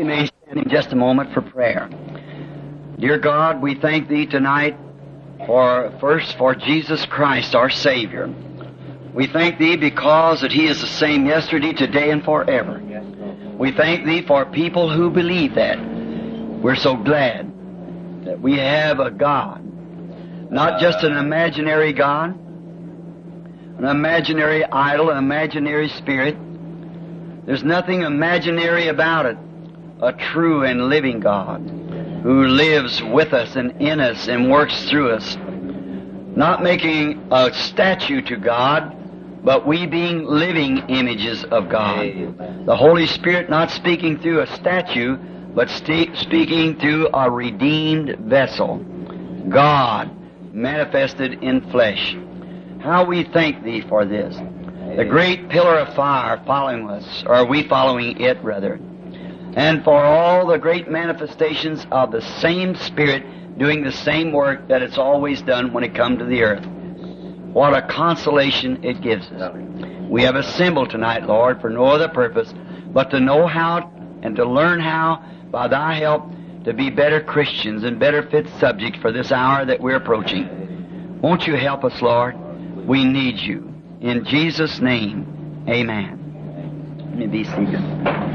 Remain standing just a moment for prayer. Dear God, we thank Thee tonight for Jesus Christ, our Savior. We thank Thee because that He is the same yesterday, today, and forever. We thank Thee for people who believe that. We're so glad that we have a God, not just an imaginary God, an imaginary idol, an imaginary spirit. There's nothing imaginary about it. A true and living God who lives with us and in us and works through us. Not making a statue to God, but we being living images of God. The Holy Spirit not speaking through a statue, but speaking through a redeemed vessel. God manifested in flesh. How we thank Thee for this. The great pillar of fire following us, or we following it rather. And for all the great manifestations of the same Spirit doing the same work that it's always done when it comes to the earth. What a consolation it gives us. We have assembled tonight, Lord, for no other purpose but to know how and to learn how, by Thy help, to be better Christians and better fit subjects for this hour that we're approaching. Won't You help us, Lord? We need You. In Jesus' name, amen. Let me be seated.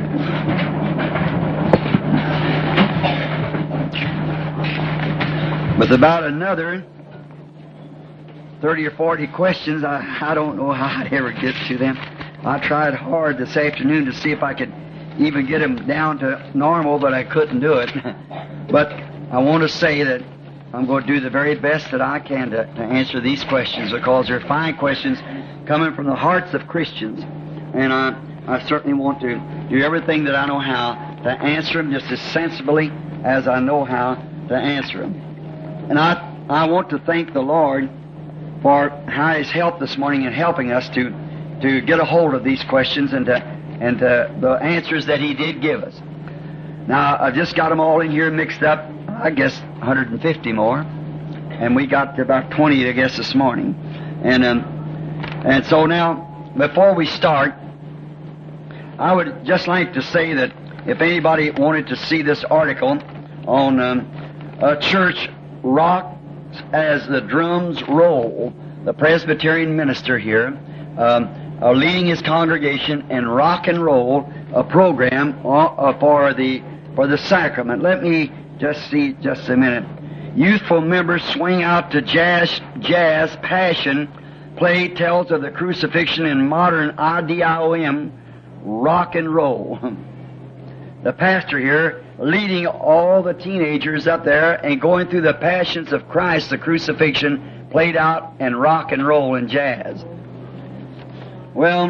With about another 30 or 40 questions, I don't know how I'd ever get to them. I tried hard this afternoon to see if I could even get them down to normal, but I couldn't do it. But I want to say that I'm going to do the very best that I can to answer these questions, because they're fine questions coming from the hearts of Christians. And I certainly want to do everything that I know how to answer them just as sensibly as I know how to answer them. And I want to thank the Lord for how He's helped this morning in helping us to get a hold of these questions and the answers that He did give us. Now, I've just got them all in here mixed up, I guess 150 more. And we got to about 20, I guess, this morning. And so now, before we start, I would just like to say that if anybody wanted to see this article on a church rocks as the drums roll, the Presbyterian minister here leading his congregation in rock and roll, a program for the sacrament. Let me just see just a minute. Youthful members swing out to jazz passion play tells of the crucifixion in modern IDIOM rock and roll. The pastor here leading all the teenagers up there and going through the passions of Christ, the crucifixion, played out in rock and roll and jazz. Well,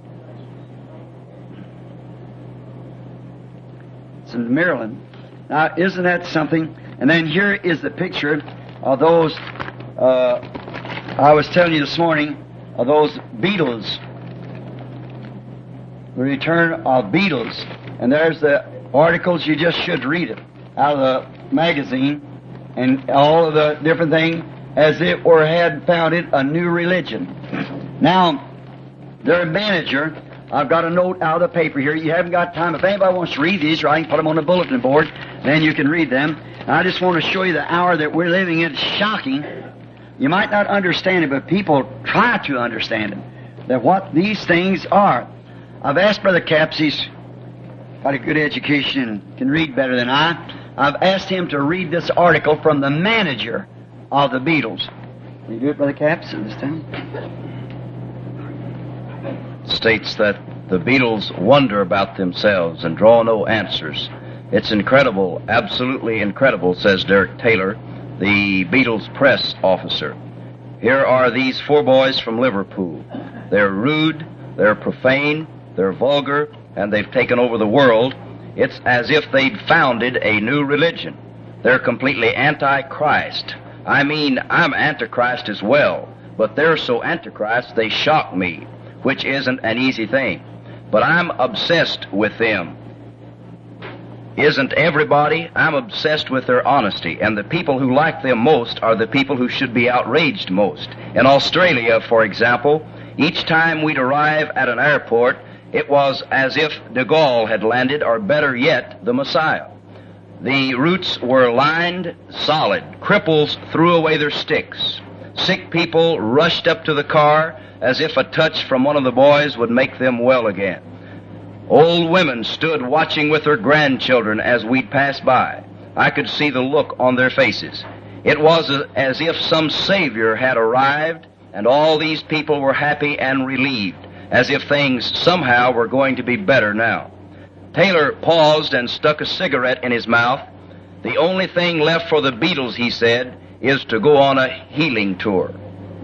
it's in Maryland. Now, isn't that something? And then here is the picture of those, I was telling you this morning, of those Beatles, the return of Beatles. And there's the articles, you just should read it, out of the magazine, and all of the different things, as it had founded a new religion. Now, their manager, I've got a note out of the paper here. You haven't got time. If anybody wants to read these, or I can put them on the bulletin board, then you can read them. And I just want to show you the hour that we're living in. It's shocking. You might not understand it, but people try to understand it, that what these things are. I've asked Brother Capps, he's got a good education and can read better than I. I've asked him to read this article from the manager of the Beatles. Can you do it, Brother Capps, this time? States that the Beatles wonder about themselves and draw no answers. It's incredible, absolutely incredible, says Derek Taylor, the Beatles press officer. Here are these four boys from Liverpool. They're rude, they're profane, they're vulgar, and they've taken over the world. It's as if they'd founded a new religion. They're completely anti-Christ. I mean, I'm antichrist as well, but they're so antichrist they shock me, which isn't an easy thing. But I'm obsessed with them. Isn't everybody? I'm obsessed with their honesty, and the people who like them most are the people who should be outraged most. In Australia, for example, each time we'd arrive at an airport, It was as if de Gaulle had landed, or better yet, the Messiah. The routes were lined solid. Cripples threw away their sticks. Sick people rushed up to the car as if a touch from one of the boys would make them well again. Old women stood watching with their grandchildren as we'd pass by. I could see the look on their faces. It was as if some Savior had arrived, and all these people were happy and relieved, as if things somehow were going to be better now. Taylor paused and stuck a cigarette in his mouth. The only thing left for the Beatles, he said, is to go on a healing tour.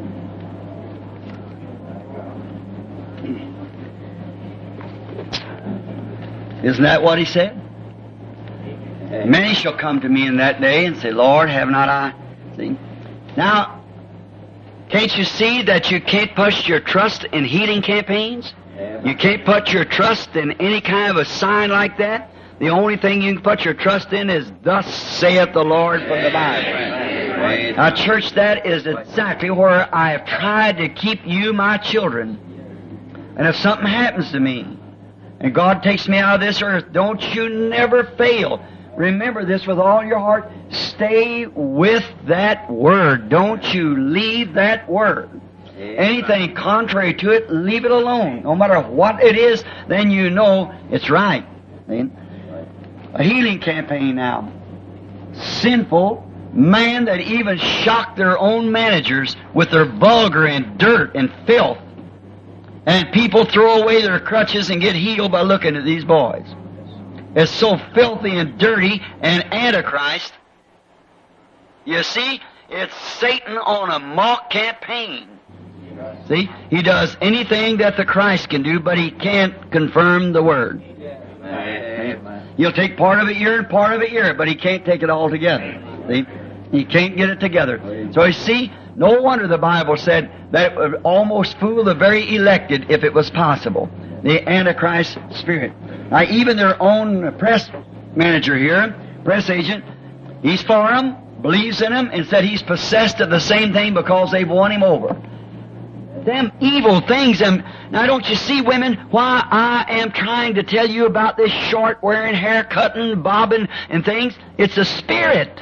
Isn't that what he said? Many shall come to me in that day and say, Lord, have not I? See? Now, can't you see that you can't put your trust in healing campaigns? You can't put your trust in any kind of a sign like that. The only thing you can put your trust in is, thus saith the Lord from the Bible. Now, church, that is exactly where I have tried to keep you, my children. And if something happens to me, and God takes me out of this earth, don't you never fail. Remember this with all your heart. Stay with that Word. Don't you leave that Word. Anything contrary to it, leave it alone. No matter what it is, then you know it's right. A healing campaign now. Sinful man that even shocked their own managers with their vulgar and dirt and filth. And people throw away their crutches and get healed by looking at these boys. It's so filthy and dirty and Antichrist. You see, it's Satan on a mock campaign. See, he does anything that the Christ can do, but he can't confirm the Word. He'll take part of it here and part of it here, but he can't take it all together. See? He can't get it together. So you see, no wonder the Bible said that it would almost fool the very elected if it was possible. The Antichrist spirit. Now, even their own press manager here, press agent, he's for him, believes in him, and said he's possessed of the same thing because they've won him over. Them evil things. Now, don't you see, women, why I am trying to tell you about this short wearing, hair cutting, bobbing, and things? It's a spirit.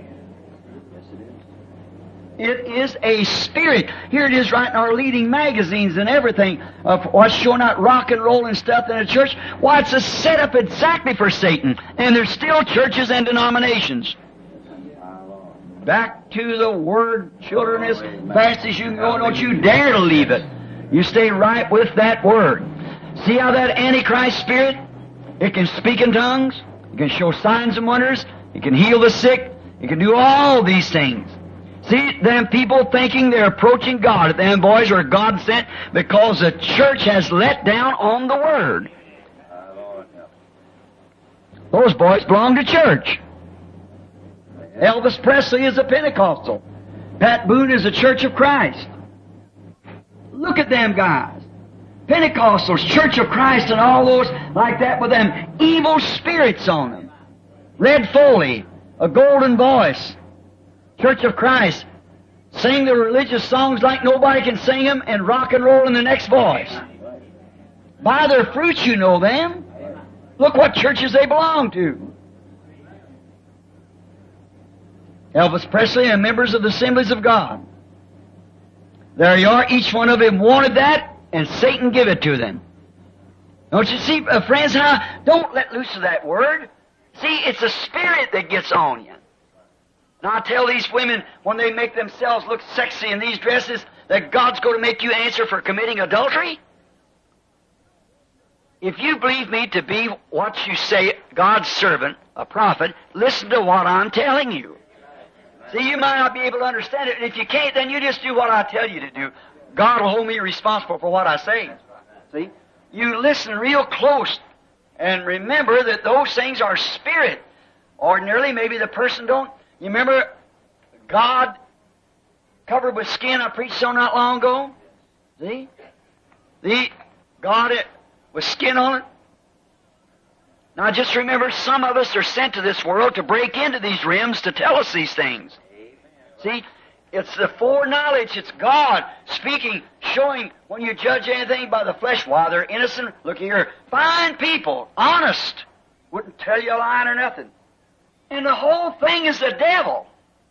It is a spirit. Here it is right in our leading magazines and everything of what's showing out rock and roll and stuff in the church. Why, it's a setup exactly for Satan. And there's still churches and denominations. Back to the Word, children, as fast as you can go. Don't you dare to leave it. You stay right with that Word. See how that Antichrist spirit, it can speak in tongues, it can show signs and wonders, it can heal the sick, it can do all these things. See, them people thinking they're approaching God. Them boys are God sent because the church has let down on the Word. Those boys belong to church. Elvis Presley is a Pentecostal. Pat Boone is a Church of Christ. Look at them guys. Pentecostals, Church of Christ, and all those like that with them evil spirits on them. Red Foley, a golden voice. Church of Christ, sing the religious songs like nobody can sing them, and rock and roll in the next voice. By their fruits you know them. Look what churches they belong to. Elvis Presley and members of the Assemblies of God. There you are, each one of them wanted that, and Satan give it to them. Don't you see, friends, how? Don't let loose of that Word. See, it's a spirit that gets on you. Now I tell these women, when they make themselves look sexy in these dresses, that God's going to make you answer for committing adultery? If you believe me to be what you say, God's servant, a prophet, listen to what I'm telling you. See, you might not be able to understand it, and if you can't, then you just do what I tell you to do. God will hold me responsible for what I say. See? You listen real close, and remember that those things are spirit. Ordinarily, maybe the person don't. You remember God covered with skin I preached so not long ago? See? God with skin on it. Now just remember, some of us are sent to this world to break into these rims to tell us these things. See? It's the foreknowledge. It's God speaking, showing when you judge anything by the flesh. Why, they're innocent. Look here. Fine people. Honest. Wouldn't tell you a lie or nothing. And the whole thing is the devil.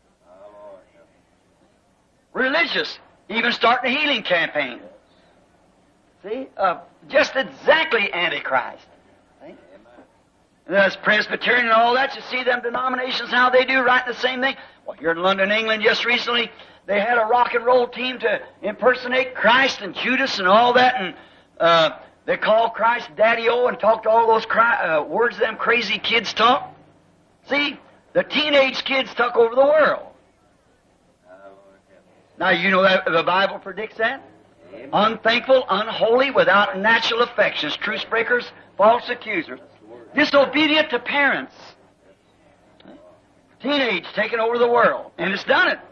Religious. Even starting a healing campaign. See? Just exactly Antichrist. See? There's Presbyterian and all that. You see them denominations, how they do right the same thing. Well, here in London, England, just recently, they had a rock and roll team to impersonate Christ and Judas and all that, and they called Christ Daddy-O and talked all those words them crazy kids talk. See? The teenage kids took over the world. Now, you know that the Bible predicts that? Unthankful, unholy, without natural affections, truce breakers, false accusers, disobedient to parents. Teenage taking over the world. And it's done it.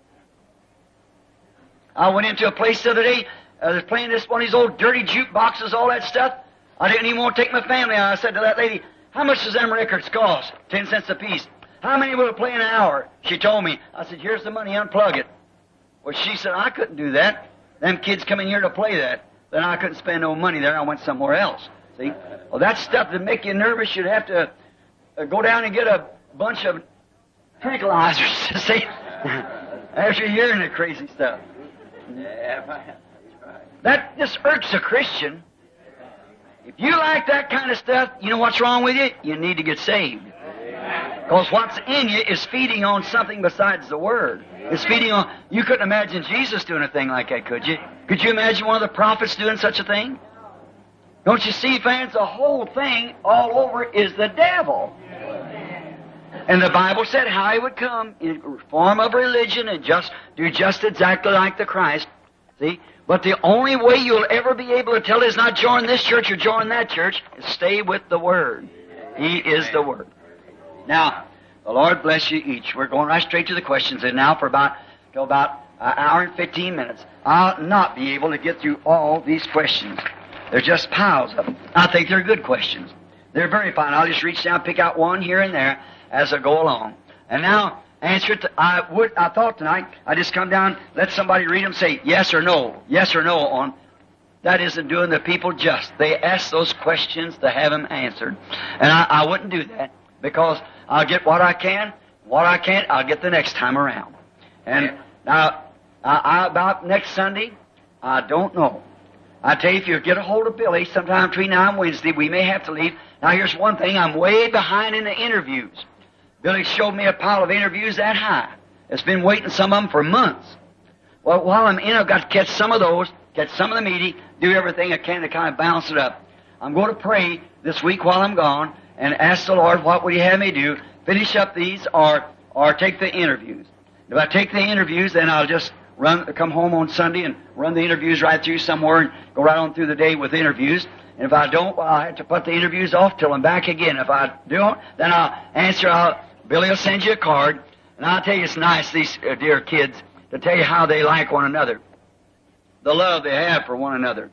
I went into a place the other day, I was playing this one of these old dirty jukeboxes, all that stuff. I didn't even want to take my family out. I said to that lady, how much does them records cost? 10 cents a piece. How many will it play an hour? She told me. I said, here's the money, unplug it. Well, she said, I couldn't do that. Them kids come in here to play that. Then I couldn't spend no money there. I went somewhere else. See? Well, that stuff that make you nervous, you'd have to go down and get a bunch of tranquilizers, see? After hearing the crazy stuff. That just irks a Christian. If you like that kind of stuff, you know what's wrong with you? You need to get saved. Because what's in you is feeding on something besides the Word. It's feeding on... You couldn't imagine Jesus doing a thing like that, could you? Could you imagine one of the prophets doing such a thing? Don't you see, fans? The whole thing all over is the devil. And the Bible said how he would come in form of religion and just do just exactly like the Christ. See? But the only way you'll ever be able to tell is not join this church or join that church, is stay with the Word. He is the Word. Now, the Lord bless you each. We're going right straight to the questions, and now for about an hour and 15 minutes. I'll not be able to get through all these questions. They're just piles of them. I think they're good questions. They're very fine. I'll just reach down, pick out one here and there as I go along. And now, answer it. I thought tonight I'd just come down, let somebody read them, say yes or no on. That isn't doing the people just. They ask those questions to have them answered. And I wouldn't do that, because I'll get what I can. What I can't, I'll get the next time around. And now, about next Sunday, I don't know. I tell you, if you get a hold of Billy sometime between now and Wednesday, we may have to leave. Now, here's one thing. I'm way behind in the interviews. Billy showed me a pile of interviews that high. It's been waiting, some of them, for months. Well, while I'm in, I've got to catch some of those, catch some of the meaty, do everything I can to kind of balance it up. I'm going to pray this week while I'm gone and ask the Lord, what would He have me do? Finish up these or take the interviews. If I take the interviews, then I'll just come home on Sunday and run the interviews right through somewhere and go right on through the day with interviews. And if I don't, well, I'll have to put the interviews off till I'm back again. If I don't, then I'll answer. Billy will send you a card. And I'll tell you, it's nice, these dear kids, to tell you how they like one another. The love they have for one another.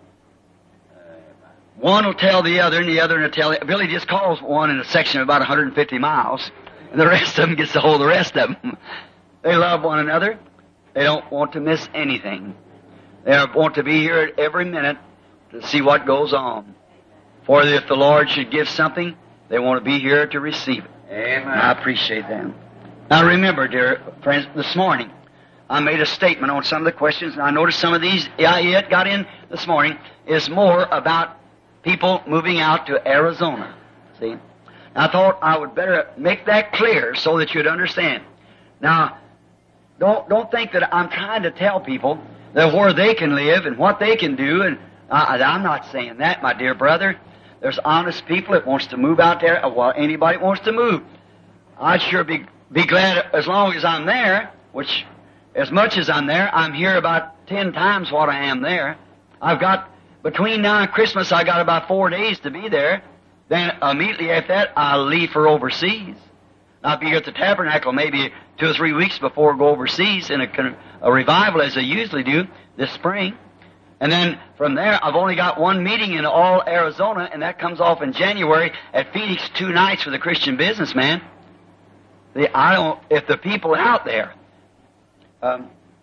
One will tell the other, and the other will tell... Billy just calls one in a section of about 150 miles, and the rest of them gets to hold the rest of them. They love one another. They don't want to miss anything. They want to be here at every minute to see what goes on. For if the Lord should give something, they want to be here to receive it. Amen. I appreciate them. Now remember, dear friends, this morning I made a statement on some of the questions, and I noticed some of these I yet got in this morning is more about people moving out to Arizona. See? I thought I would better make that clear so that you'd understand. Now, don't think that I'm trying to tell people that where they can live and what they can do, and I'm not saying that, my dear brother. There's honest people that wants to move out there. Well, anybody wants to move. I'd sure be glad as long as I'm there, which as much as I'm there, I'm here about 10 times what I am there. I've got, between now and Christmas, I got about 4 days to be there. Then immediately after that, I'll leave for overseas. I'll be here at the Tabernacle maybe 2 or 3 weeks before I go overseas in a revival, as I usually do this spring. And then from there, I've only got one meeting in all Arizona, and that comes off in January at Phoenix, 2 nights for the Christian businessman. If the people out there,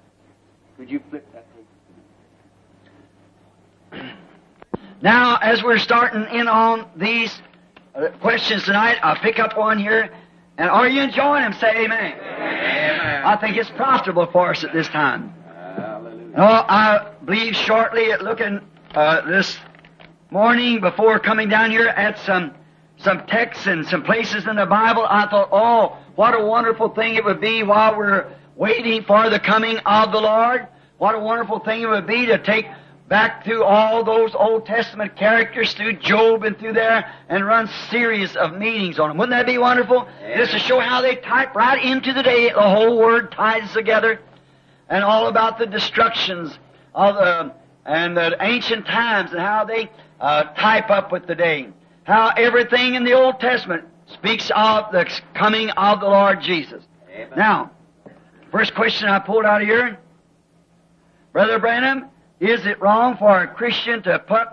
Could you flip that page? Now, as we're starting in on these questions tonight, I'll pick up one here. And are you enjoying them? Say amen. Amen. I think it's profitable for us at this time. Hallelujah. Well, I believe shortly at looking this morning before coming down here at some texts and some places in the Bible, I thought, oh, what a wonderful thing it would be while we're waiting for the coming of the Lord. What a wonderful thing it would be to take back through all those Old Testament characters, through Job and through there, and run series of meetings on them. Wouldn't that be wonderful? Yeah. Just to show how they type right into the day, the whole Word ties together, and all about the destructions of the ancient times, and how they type up with the day. How everything in the Old Testament speaks of the coming of the Lord Jesus. Amen. Now, first question I pulled out of here, Brother Branham, is it wrong for a Christian to put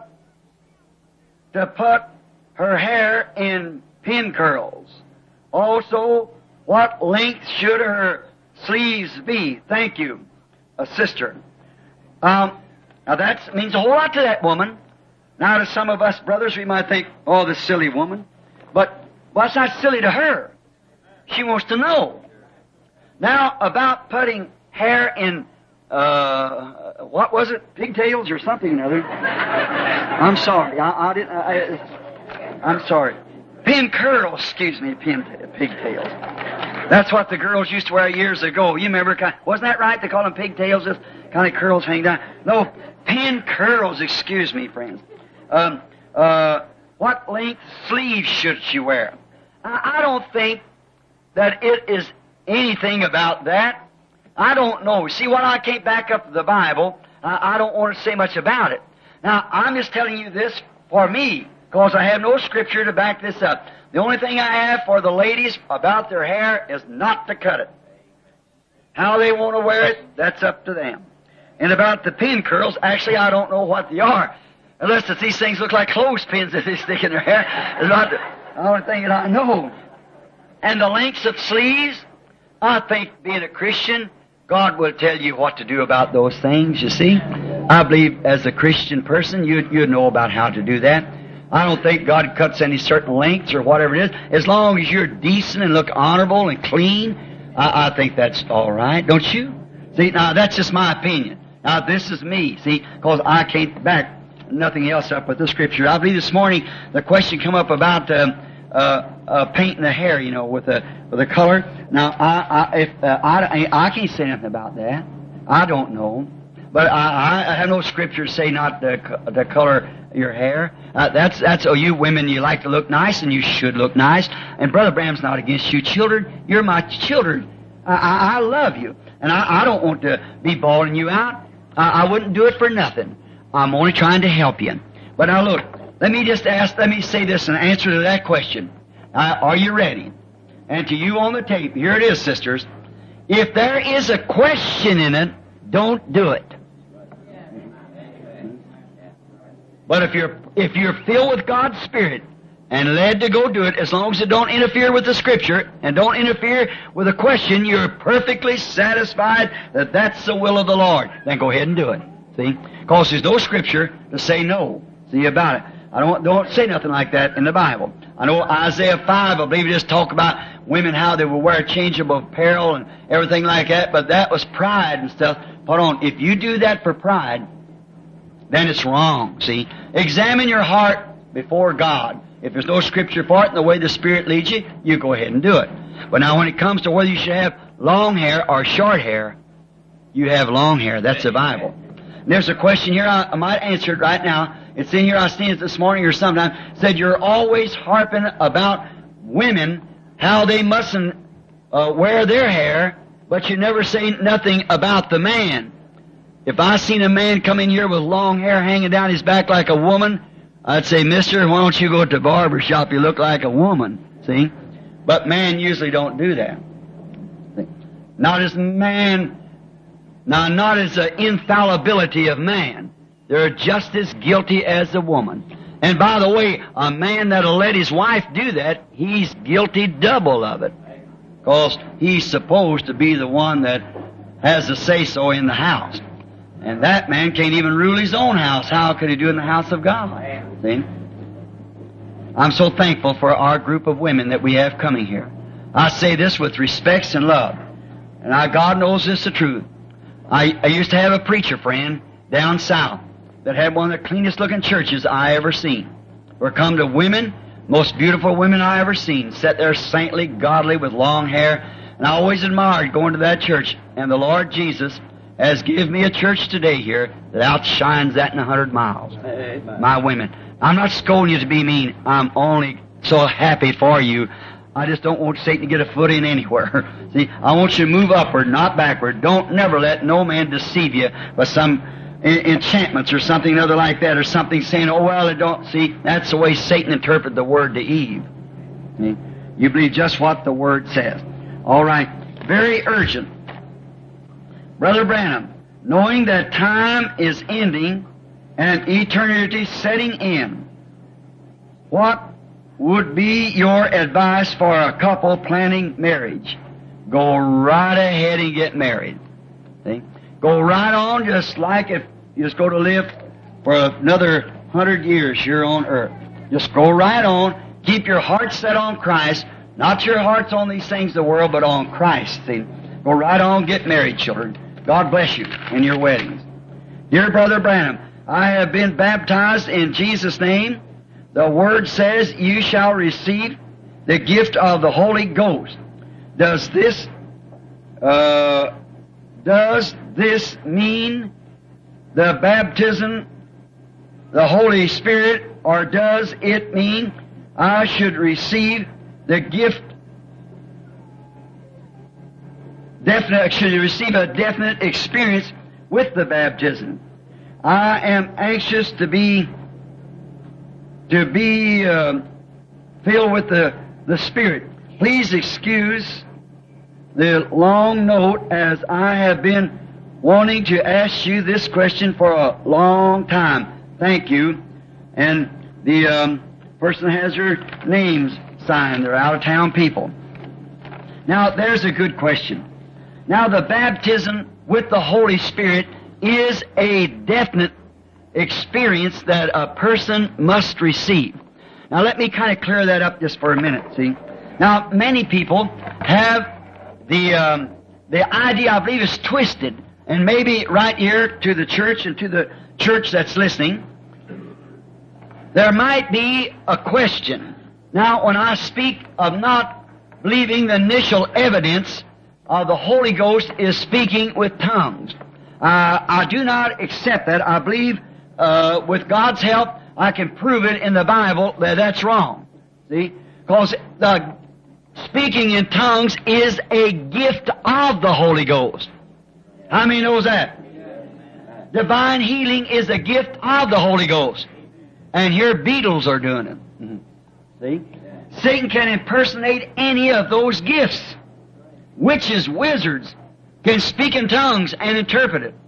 her hair in pin curls? Also, what length should her sleeves be? Thank you, a sister. Now that means a whole lot to that woman. Now to some of us brothers, we might think, oh, this silly woman. But it's not silly to her. She wants to know. Now, about putting hair in what was it? Pigtails or something or other? I'm sorry. I'm sorry. Pin curls, excuse me, pigtails. That's what the girls used to wear years ago. You remember, wasn't that right? They call them pigtails, just kind of curls hanging down. No, pin curls, excuse me, friends. What length sleeves should she wear? I don't think that it is anything about that. I don't know. See, when I came back up to the Bible, I don't want to say much about it. Now, I'm just telling you this for me, because I have no scripture to back this up. The only thing I have for the ladies about their hair is not to cut it. How they want to wear it, that's up to them. And about the pin curls, actually, I don't know what they are. Unless if these things look like clothespins that they stick in their hair. It's not the only thing that I know. And the lengths of sleeves, I think being a Christian, God will tell you what to do about those things, you see. I believe as a Christian person, you'd know about how to do that. I don't think God cuts any certain lengths or whatever it is. As long as you're decent and look honorable and clean, I think that's all right, don't you? See, now that's just my opinion. Now this is me, see, because I can't back nothing else up with the Scripture. I believe this morning the question come up about painting the hair, you know, with a color. Now, I can't say nothing about that. I don't know, but I have no Scripture to say not to color your hair. That's you women, you like to look nice, and you should look nice. And Brother Branham's not against you children. You're my children. I love you, and I don't want to be bawling you out. I wouldn't do it for nothing. I'm only trying to help you. But now look, let me say this in answer to that question. Are you ready? And to you on the tape, here it is, sisters. If there is a question in it, don't do it. But if you're filled with God's Spirit and led to go do it, as long as it don't interfere with the Scripture and don't interfere with the question, you're perfectly satisfied that that's the will of the Lord. Then go ahead and do it. See? Because there's no Scripture to say no. See about it. I don't say nothing like that in the Bible. I know Isaiah 5, I believe it just talk about women, how they will wear changeable apparel and everything like that, but that was pride and stuff. Hold on, if you do that for pride, then it's wrong, see? Examine your heart before God. If there's no Scripture for it and the way the Spirit leads you, you go ahead and do it. But now when it comes to whether you should have long hair or short hair, you have long hair. That's the Bible. And there's a question here, I might answer it right now. It's in here, I seen it this morning or sometime. It said you're always harping about women, how they mustn't wear their hair, but you never say nothing about the man. If I seen a man come in here with long hair hanging down his back like a woman, I'd say, mister, why don't you go to the barber shop? You look like a woman, see? But man usually don't do that. Not as man, now not as the infallibility of man. They're just as guilty as a woman. And by the way, a man that'll let his wife do that, he's guilty double of it. Because he's supposed to be the one that has the say-so in the house. And that man can't even rule his own house. How could he do in the house of God? See? I'm so thankful for our group of women that we have coming here. I say this with respect and love. And God knows this is the truth. I used to have a preacher friend down south that had one of the cleanest looking churches I ever seen. Where come to women, most beautiful women I ever seen, sat there saintly, godly, with long hair. And I always admired going to that church. And the Lord Jesus has given me a church today here that outshines that in 100 miles. Amen. My women. I'm not scolding you to be mean. I'm only so happy for you. I just don't want Satan to get a foot in anywhere. See, I want you to move upward, not backward. Don't never let no man deceive you by some enchantments or something other like that, or something saying, oh, well, it don't. See, that's the way Satan interpreted the word to Eve. See? You believe just what the word says. All right. Very urgent. Brother Branham, knowing that time is ending and eternity setting in, what would be your advice for a couple planning marriage? Go right ahead and get married. See? Go right on, just like if you just go to live for another 100 years here on earth. Just go right on. Keep your heart set on Christ. Not your hearts on these things of the world, but on Christ. See? Go right on, get married, children. God bless you in your weddings. Dear Brother Branham, I have been baptized in Jesus' name. The Word says you shall receive the gift of the Holy Ghost. Does this mean the baptism, the Holy Spirit, or does it mean I should receive the gift, should receive a definite experience with the baptism? I am anxious to be filled with the Spirit. Please excuse the long note, as I have been wanting to ask you this question for a long time. Thank you. And the person has their names signed. They're out-of-town people. Now, there's a good question. Now, the baptism with the Holy Spirit is a definite experience that a person must receive. Now, let me kind of clear that up just for a minute, see? Now, many people have the idea, I believe, is twisted, and maybe right here to the church and to the church that's listening, there might be a question. Now, when I speak of not believing the initial evidence of the Holy Ghost is speaking with tongues, I do not accept that. I believe with God's help, I can prove it in the Bible that that's wrong. See? Because the speaking in tongues is a gift of the Holy Ghost. How many knows that? Divine healing is a gift of the Holy Ghost. And here beetles are doing it. See? Satan can impersonate any of those gifts. Witches, wizards can speak in tongues and interpret it.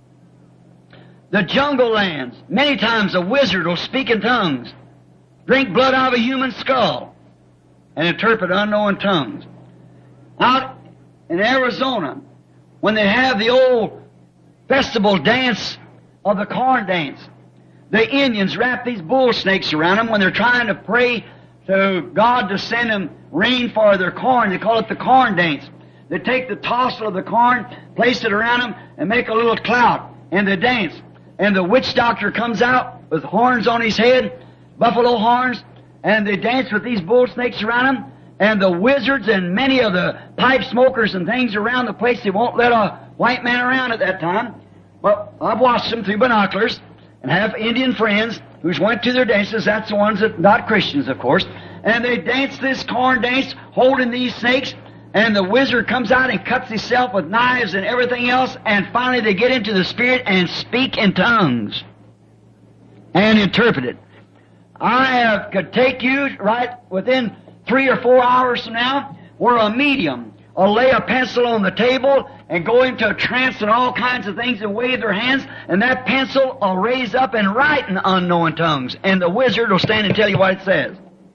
The jungle lands, many times a wizard will speak in tongues, drink blood out of a human skull, and interpret unknown tongues. Out in Arizona, when they have the old festival dance of the corn dance, the Indians wrap these bull snakes around them when they're trying to pray to God to send them rain for their corn. They call it the corn dance. They take the tassel of the corn, place it around them, and make a little cloud, and they dance. And the witch doctor comes out with horns on his head, buffalo horns, and they dance with these bull snakes around him. And the wizards and many of the pipe smokers and things around the place, they won't let a white man around at that time. But I've watched them through binoculars and have Indian friends who's went to their dances. That's the ones that, not Christians, of course. And they dance this corn dance holding these snakes. And the wizard comes out and cuts himself with knives and everything else, and finally they get into the Spirit and speak in tongues and interpret it. I could take you right within 3 or 4 hours from now, where a medium will lay a pencil on the table and go into a trance and all kinds of things and wave their hands, and that pencil will raise up and write in unknown tongues, and the wizard will stand and tell you what it says.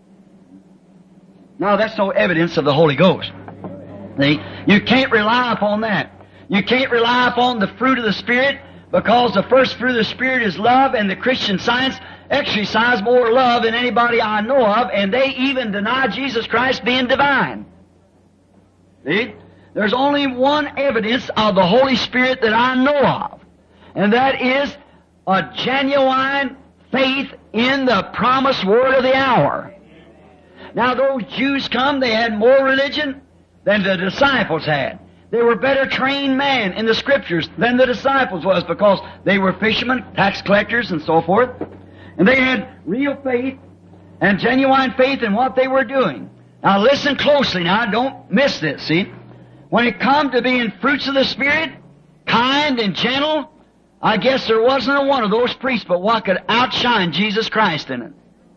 Now, that's no evidence of the Holy Ghost. See? You can't rely upon that. You can't rely upon the fruit of the Spirit because the first fruit of the Spirit is love, and the Christian Science exercise more love than anybody I know of, and they even deny Jesus Christ being divine. See? There's only one evidence of the Holy Spirit that I know of, and that is a genuine faith in the promised word of the hour. Now those Jews come, they had more religion than the disciples had. They were better trained men in the Scriptures than the disciples was, because they were fishermen, tax collectors, and so forth. And they had real faith and genuine faith in what they were doing. Now listen closely now, don't miss this, see? When it come to being fruits of the Spirit, kind and gentle, I guess there wasn't a one of those priests but what could outshine Jesus Christ in it.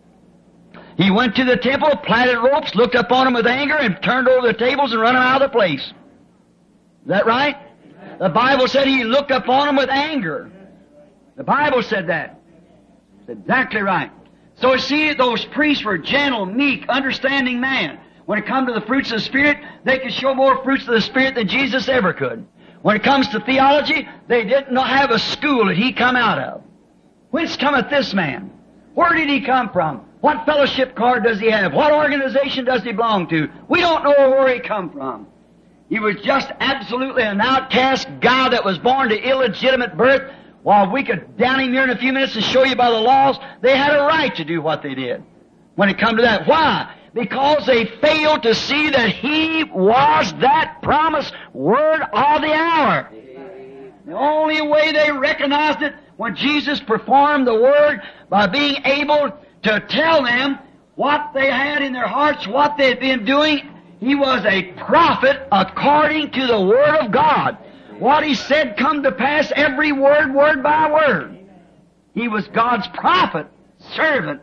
He went to the temple, plaited ropes, looked upon them with anger, and turned over the tables and run them out of the place. Is that right? The Bible said he looked upon them with anger. The Bible said that. It's exactly right. So see, those priests were gentle, meek, understanding men. When it comes to the fruits of the Spirit, they could show more fruits of the Spirit than Jesus ever could. When it comes to theology, they didn't have a school that he come out of. Whence cometh this man? Where did he come from? What fellowship card does he have? What organization does he belong to? We don't know where he come from. He was just absolutely an outcast guy that was born to illegitimate birth. While we could down him here in a few minutes and show you by the laws, they had a right to do what they did when it come to that. Why? Because they failed to see that he was that promised word of the hour. The only way they recognized it when Jesus performed the word by being able to tell them what they had in their hearts, what they had been doing. He was a prophet according to the Word of God. What he said come to pass, every word, word by word. He was God's prophet, servant.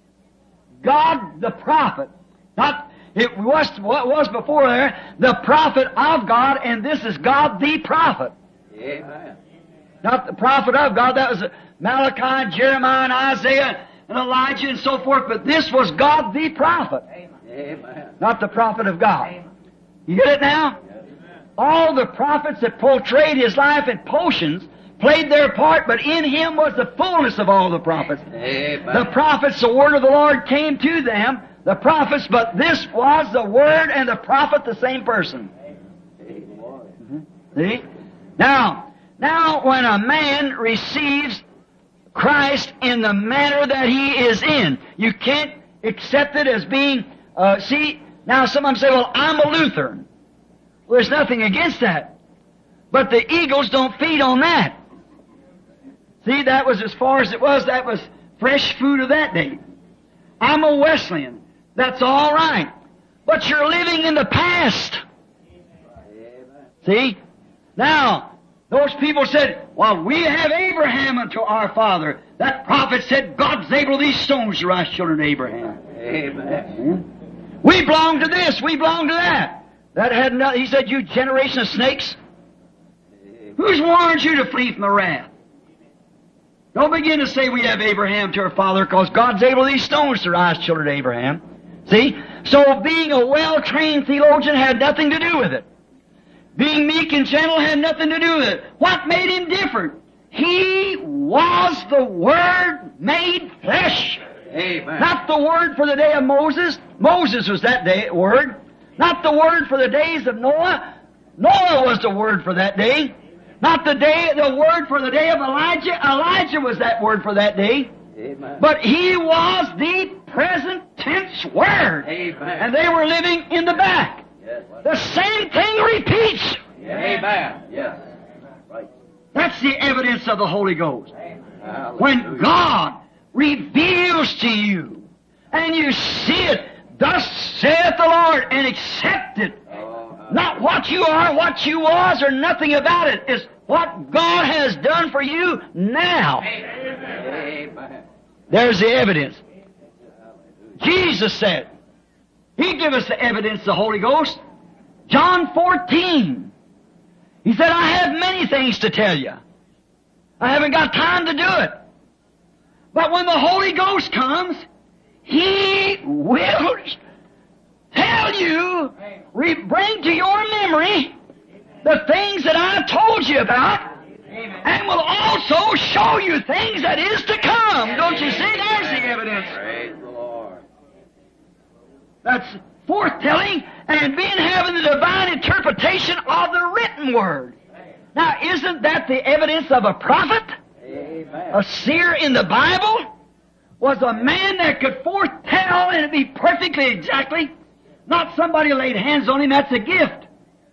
God the prophet. Not, it was what was before there, the prophet of God, and this is God the prophet. Amen. Not the prophet of God, that was Malachi, Jeremiah, and Isaiah, and Elijah, and so forth, but this was God the prophet. Amen. Not the prophet of God. You get it now? All the prophets that portrayed his life in potions played their part, but in him was the fullness of all the prophets. Amen. The prophets, the word of the Lord came to them, the prophets, but this was the word and the prophet, the same person. See? Now when a man receives Christ in the manner that he is in, you can't accept it as being, see, now some of them say, well, I'm a Lutheran. Well, there's nothing against that. But the eagles don't feed on that. See, that was as far as it was, that was fresh food of that day. I'm a Wesleyan. That's all right. But you're living in the past. See? Now, those people said, well, we have Abraham unto our father. That prophet said, God's able these stones to rise children of Abraham. Amen. We belong to this, we belong to that. That had nothing. He said, you generation of snakes. Who's warned you to flee from the wrath? Don't begin to say we have Abraham to our father, because God's able these stones to rise children of Abraham. See? So being a well-trained theologian had nothing to do with it. Being meek and gentle had nothing to do with it. What made him different? He was the Word made flesh. Amen. Not the Word for the day of Moses. Moses was that day Word. Not the Word for the days of Noah. Noah was the Word for that day. Not the Word for the day of Elijah. Elijah was that Word for that day. Amen. But he was the present tense Word. Amen. And they were living in the back. Yes. The same thing repeats. Amen. Yes. Right. That's the evidence of the Holy Ghost. Hallelujah. When God reveals to you, and you see it, thus saith the Lord, and accept it. Not what you are, what you was, or nothing about it. It's what God has done for you now. Amen. There's the evidence. Jesus said, He gave us the evidence, the Holy Ghost. John 14. He said, I have many things to tell you. I haven't got time to do it. But when the Holy Ghost comes, He will tell you, bring to your memory the things that I've told you about, and will also show you things that is to come. Don't you see? There's the evidence. Praise the Lord. That's foretelling and being having the divine interpretation of the written Word. Now, isn't that the evidence of a prophet? Amen. A seer in the Bible was a man that could foretell and be perfectly exactly. Not somebody laid hands on him, that's a gift.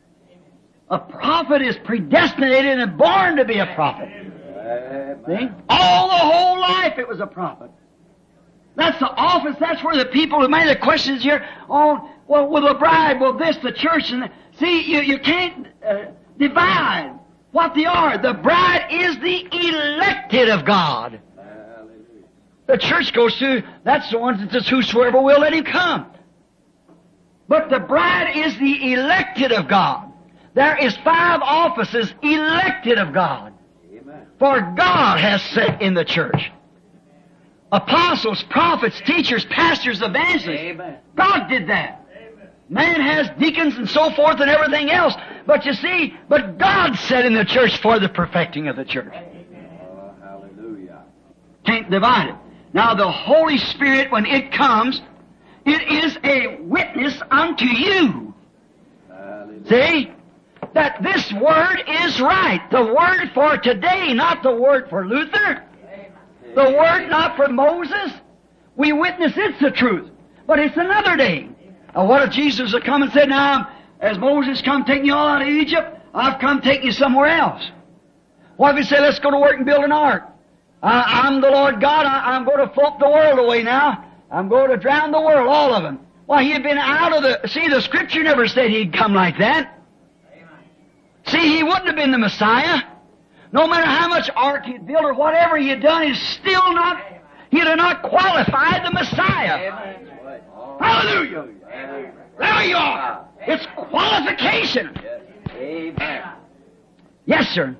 A prophet is predestinated and born to be a prophet. See? All the whole life it was a prophet. That's the office, that's where the people who made the questions here on, well, will the bride, will this, the church, and see, you can't divide what they are. The bride is the elected of God. The church goes through, that's the one that says, whosoever will, let him come. But the bride is the elected of God. There is 5 offices elected of God. Amen. For God has set in the church. Apostles, prophets, teachers, pastors, evangelists. Amen. God did that. Man has deacons and so forth and everything else. But you see, but God set in the church for the perfecting of the church. Oh, hallelujah. Can't divide it. Now the Holy Spirit, when it comes, it is a witness unto you. Hallelujah. See? That this Word is right. The Word for today, not the Word for Luther. The Word not for Moses. We witness it's the truth. But it's another day. Now what if Jesus had come and said, now, as Moses come taking you all out of Egypt, I've come taking you somewhere else. What if he said, let's go to work and build an ark? I'm the Lord God. I'm going to float the world away now. I'm going to drown the world, all of them. Why, he had been out of the... See, the Scripture never said he'd come like that. See, he wouldn't have been the Messiah. No matter how much ark he'd built or whatever he had done, he'd still not... He'd have not qualified the Messiah. Amen. Hallelujah! There you are! It's qualification. Amen. Yes, sir.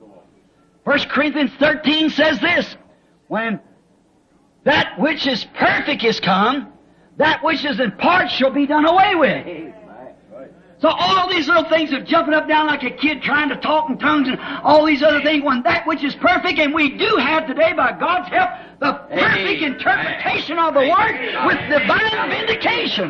1 Corinthians 13 says this, when that which is perfect is come, that which is in part shall be done away with. So all these little things of jumping up down like a kid trying to talk in tongues and all these other things, when that which is perfect, and we do have today by God's help, the perfect interpretation of the Word with divine vindication.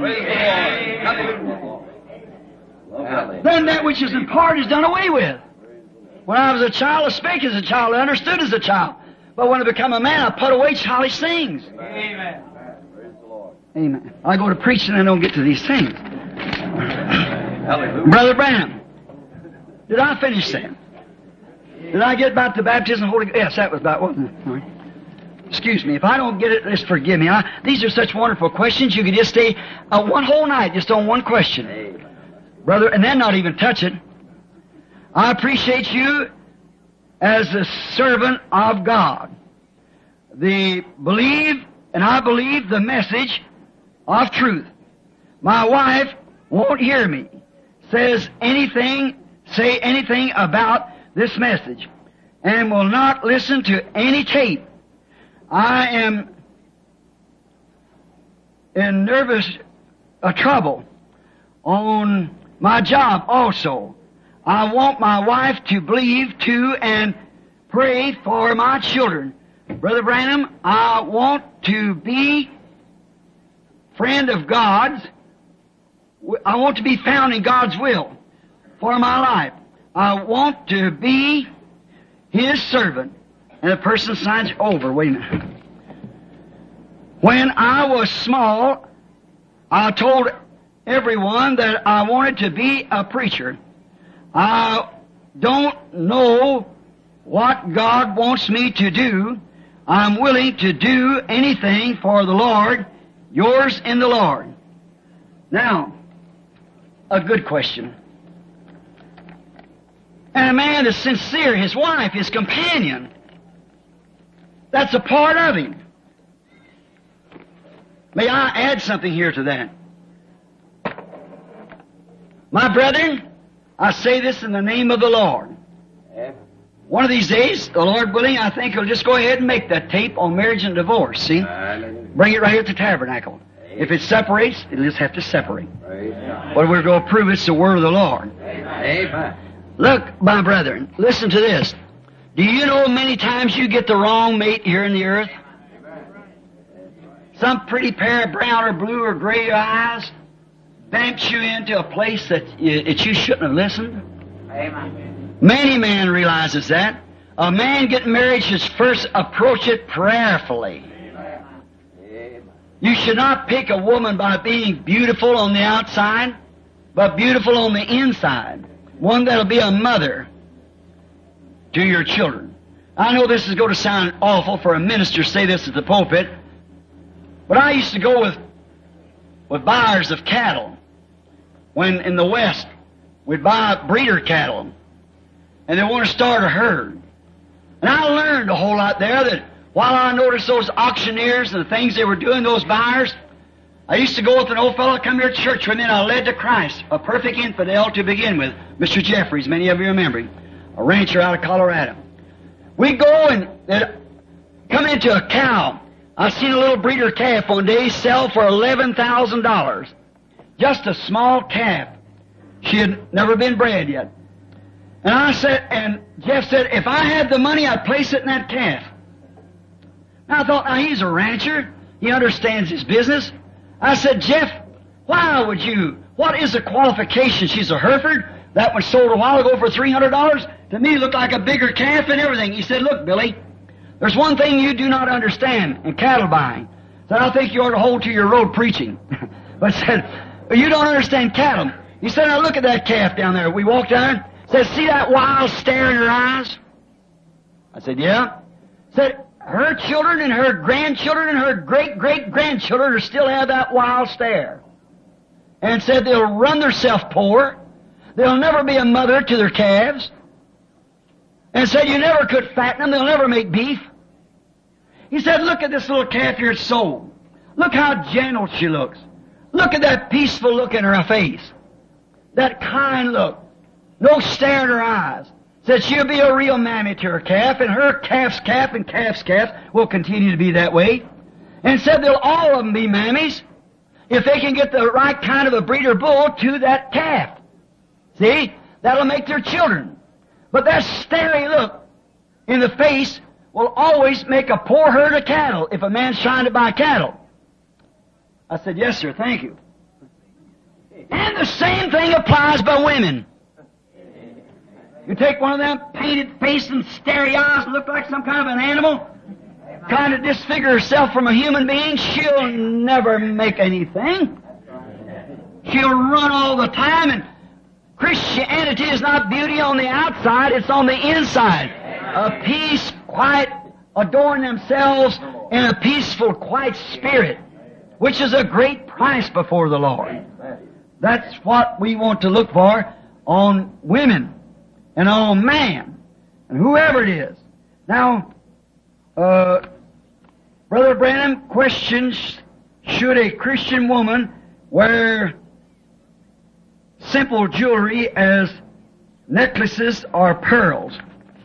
Then that which is in part is done away with. When I was a child, I spake as a child, I understood as a child. But when I become a man, I put away childish things. Amen. Amen. I go to preaching and I don't get to these things. Hallelujah. Brother Branham, did I finish saying? Did I get about the baptism of the Holy Ghost? Yes, that was about, wasn't it? All right. Excuse me, if I don't get it, just forgive me. These are such wonderful questions. You could just stay one whole night just on one question. Amen. Brother, and then not even touch it. I appreciate you as a servant of God. I believe the message of truth. My wife won't hear me say anything about this message, and will not listen to any tape. I am in nervous trouble on my job also. I want my wife to believe too and pray for my children. Brother Branham, I want to be friend of God's. I want to be found in God's will for my life. I want to be His servant. And the person signs over. Wait a minute. When I was small, I told everyone that I wanted to be a preacher. I don't know what God wants me to do. I'm willing to do anything for the Lord. Yours in the Lord. Now, a good question. And a man that's sincere, his wife, his companion, that's a part of him. May I add something here to that? My brethren, I say this in the name of the Lord. One of these days, the Lord willing, I think He'll just go ahead and make that tape on marriage and divorce, see? Bring it right here at the tabernacle. If it separates, it'll just have to separate. But we're going to prove it's the word of the Lord. Amen. Look, my brethren, listen to this. Do you know many times you get the wrong mate here in the earth? Some pretty pair of brown or blue or gray eyes bent you into a place that you shouldn't have listened. Amen. Many man realizes that. A man getting married should first approach it prayerfully. Amen. You should not pick a woman by being beautiful on the outside, but beautiful on the inside. One that'll be a mother to your children. I know this is going to sound awful for a minister to say this at the pulpit, but I used to go with buyers of cattle. When in the West, we'd buy breeder cattle, and they want to start a herd. And I learned a whole lot there that while I noticed those auctioneers and the things they were doing, those buyers, I used to go with an old fellow come here to church with me, and I led to Christ, a perfect infidel to begin with, Mr. Jeffries, many of you remember him, a rancher out of Colorado. We'd go and they'd come into a cow. I seen a little breeder calf one day sell for $11,000. Just a small calf. She had never been bred yet. And I said, and Jeff said, if I had the money, I'd place it in that calf. Now I thought, now he's a rancher. He understands his business. I said, Jeff, what is the qualification? She's a Hereford. That one sold a while ago for $300. To me, it looked like a bigger calf and everything. He said, look, Billy, there's one thing you do not understand in cattle buying. Said, I think you ought to hold to your road preaching. But said, you don't understand cattle. He said, now look at that calf down there. We walked down. Said, see that wild stare in her eyes? I said, yeah. Said, her children and her grandchildren and her great-great-grandchildren still have that wild stare. And said they'll run themselves poor. They'll never be a mother to their calves. And said you never could fatten them. They'll never make beef. He said, look at this little calf here sold. Look how gentle she looks. Look at that peaceful look in her face. That kind look. No stare in her eyes. Said she'll be a real mammy to her calf, and her calf's calf and calf's calf will continue to be that way. And said they'll all of them be mammies if they can get the right kind of a breeder bull to that calf. See? That'll make their children. But that starey look in the face will always make a poor herd of cattle if a man's trying to buy cattle. I said, yes, sir, thank you. And the same thing applies by women. You take one of them painted face and starey eyes and look like some kind of an animal, kind of disfigure herself from a human being, she'll never make anything. She'll run all the time, and Christianity is not beauty on the outside, it's on the inside. A peace, quiet, adorn themselves in a peaceful, quiet spirit, which is a great price before the Lord. That's what we want to look for on women and on man and whoever it is. Now, Brother Branham questions, should a Christian woman wear simple jewelry as necklaces or pearls?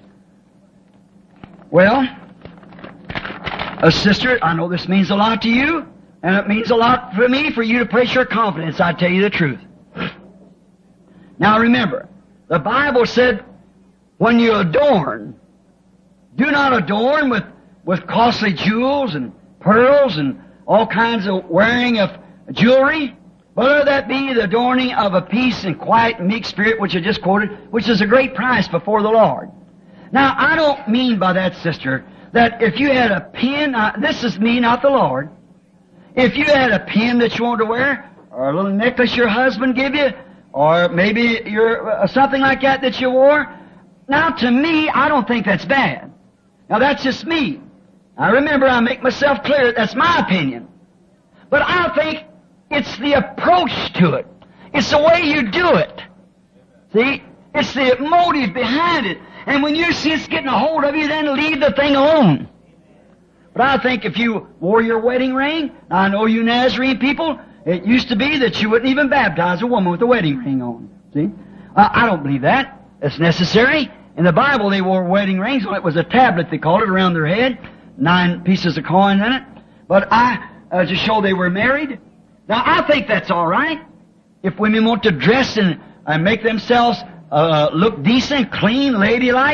Well, sister, I know this means a lot to you, and it means a lot for me for you to place your confidence. I tell you the truth. Now remember, the Bible said, when you adorn, do not adorn with costly jewels and pearls and all kinds of wearing of jewelry, but let that be the adorning of a peace and quiet and meek spirit, which I just quoted, which is a great price before the Lord. Now, I don't mean by that, sister, that if you had a pin, this is me, not the Lord. If you had a pin that you wanted to wear, or a little necklace your husband gave you, or maybe something like that you wore, now to me, I don't think that's bad. Now that's just me. I remember I make myself clear, that's my opinion. But I think it's the approach to it. It's the way you do it. See? It's the motive behind it. And when you see it's getting a hold of you, then leave the thing alone. But I think if you wore your wedding ring, I know you Nazarene people, it used to be that you wouldn't even baptize a woman with a wedding ring on. See? I don't believe that. It's necessary. In the Bible, they wore wedding rings. Well, it was a tablet, they called it, around their head. 9 pieces of coin in it. But to show they were married. Now, I think that's all right. If women want to dress and make themselves look decent, clean, ladylike,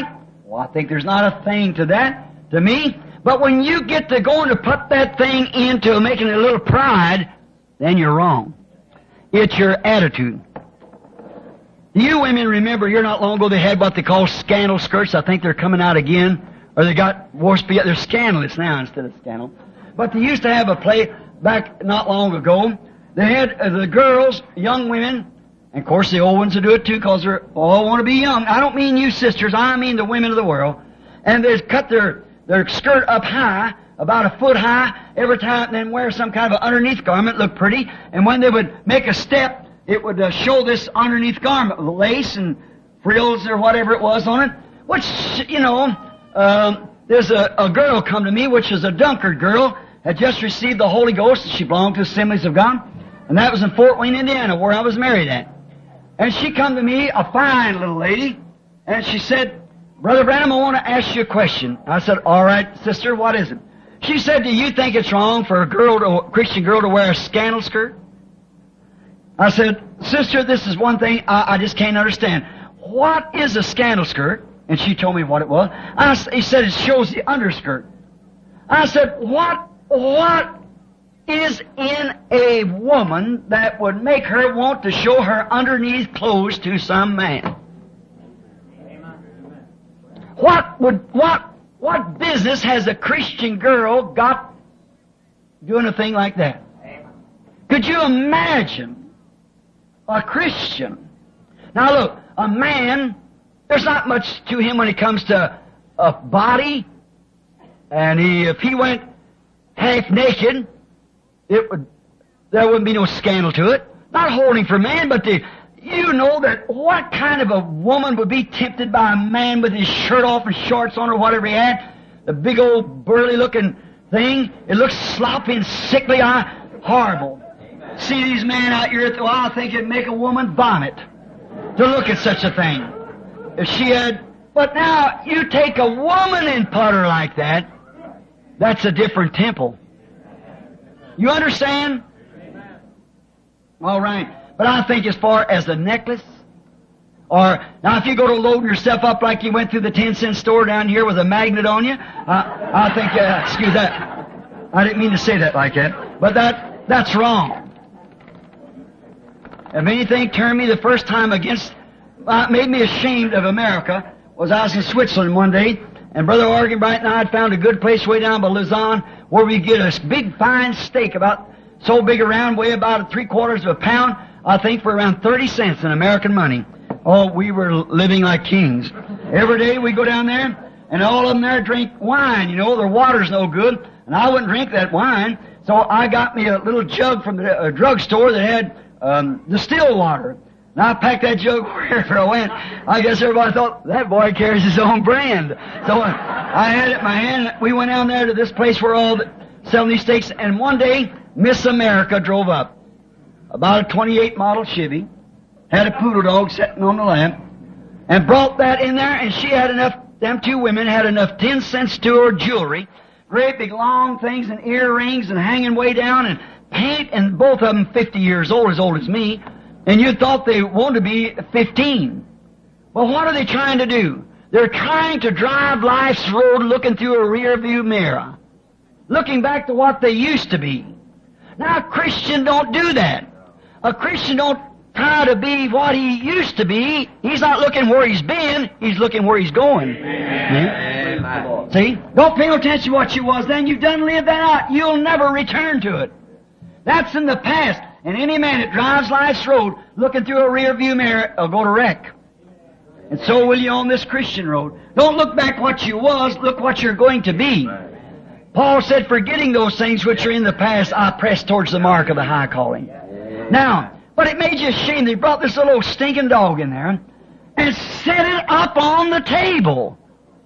Well, I think there's not a thing to that, to me. But when you get to going to put that thing into making it a little pride, then you're wrong. It's your attitude. You women remember here not long ago they had what they call scandal skirts. I think they're coming out again. Or they got worse, they're scandalous now instead of scandal. But they used to have a play back not long ago. They had the girls, young women, and of course the old ones will do it too because they all want to be young. I don't mean you sisters, I mean the women of the world. And they cut their skirt up high, about a foot high, every time, and then wear some kind of an underneath garment, look pretty. And when they would make a step, it would show this underneath garment with lace and frills or whatever it was on it. Which, you know, there's a girl come to me, which is a Dunkard girl, had just received the Holy Ghost, and she belonged to Assemblies of God. And that was in Fort Wayne, Indiana, where I was married at. And she come to me, a fine little lady, and she said, Brother Branham, I want to ask you a question. I said, all right, sister, what is it? She said, do you think it's wrong for a Christian girl to wear a scandal skirt? I said, sister, this is one thing I just can't understand. What is a scandal skirt? And she told me what it was. He said it shows the underskirt. I said, what is in a woman that would make her want to show her underneath clothes to some man? What business has a Christian girl got doing a thing like that? Could you imagine a Christian? Now look, a man, there's not much to him when it comes to a body, and if he went half naked, there wouldn't be no scandal to it. Not holding for man, but you know that what kind of a woman would be tempted by a man with his shirt off and shorts on or whatever he had? The big old burly looking thing. It looks sloppy and sickly. Horrible. See these men out here, I think it'd make a woman vomit to look at such a thing. If she had, but now you take a woman and put her like that, that's a different temple. You understand? All right. But I think as far as the necklace, or now if you go to loading yourself up like you went through the 10-cent store down here with a magnet on you, I think, excuse that. I didn't mean to say that like that. But that's wrong. If anything turned me the first time against, made me ashamed of America, was I was in Switzerland one day, and Brother Argenbright and I had found a good place way down by Lausanne where we get a big fine steak about so big around, weigh about 3/4 of a pound, I think for around 30 cents in American money. Oh, we were living like kings. Every day we go down there, and all of them there drink wine, you know, their water's no good, and I wouldn't drink that wine, so I got me a little jug from the drugstore that had distilled water. And I packed that jug wherever I went. I guess everybody thought, that boy carries his own brand. So I had it in my hand. We went down there to this place where all selling these steaks, and one day, Miss America drove up. About a 28 model Chevy, had a poodle dog sitting on the lap, and brought that in there, and she had enough, them two women had enough 10-cent store jewelry, great big long things and earrings and hanging way down and paint, and both of them 50 years old as me, and you thought they wanted to be 15. Well, what are they trying to do? They're trying to drive life's road looking through a rear view mirror, looking back to what they used to be. Now, a Christian don't do that. A Christian don't try to be what he used to be. He's not looking where he's been, he's looking where he's going. Amen. See? Don't pay no attention to what you was then. You've done lived that out. You'll never return to it. That's in the past. And any man that drives life's road looking through a rear view mirror will go to wreck. And so will you on this Christian road. Don't look back what you was, look what you're going to be. Paul said, forgetting those things which are in the past, I press towards the mark of the high calling. Now, but it made you ashamed. They brought this little stinking dog in there and set it up on the table.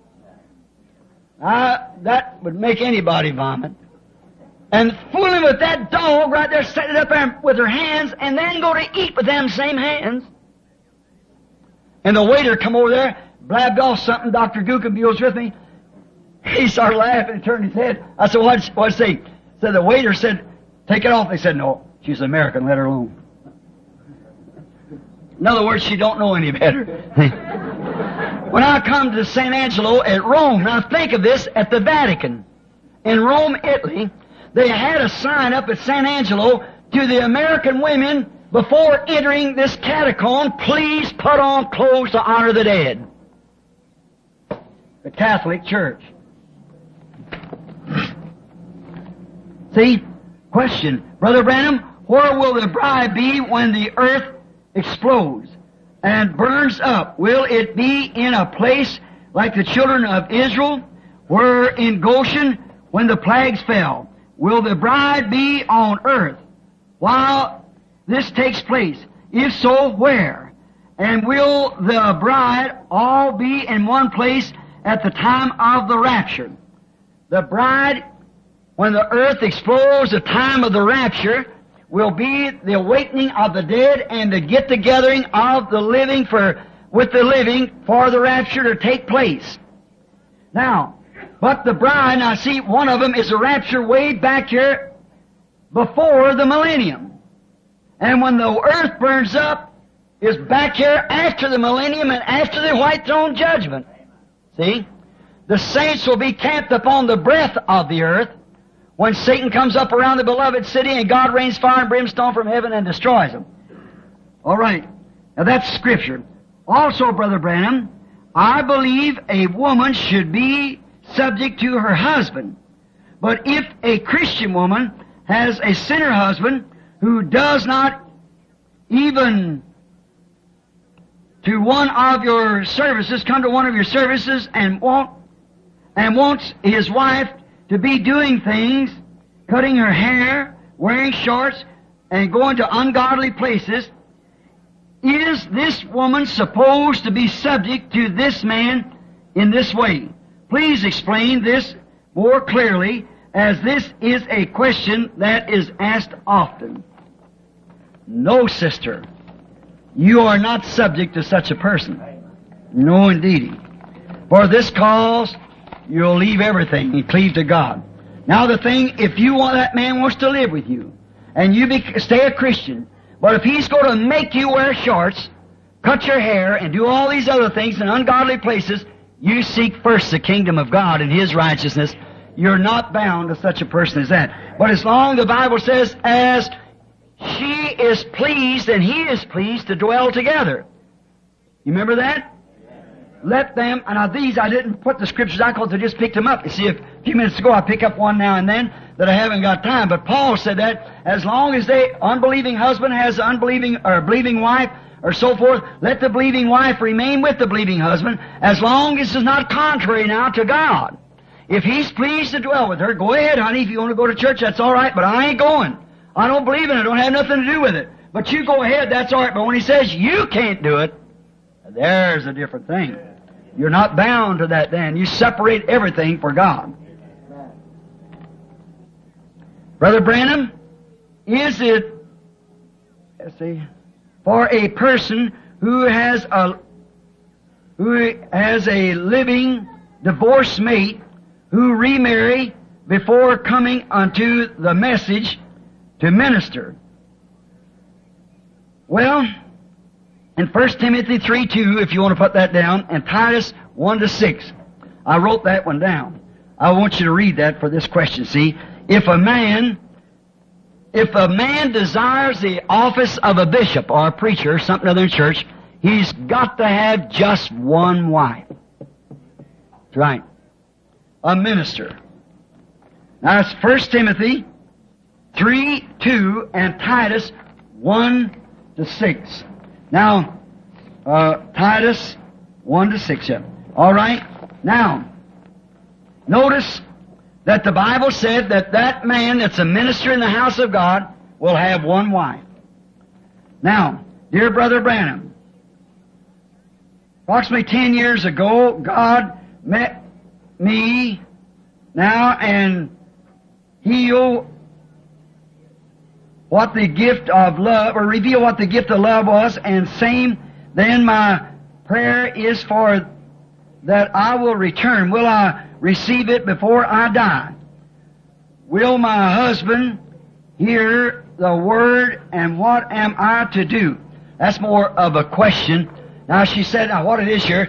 That would make anybody vomit. And fooling with that dog right there, set it up there with her hands, and then go to eat with them same hands. And the waiter come over there, blabbed off something. Dr. Gukenbuhl was with me. He started laughing and turned his head. I said, what's he? So the waiter said, take it off. They said, no, she's American, let her alone. In other words, she don't know any better. When I come to St. Angelo at Rome, now think of this at the Vatican. In Rome, Italy, they had a sign up at St. Angelo to the American women before entering this catacomb, please put on clothes to honor the dead. The Catholic Church. See? Question. Brother Branham, where will the bride be when the earth explodes and burns up? Will it be in a place like the children of Israel were in Goshen when the plagues fell? Will the bride be on earth while this takes place? If so, where? And will the bride all be in one place at the time of the rapture? The bride, when the earth explodes, the time of the rapture will be the awakening of the dead and the get-togethering of the living with the living for the rapture to take place. Now, but the bride, now see, one of them is a rapture way back here before the millennium. And when the earth burns up, is back here after the millennium and after the white throne judgment. See? The saints will be camped upon the breadth of the earth when Satan comes up around the beloved city and God rains fire and brimstone from heaven and destroys them. All right. Now that's Scripture. Also, Brother Branham, I believe a woman should be subject to her husband. But if a Christian woman has a sinner husband who does not even to one of your services, come to one of your services and wants his wife to be doing things, cutting her hair, wearing shorts, and going to ungodly places, is this woman supposed to be subject to this man in this way? Please explain this more clearly, as this is a question that is asked often. No, sister, you are not subject to such a person. No, indeedy. For this cause, you'll leave everything and cleave to God. Now the thing, if that man wants to live with you, and you stay a Christian, but if he's going to make you wear shorts, cut your hair, and do all these other things in ungodly places, you seek first the kingdom of God and His righteousness. You're not bound to such a person as that. But as long, the Bible says, as she is pleased and he is pleased to dwell together. You remember that? Let them, and now these, I didn't put the scriptures out because I just picked them up. You see, a few minutes ago I pick up one now and then that I haven't got time. But Paul said that as long as the unbelieving husband has an unbelieving or believing wife or so forth, let the believing wife remain with the believing husband as long as it's not contrary now to God. If he's pleased to dwell with her, go ahead, honey. If you want to go to church, that's all right, but I ain't going. I don't believe in it. I don't have nothing to do with it. But you go ahead, that's all right. But when he says you can't do it, there's a different thing. You're not bound to that then. You separate everything for God. Brother Branham, is it, let's see, for a person who has a living divorced mate who remarry before coming unto the message to minister? Well, in 1 Timothy 3:2, if you want to put that down, and Titus 1-6, I wrote that one down. I want you to read that for this question. See, if a man desires the office of a bishop or a preacher or something other in church, he's got to have just one wife. That's right. A minister. Now it's 1 Timothy 3:2 and Titus 1-6. Now, Titus 1-6. Yeah. All right. Now, notice that the Bible said that that man that's a minister in the house of God will have one wife. Now, dear Brother Branham, approximately 10 years ago, God met me now and healed what the gift of love, or reveal what the gift of love was, and same, then my prayer is for that I will return. Will I receive it before I die? Will my husband hear the word, and what am I to do? That's more of a question. Now she said, now what it is here,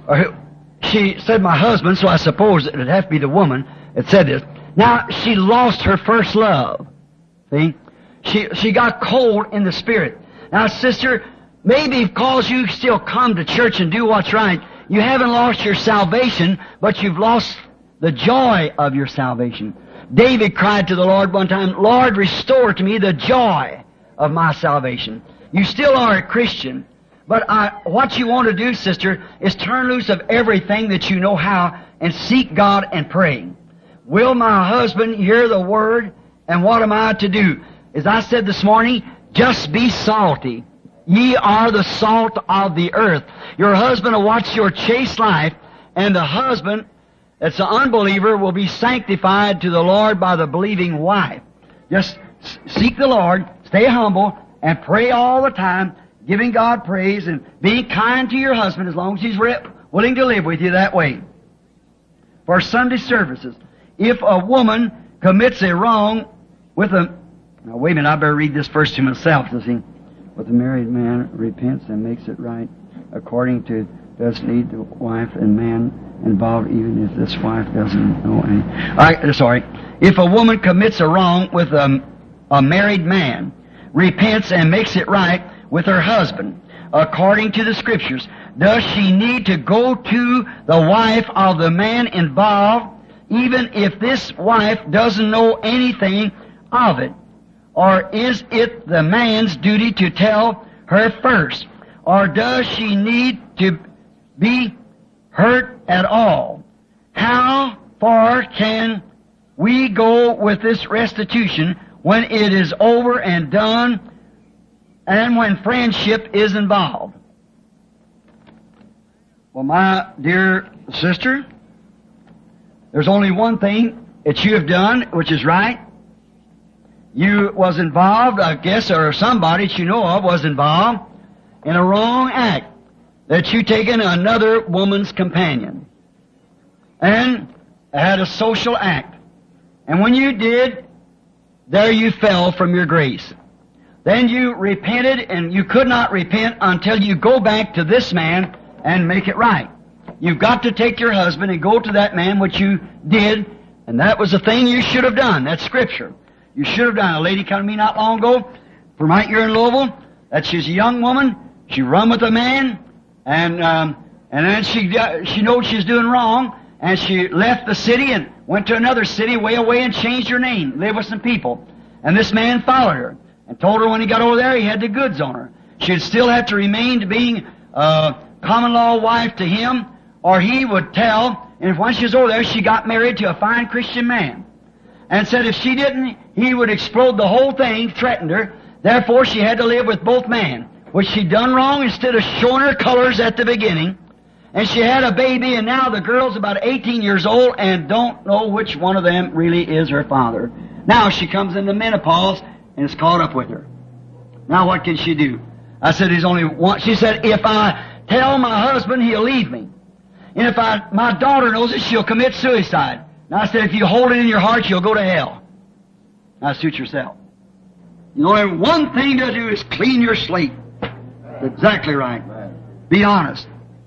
she said my husband, so I suppose it would have to be the woman that said this. Now, she lost her first love. See? She got cold in the spirit. Now, sister, maybe because you still come to church and do what's right, you haven't lost your salvation, but you've lost the joy of your salvation. David cried to the Lord one time, Lord, restore to me the joy of my salvation. You still are a Christian, but what you want to do, sister, is turn loose of everything that you know how and seek God and pray. Will my husband hear the word, and what am I to do? As I said this morning, just be salty. Ye are the salt of the earth. Your husband will watch your chaste life, and the husband that's an unbeliever will be sanctified to the Lord by the believing wife. Just seek the Lord, stay humble, and pray all the time, giving God praise and being kind to your husband as long as he's willing to live with you that way. For Sunday services, if a woman commits a wrong with a... Now wait a minute, I better read this first to myself, you see. With a married man repents and makes it right according to does need the wife and man involved, even if this wife doesn't know any. If a woman commits a wrong with a married man, repents and makes it right with her husband, according to the Scriptures, does she need to go to the wife of the man involved, even if this wife doesn't know anything of it? Or is it the man's duty to tell her first? Or does she need to be hurt at all? How far can we go with this restitution when it is over and done and when friendship is involved? Well, my dear sister, there's only one thing that you have done which is right. You was involved, I guess, or somebody that you know of was involved in a wrong act, that you taken another woman's companion and had a social act. And when you did, there you fell from your grace. Then you repented, and you could not repent until you go back to this man and make it right. You've got to take your husband and go to that man, which you did, and that was the thing you should have done. That's Scripture. You should have done. A lady come to me not long ago from right here in Louisville, that she's a young woman. She run with a man, and then she knows she's doing wrong, and she left the city and went to another city way away and changed her name, lived with some people. And this man followed her and told her when he got over there he had the goods on her. She'd still have to remain to being a common law wife to him, or he would tell, and if once she was over there, she got married to a fine Christian man. And said if she didn't, he would explode the whole thing, threatened her. Therefore, she had to live with both men, which she'd done wrong instead of showing her colors at the beginning. And she had a baby, and now the girl's about 18 years old and don't know which one of them really is her father. Now she comes into menopause and is caught up with her. Now what can she do? I said, there's only one. She said, if I tell my husband, he'll leave me. And if my daughter knows it, she'll commit suicide. Now I said, if you hold it in your heart, you'll go to hell. Now suit yourself. You know, only one thing to do is clean your slate. That's exactly right. Be honest.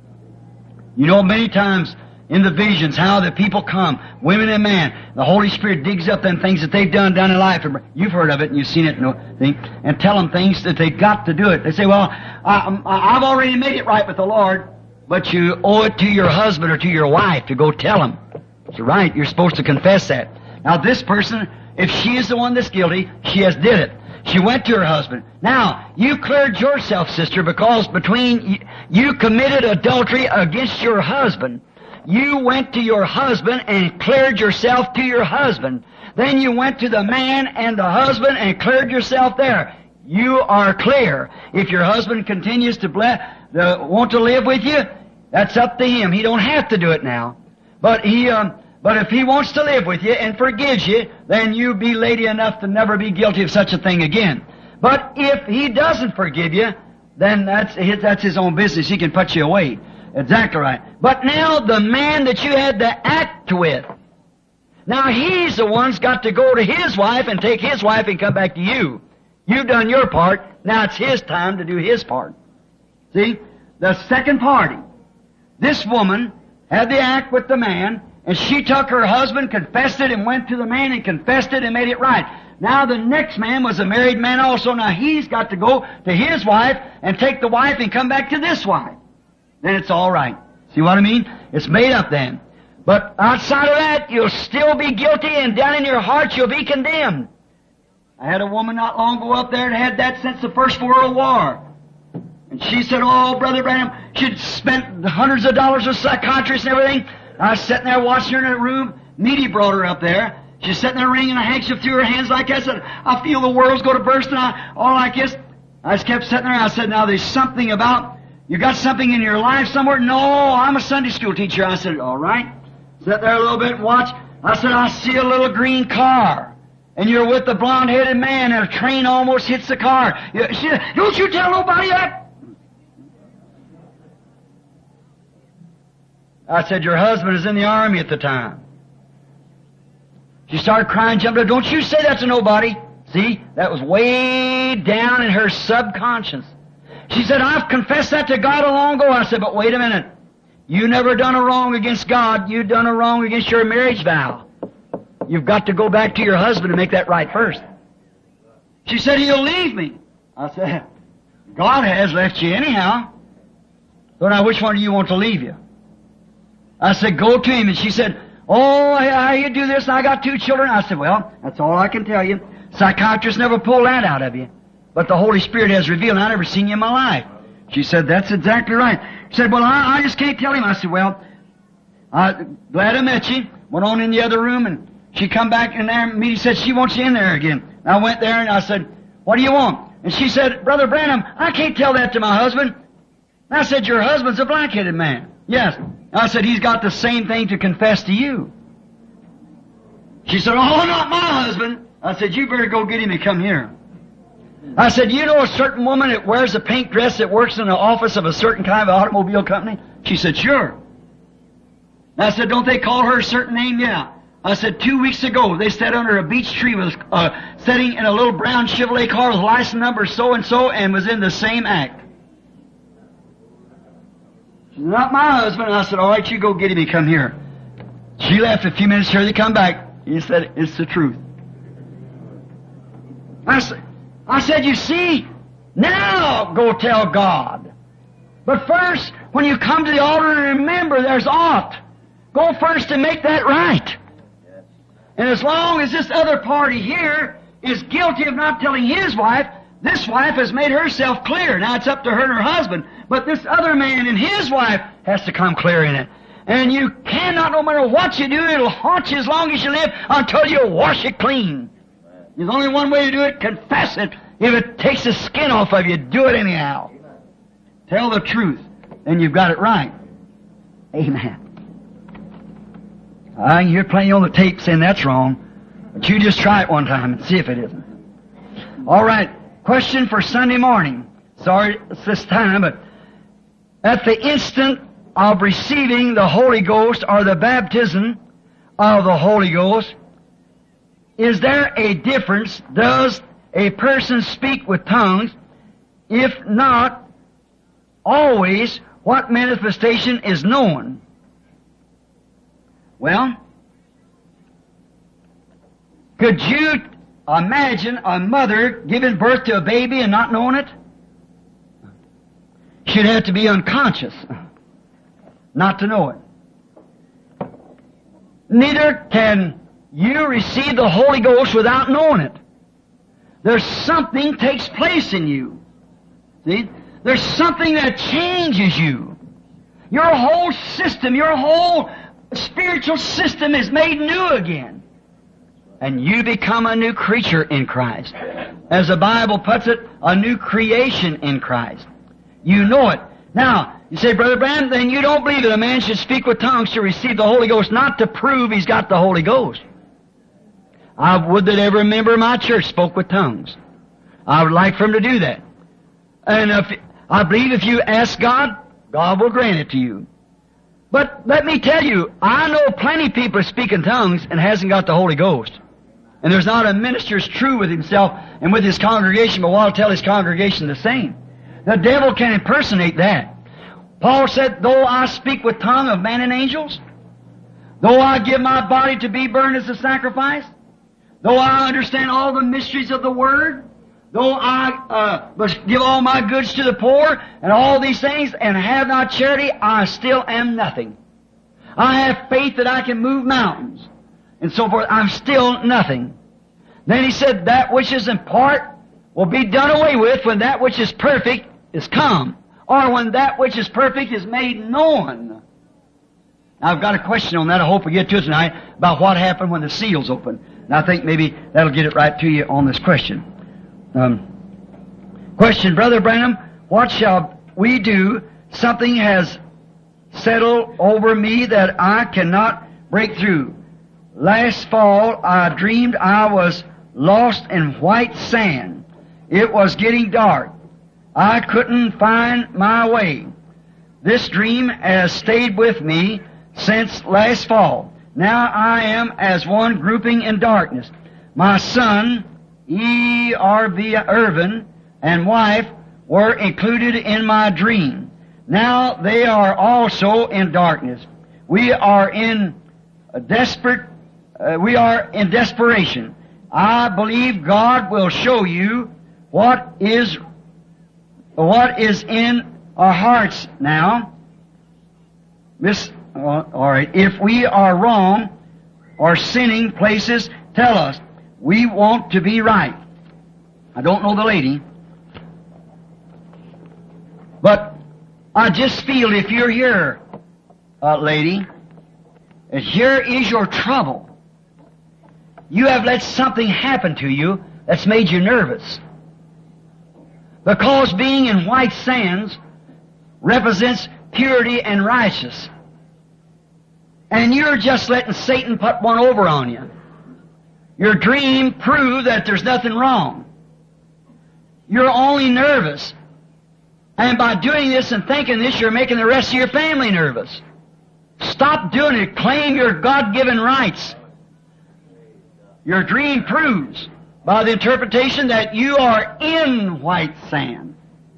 You know, many times in the visions, how the people come, women and men, the Holy Spirit digs up them things that they've done down in life. You've heard of it and you've seen it, and tell them things that they've got to do it. They say, well, I've already made it right with the Lord, but you owe it to your husband or to your wife to go tell them. That's right. You're supposed to confess that. Now, this person, if she is the one that's guilty, she has did it. She went to her husband. Now, you cleared yourself, sister, because between you committed adultery against your husband. You went to your husband and cleared yourself to your husband. Then you went to the man and the husband and cleared yourself there. You are clear. If your husband continues to want to live with you, that's up to him. He don't have to do it now. But if he wants to live with you and forgives you, then you be lady enough to never be guilty of such a thing again. But if he doesn't forgive you, then that's his own business. He can put you away. Exactly right. But now the man that you had to act with, now he's the one's got to go to his wife and take his wife and come back to you. You've done your part. Now it's his time to do his part. See? The second party this woman had the act with the man, and she took her husband, confessed it, and went to the man and confessed it and made it right. Now the next man was a married man also. Now he's got to go to his wife and take the wife and come back to this wife. Then it's all right. See what I mean? It's made up then. But outside of that, you'll still be guilty, and down in your heart you'll be condemned. I had a woman not long ago up there that had that since the First World War. And she said, oh, Brother Branham, she'd spent hundreds of dollars with psychiatrists and everything. I was sitting there watching her in her room. Meaty brought her up there. She's sitting there wringing a handkerchief through her hands like that. I said, I feel the world's going to burst, and all like this. I just kept sitting there, and I said, now there's something about, you got something in your life somewhere? No, I'm a Sunday school teacher. I said, all right. Sit there a little bit and watch. I said, I see a little green car. And you're with the blonde-headed man, and a train almost hits the car. She said, don't you tell nobody that. I said, your husband is in the army at the time. She started crying, jumped up. Don't you say that to nobody. See, that was way down in her subconscious. She said, I've confessed that to God long ago. I said, but wait a minute. You never done a wrong against God. You done a wrong against your marriage vow. You've got to go back to your husband and make that right first. She said, he'll leave me. I said, God has left you anyhow. So now which one do you want to leave you? I said, go to him. And she said, oh, how you do this? I got 2 children. I said, well, that's all I can tell you. Psychiatrists never pull that out of you. But the Holy Spirit has revealed, I've never seen you in my life. She said, that's exactly right. She said, well, I just can't tell him. I said, well, I'm glad I met you. Went on in the other room, and she come back in there, and Meaty said she wants you in there again. I went there, and I said, what do you want? And she said, Brother Branham, I can't tell that to my husband. And I said, your husband's a black-headed man. Yes. I said, he's got the same thing to confess to you. She said, oh, not my husband. I said, you better go get him and come here. I said, you know a certain woman that wears a pink dress that works in the office of a certain kind of automobile company? She said, sure. And I said, don't they call her a certain name? Yeah. I said, 2 weeks ago, they sat under a beech tree, was sitting in a little brown Chevrolet car with license number so-and-so, and was in the same act. She said, not my husband. And I said, all right, you go get him and come here. She left a few minutes, here they come back. He said, it's the truth. I said, you see, now go tell God. But first, when you come to the altar, remember there's ought. Go first and make that right. And as long as this other party here is guilty of not telling his wife, this wife has made herself clear. Now it's up to her and her husband. But this other man and his wife has to come clear in it. And you cannot, no matter what you do, it'll haunt you as long as you live until you wash it clean. There's only one way to do it, confess it. If it takes the skin off of you, do it anyhow. Tell the truth, then you've got it right. Amen. I can hear plenty on the tape saying that's wrong, but you just try it one time and see if it isn't. All right, question for Sunday morning. Sorry it's this time, but at the instant of receiving the Holy Ghost or the baptism of the Holy Ghost, is there a difference? Does a person speak with tongues? If not, always, what manifestation is known? Well, could you imagine a mother giving birth to a baby and not knowing it? She'd have to be unconscious not to know it. Neither can you receive the Holy Ghost without knowing it. There's something takes place in you. See? There's something that changes you. Your whole system, your whole spiritual system is made new again. And you become a new creature in Christ. As the Bible puts it, a new creation in Christ. You know it. Now, you say, Brother Branham, then you don't believe that a man should speak with tongues to receive the Holy Ghost, not to prove he's got the Holy Ghost. I would that every member of my church spoke with tongues. I would like for him to do that. And I believe if you ask God, God will grant it to you. But let me tell you, I know plenty of people speak in tongues and hasn't got the Holy Ghost. And there's not a minister as true with himself and with his congregation, but will tell his congregation the same. The devil can impersonate that. Paul said, though I speak with tongue of man and angels, though I give my body to be burned as a sacrifice, though I understand all the mysteries of the Word, though I must give all my goods to the poor and all these things and have not charity, I still am nothing. I have faith that I can move mountains and so forth. I'm still nothing. Then he said, that which is in part will be done away with when that which is perfect is come, or when that which is perfect is made known. Now, I've got a question on that. I hope we get to it tonight about what happened when the seals opened. And I think maybe that'll get it right to you on this question. Question, Brother Branham, what shall we do? Something has settled over me that I cannot break through. Last fall, I dreamed I was lost in white sand. It was getting dark. I couldn't find my way. This dream has stayed with me since last fall. Now I am as one grouping in darkness. My son, E.R.V. Irvin, and wife were included in my dream. Now they are also in darkness. We are in desperation. I believe God will show you what is in our hearts now. All right. If we are wrong or sinning places, tell us. We want to be right. I don't know the lady, but I just feel if you're here, lady, and here is your trouble. You have let something happen to you that's made you nervous. Because being in white sands represents purity and righteousness. And you're just letting Satan put one over on you. Your dream proved that there's nothing wrong. You're only nervous. And by doing this and thinking this, you're making the rest of your family nervous. Stop doing it. Claim your God-given rights. Your dream proves by the interpretation that you are in white sand.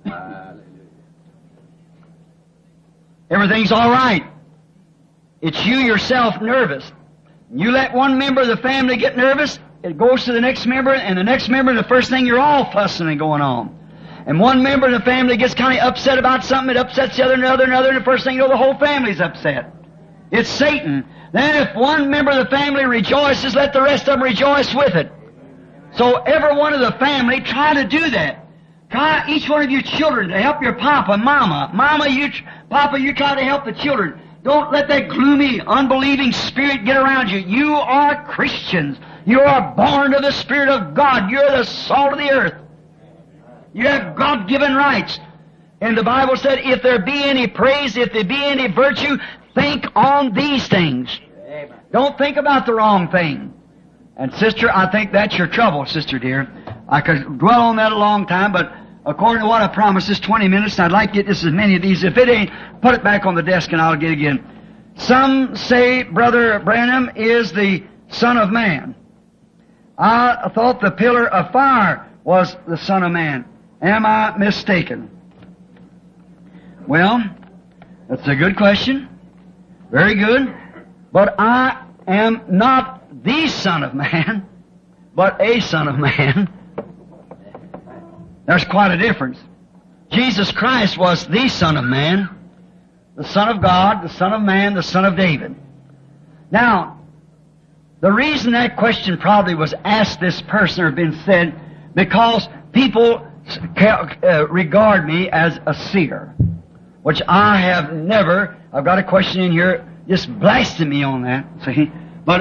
Everything's all right. It's you yourself nervous. You let one member of the family get nervous, it goes to the next member, and the next member, and the first thing you're all fussing and going on. And one member of the family gets kind of upset about something, it upsets the other, and and the first thing you know, the whole family's upset. It's Satan. Then if one member of the family rejoices, let the rest of them rejoice with it. So every one of the family, try to do that. Try, each one of you children, to help your papa, mama. Papa, you try to help the children. Don't let that gloomy, unbelieving spirit get around you. You are Christians. You are born of the Spirit of God. You're the salt of the earth. You have God-given rights. And the Bible said, if there be any praise, if there be any virtue, think on these things. Amen. Don't think about the wrong thing. And sister, I think that's your trouble, sister dear. I could dwell on that a long time, but according to what I promised, this 20 minutes, I'd like to get this as many of these. If it ain't, put it back on the desk and I'll get it again. Some say Brother Branham is the Son of Man. I thought the pillar of fire was the Son of Man. Am I mistaken? Well, that's a good question. Very good. But I am not the Son of Man, but a Son of Man. There's quite a difference. Jesus Christ was the Son of Man, the Son of God, the Son of Man, the Son of David. Now, the reason that question probably was asked this person or been said, because people regard me as a seer, which I have never. I've got a question in here just blasting me on that, see? But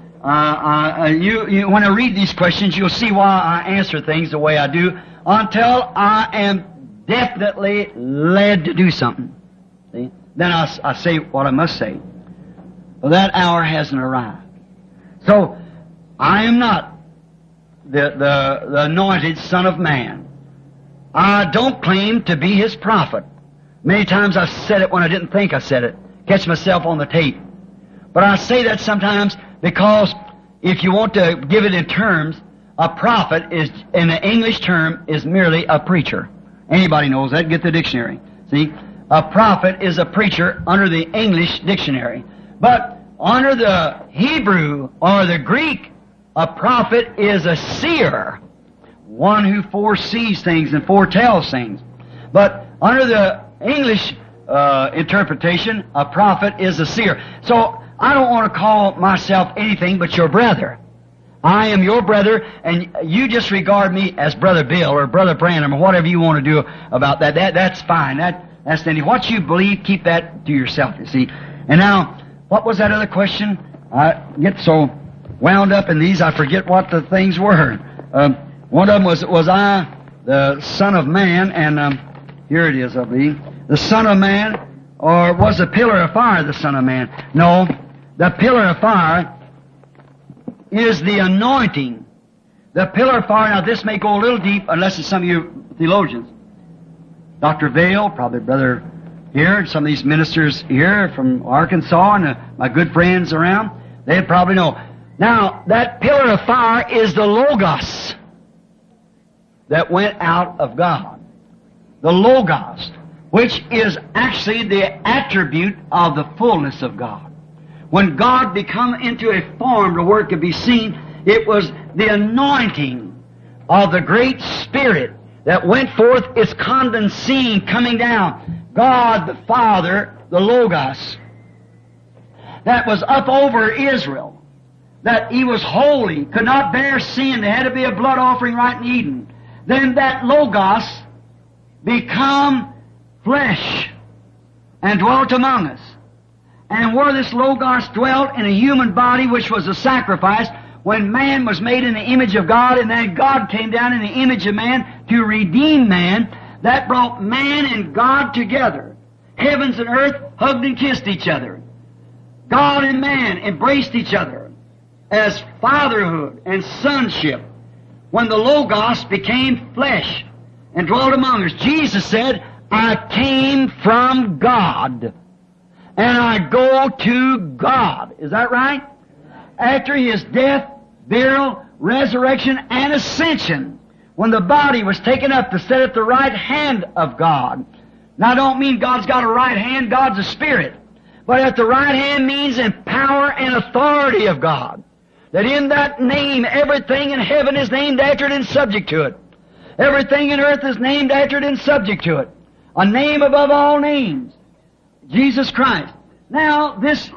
you when I read these questions, you'll see why I answer things the way I do, until I am definitely led to do something. See? Then I say what I must say. Well, that hour hasn't arrived. So, I am not the anointed Son of Man. I don't claim to be His prophet. Many times I've said it when I didn't think I said it. Catch myself on the tape. But I say that sometimes because if you want to give it in terms, a prophet is, in the English term, is merely a preacher. Anybody knows that. Get the dictionary. See? a prophet is a preacher under the English dictionary. But under the Hebrew or the Greek, a prophet is a seer, one who foresees things and foretells things. But under the English interpretation, a prophet is a seer. So I don't want to call myself anything but your brother. I am your brother, and you just regard me as Brother Bill or Brother Branham or whatever you want to do about that. That's fine. That's the what you believe, keep that to yourself, you see. And now, what was that other question? I get so wound up in these, I forget what the things were. One of them was I the Son of Man? And here it is, I believe. The Son of Man, or was the pillar of fire the Son of Man? No, the pillar of fire is the anointing. The pillar of fire, now this may go a little deep unless it's some of you theologians. Dr. Vail, probably Brother here, and some of these ministers here from Arkansas, and my good friends around, they probably know. Now, that pillar of fire is the Logos that went out of God. The Logos, which is actually the attribute of the fullness of God. When God become into a form to where it could be seen, it was the anointing of the great Spirit that went forth, its condensing, coming down. God the Father, the Logos, that was up over Israel, that He was holy, could not bear sin, there had to be a blood offering right in Eden. Then that Logos become flesh and dwelt among us. And where this Logos dwelt in a human body, which was a sacrifice, when man was made in the image of God, and then God came down in the image of man to redeem man, that brought man and God together. Heavens and earth hugged and kissed each other. God and man embraced each other as fatherhood and sonship. When the Logos became flesh and dwelt among us, Jesus said, I came from God, and I go to God. Is that right? After His death, burial, resurrection, and ascension, when the body was taken up to sit at the right hand of God. Now I don't mean God's got a right hand, God's a spirit. But at the right hand means in power and authority of God. That in that name, everything in heaven is named after it and subject to it. Everything in earth is named after it and subject to it. A name above all names. Jesus Christ. Now, this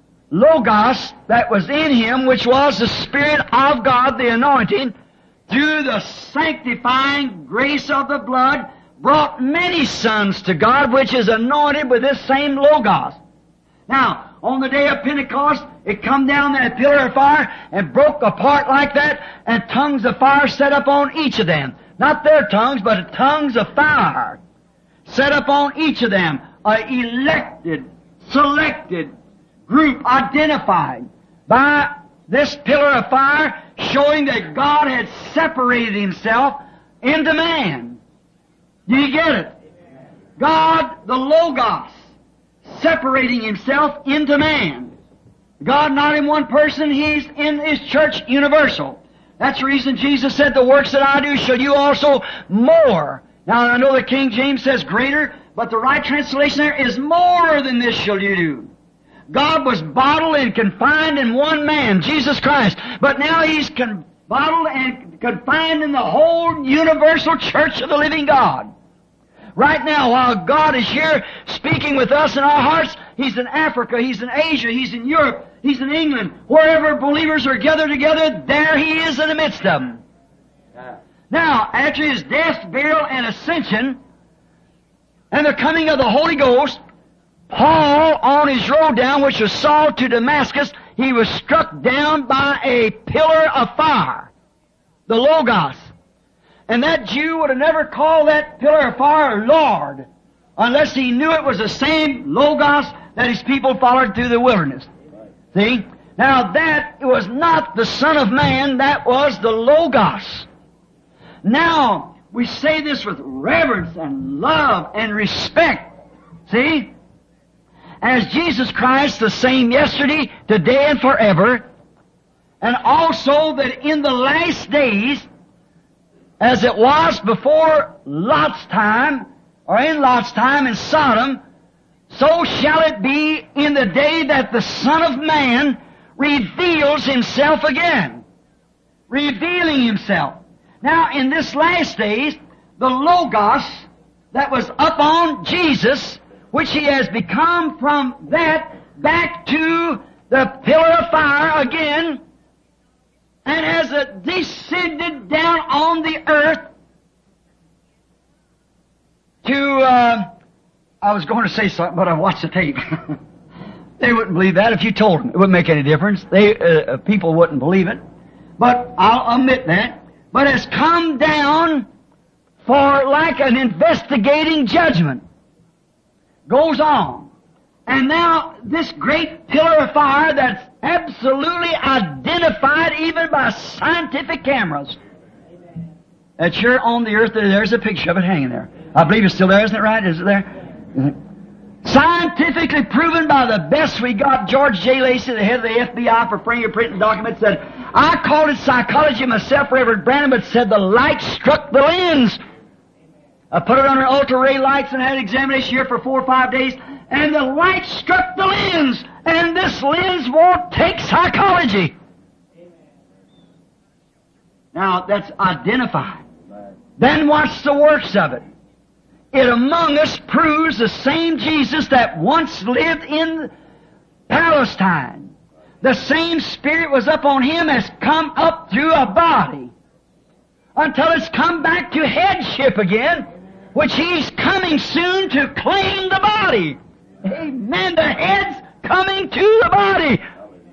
Logos that was in Him, which was the Spirit of God, the anointing, through the sanctifying grace of the blood, brought many sons to God, which is anointed with this same Logos. Now, on the day of Pentecost, it come down that pillar of fire and broke apart like that, and tongues of fire set up on each of them. Not their tongues, but tongues of fire set up on each of them. A elected, selected group identified by this pillar of fire, showing that God had separated Himself into man. Do you get it? God, the Logos, separating Himself into man. God not in one person, He's in His church universal. That's the reason Jesus said, the works that I do shall you also more. Now I know the King James says greater, but the right translation there is more than this shall you do. God was bottled and confined in one man, Jesus Christ. But now He's bottled and confined in the whole universal church of the living God. Right now, while God is here speaking with us in our hearts, He's in Africa, He's in Asia, He's in Europe, He's in England. Wherever believers are gathered together, there He is in the midst of them. Now, after His death, burial, and ascension, and the coming of the Holy Ghost, Paul, on his road down, which was Saul to Damascus, he was struck down by a pillar of fire, the Logos. And that Jew would have never called that pillar of fire Lord, unless he knew it was the same Logos that his people followed through the wilderness. See? Now that was not the Son of Man, that was the Logos. Now, we say this with reverence and love and respect. See? As Jesus Christ, the same yesterday, today, and forever, and also that in the last days, as it was before Lot's time, or in Lot's time in Sodom, so shall it be in the day that the Son of Man reveals Himself again. Revealing Himself. Now, in this last days, the Logos that was upon Jesus, which He has become from that back to the pillar of fire again, and has descended down on the earth to, I was going to say something, but I watched the tape. They wouldn't believe that if you told them. It wouldn't make any difference. People wouldn't believe it. But I'll admit that. But has come down for like an investigating judgment. Goes on. And now this great pillar of fire that's absolutely identified even by scientific cameras. That's here on the earth. There's a picture of it hanging there. I believe it's still there, isn't it right? Is it there? Scientifically proven by the best we got. George J. Lacey, the head of the FBI for fingerprinting documents, said, I called it psychology myself, Reverend Branham, but said the light struck the lens. I put it under ultra-ray lights and had examination here for 4 or 5 days, and the light struck the lens, and this lens won't take psychology. Now, that's identified. Then watch the works of it. It among us proves the same Jesus that once lived in Palestine. The same Spirit was up on Him has come up through a body until it's come back to headship again, which He's coming soon to claim the body. Amen. The head's coming to the body.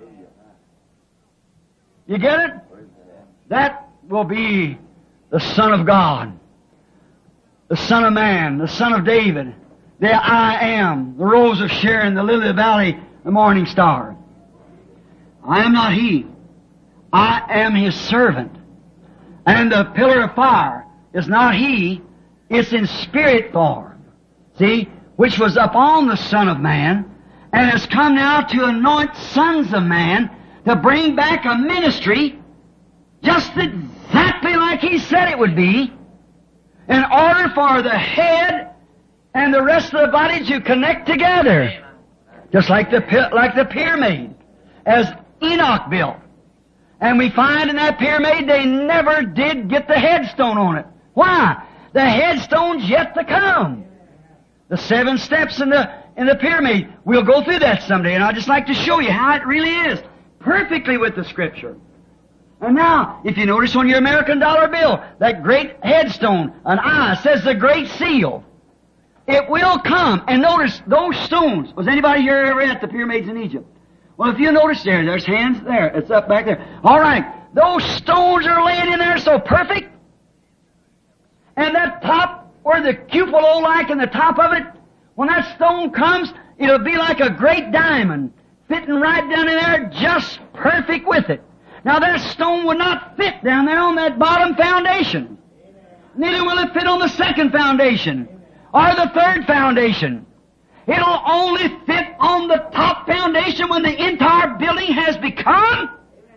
You get it? That will be the Son of God, the Son of Man, the Son of David, the I Am, the Rose of Sharon, the Lily of the Valley, the Morning Star. I am not He. I am His servant. And the pillar of fire is not He, it's in spirit form. See? Which was upon the Son of Man, and has come now to anoint sons of man to bring back a ministry just exactly like He said it would be, in order for the head and the rest of the body to connect together. Just like the pyramid, as Enoch built. And we find in that pyramid they never did get the headstone on it. Why? The headstone's yet to come. The 7 steps in the pyramid. We'll go through that someday, and I'd just like to show you how it really is, perfectly with the Scripture. And now, if you notice on your American dollar bill, that great headstone, an eye, says the Great Seal. It will come. And notice those stones. Was anybody here ever at the pyramids in Egypt? Well, if you notice there's hands there. It's up back there. All right. Those stones are laying in there so perfect. And that top, where the cupola like in the top of it, when that stone comes, it'll be like a great diamond, fitting right down in there, just perfect with it. Now that stone would not fit down there on that bottom foundation. Neither will it fit on the second foundation or the third foundation. It'll only fit on the top foundation when the entire building has become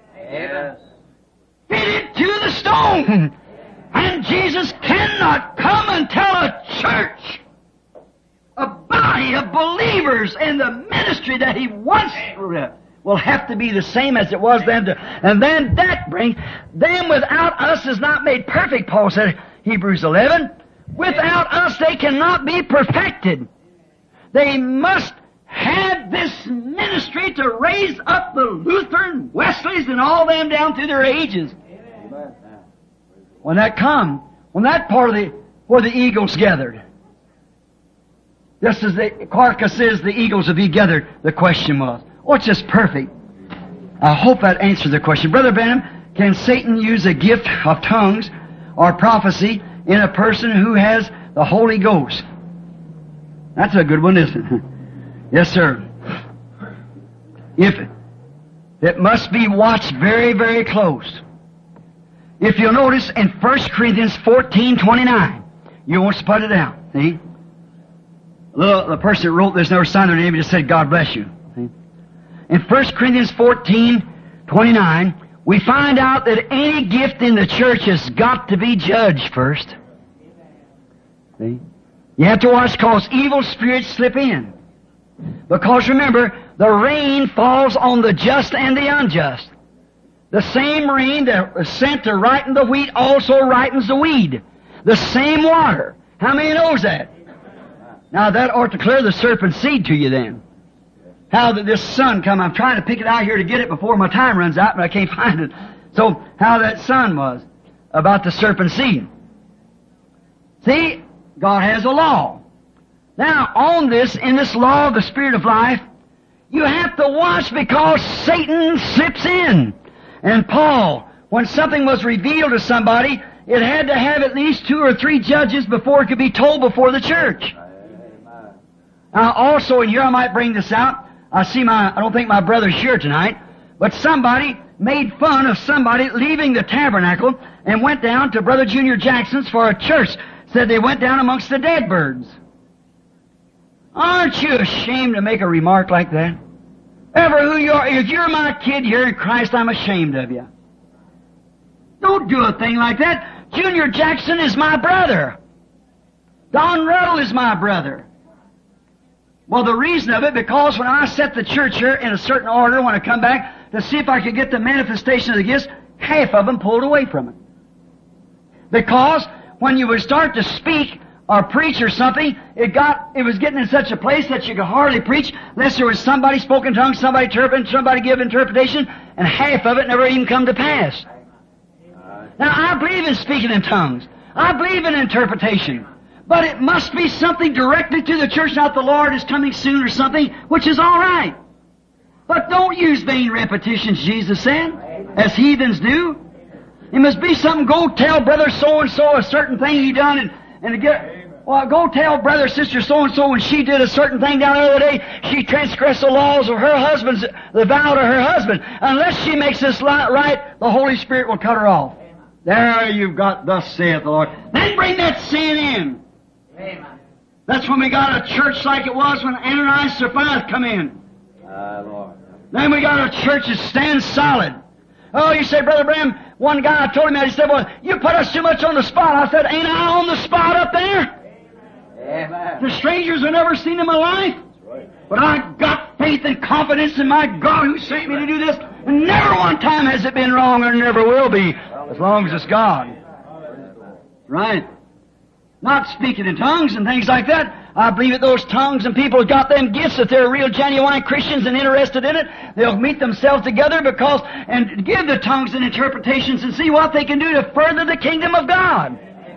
fitted to the stone. And Jesus cannot come until a church, a body of believers in the ministry that He wants will have to be the same as it was then. And then that brings them without us is not made perfect, Paul said, Hebrews 11. Without us they cannot be perfected. They must have this ministry to raise up the Lutheran, Wesleys, and all them down through their ages. Amen. When that come, when that part of where the eagles gathered, just as the carcass is, the eagles will be gathered, the question was, what's just perfect? I hope that answers the question. Brother Branham, can Satan use a gift of tongues or prophecy in a person who has the Holy Ghost? That's a good one, isn't it? Yes, sir. It must be watched very, very close. If you'll notice in 1 Corinthians 14:29, you want to put it down. See? The person that wrote this never signed their name, just said, God bless you. See? In 1 Corinthians 14:29, we find out that any gift in the church has got to be judged first. See? You have to watch because evil spirits slip in. Because remember, the rain falls on the just and the unjust. The same rain that was sent to ripen the wheat also ripens the weed. The same water. How many knows that? Now that ought to clear the serpent seed to you then. How that this sun come, I'm trying to pick it out here to get it before my time runs out, but I can't find it. So, how that sun was about the serpent seed. See, God has a law. Now, on this, in this law of the Spirit of life, you have to watch because Satan slips in. And Paul, when something was revealed to somebody, it had to have at least 2 or 3 judges before it could be told before the church. Now, also, and here I might bring this out, I don't think my brother's here tonight, but somebody made fun of somebody leaving the tabernacle and went down to Brother Junior Jackson's for a church. Said they went down amongst the dead birds. Aren't you ashamed to make a remark like that? Ever who you are, if you're my kid here in Christ, I'm ashamed of you. Don't do a thing like that. Junior Jackson is my brother. Don Ruddle is my brother. Well, the reason of it, because when I set the church here in a certain order, when I come back to see if I could get the manifestation of the gifts, half of them pulled away from it. Because when you would start to speak or preach or something, it was getting in such a place that you could hardly preach unless there was somebody spoke in tongues, somebody interpret, somebody give interpretation, and half of it never even come to pass. Now, I believe in speaking in tongues. I believe in interpretation. But it must be something directly to the church, not the Lord is coming soon or something, which is all right. But don't use vain repetitions, Jesus said, as heathens do. It must be something, go tell brother so-and-so a certain thing he done, go tell brother, sister so-and-so when she did a certain thing down the other day, she transgressed the laws of her husband's, the vow to her husband. Unless she makes this right, the Holy Spirit will cut her off. There you've got, thus saith the Lord. Then bring that sin in. Amen. That's when we got a church like it was when Ananias and Sapphira come in. Lord. Then we got a church that stands solid. Oh, you say, Brother Branham, one guy told him that, he said, well, you put us too much on the spot. I said, ain't I on the spot up there? Amen. The strangers have never seen in my life. But I got faith and confidence in my God who sent me to do this. And never one time has it been wrong or never will be, as long as it's God. Right. Not speaking in tongues and things like that. I believe that those tongues and people have got them gifts, that they're real genuine Christians and interested in it. They'll meet themselves together and give the tongues and interpretations and see what they can do to further the kingdom of God.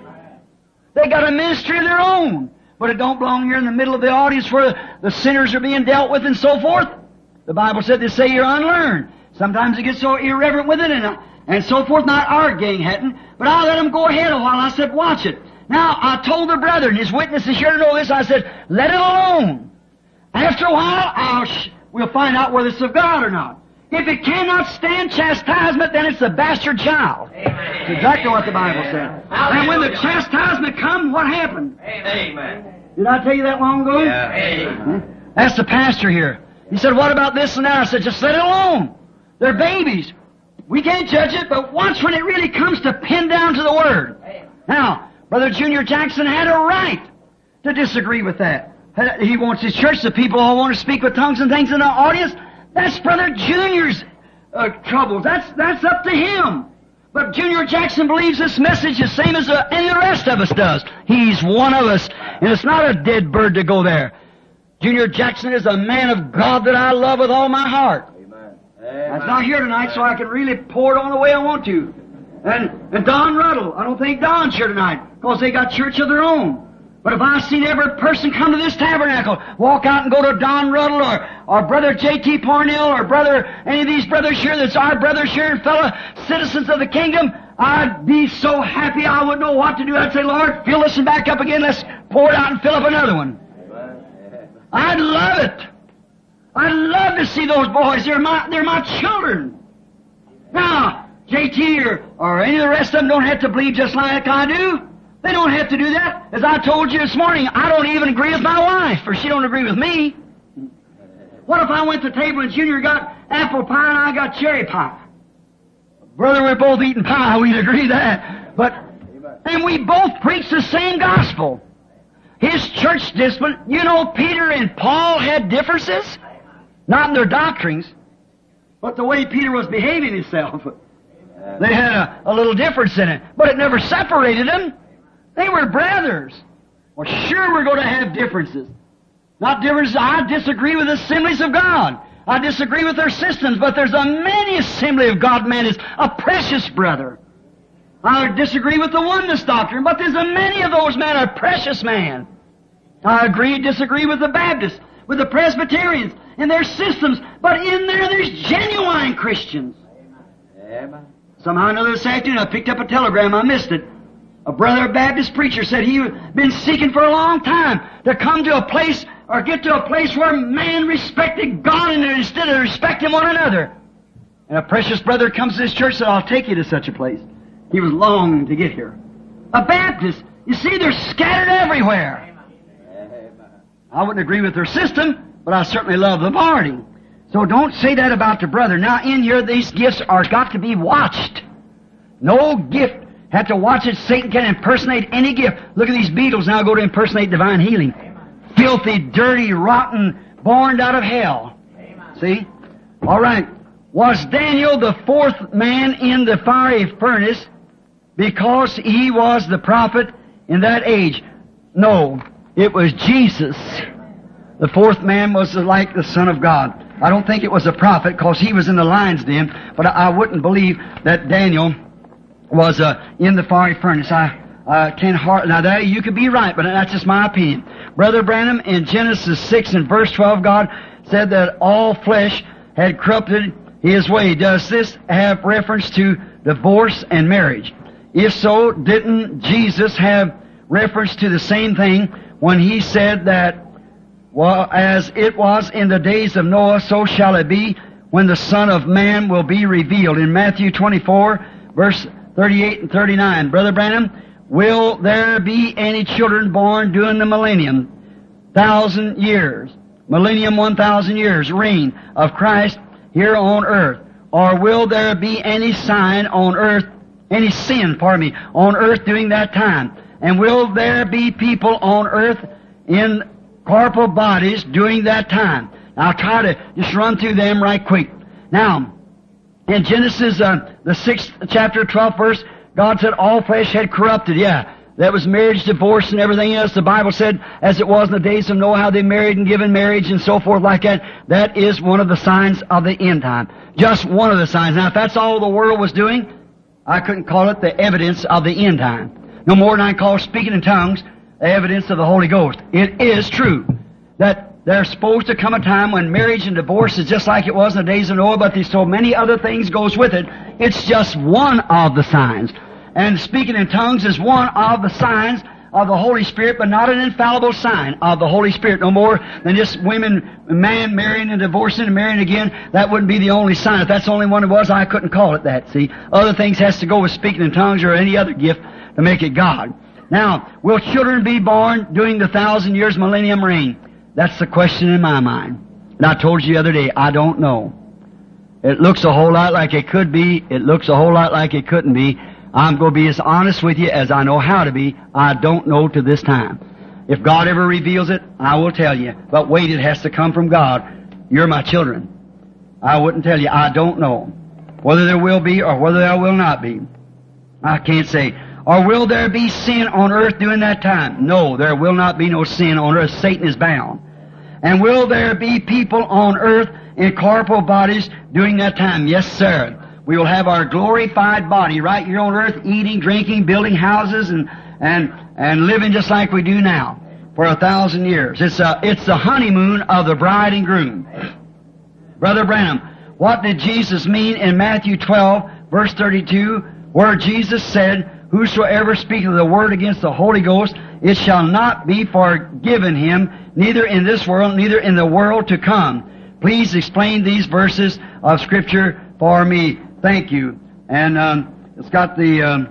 They got a ministry of their own. But it don't belong here in the middle of the audience where the sinners are being dealt with and so forth. The Bible said they say you're unlearned. Sometimes they get so irreverent with it and so forth. Not our gang hadn't, but I let them go ahead a while. I said, watch it. Now, I told the brethren, his witnesses here to know this, I said, let it alone. After a while, we'll find out whether it's of God or not. If it cannot stand chastisement, then it's a bastard child. Amen. That's exactly what the Bible said. And when the chastisement comes, what happened? Amen. Did I tell you that long ago? Yeah. Amen. That's the pastor here. He said, what about this and that? I said, just let it alone. They're babies. We can't judge it, but once when it really comes to pin down to the Word. Now, Brother Junior Jackson had a right to disagree with that. He wants his church, the people all want to speak with tongues and things in the audience. That's Brother Junior's troubles. That's up to him. But Junior Jackson believes this message the same as any of the rest of us does. He's one of us, and it's not a dead bird to go there. Junior Jackson is a man of God that I love with all my heart. Amen. That's not here tonight, so I can really pour it on the way I want to. And Don Ruddle, I don't think Don's here tonight, because they got church of their own. But if I seen every person come to this tabernacle, walk out and go to Don Ruddle or Brother J.T. Parnell or any of these brothers here that's our brothers here and fellow citizens of the kingdom, I'd be so happy I wouldn't know what to do. I'd say, Lord, fill this one back up again. Let's pour it out and fill up another one. I'd love it. I'd love to see those boys. They're my children. Now, J.T. or any of the rest of them don't have to believe just like I do. They don't have to do that. As I told you this morning, I don't even agree with my wife, or she don't agree with me. What if I went to the table and Junior got apple pie and I got cherry pie? Brother, we're both eating pie, we'd agree that. And we both preach the same gospel. his church discipline, you know, Peter and Paul had differences. Not in their doctrines, but the way Peter was behaving himself. They had a little difference in it, but it never separated them. They were brothers. Well, sure, we're going to have differences. Not differences. I disagree with the assemblies of God. I disagree with their systems, but there's a many assembly of God man is a precious brother. I disagree with the oneness doctrine, but there's a many of those men are precious man. I disagree with the Baptists, with the Presbyterians, and their systems, but in there there's genuine Christians. Amen. Somehow or another this afternoon I picked up a telegram, I missed it. A brother Baptist preacher said he had been seeking for a long time to come to a place or get to a place where man respected God and instead of respecting one another. And a precious brother comes to this church and said, I'll take you to such a place. He was longing to get here. A Baptist, you see, they're scattered everywhere. I wouldn't agree with their system, but I certainly love the party. So don't say that about the brother. Now in here, these gifts are got to be watched. No gift have to watch it. Satan can impersonate any gift. Look at these Beatles now go to impersonate divine healing. Filthy, dirty, rotten, born out of hell. See? All right. Was Daniel the fourth man in the fiery furnace because he was the prophet in that age? No. It was Jesus. The fourth man was like the Son of God. I don't think it was a prophet because he was in the lion's den, but I wouldn't believe that Daniel was in the fiery furnace. I can't hardly... Now, there you could be right, but that's just my opinion. Brother Branham, in Genesis 6 and verse 12, God said that all flesh had corrupted his way. Does this have reference to divorce and marriage? If so, didn't Jesus have reference to the same thing when he said that, well, as it was in the days of Noah, so shall it be when the Son of Man will be revealed? In Matthew 24, verse 38 and 39, Brother Branham, will there be any children born during the millennium, 1,000 years, millennium 1,000 years, reign of Christ here on earth? Or will there be any sign on earth, any sin, on earth during that time? And will there be people on earth in corporal bodies during that time? Now, I'll try to just run through them right quick. Now, in Genesis, the 6th chapter, 12th verse, God said all flesh had corrupted. Yeah, that was marriage, divorce, and everything else. The Bible said, as it was in the days of Noah, how they married and given marriage and so forth like that. That is one of the signs of the end time. Just one of the signs. Now, if that's all the world was doing, I couldn't call it the evidence of the end time. No more than I call speaking in tongues the evidence of the Holy Ghost. It is true that there's supposed to come a time when marriage and divorce is just like it was in the days of Noah, but there's so many other things goes with it. It's just one of the signs. And speaking in tongues is one of the signs of the Holy Spirit, but not an infallible sign of the Holy Spirit. No more than just man marrying and divorcing and marrying again. That wouldn't be the only sign. If that's the only one it was, I couldn't call it that, see. Other things has to go with speaking in tongues or any other gift to make it God. Now, will children be born during the 1,000 years millennium reign? That's the question in my mind. And I told you the other day, I don't know. It looks a whole lot like it could be. It looks a whole lot like it couldn't be. I'm going to be as honest with you as I know how to be. I don't know to this time. If God ever reveals it, I will tell you. But wait, it has to come from God. You're my children. I wouldn't tell you. I don't know whether there will be or whether there will not be. I can't say. Or will there be sin on earth during that time? No, there will not be no sin on earth. Satan is bound. And will there be people on earth in corporal bodies during that time? Yes, sir. We will have our glorified body right here on earth, eating, drinking, building houses, and living just like we do now for 1,000 years. It's the honeymoon of the bride and groom. Brother Branham, what did Jesus mean in Matthew 12, verse 32, where Jesus said, whosoever speaketh the word against the Holy Ghost, it shall not be forgiven him, neither in this world, neither in the world to come. Please explain these verses of Scripture for me. Thank you. And it's got the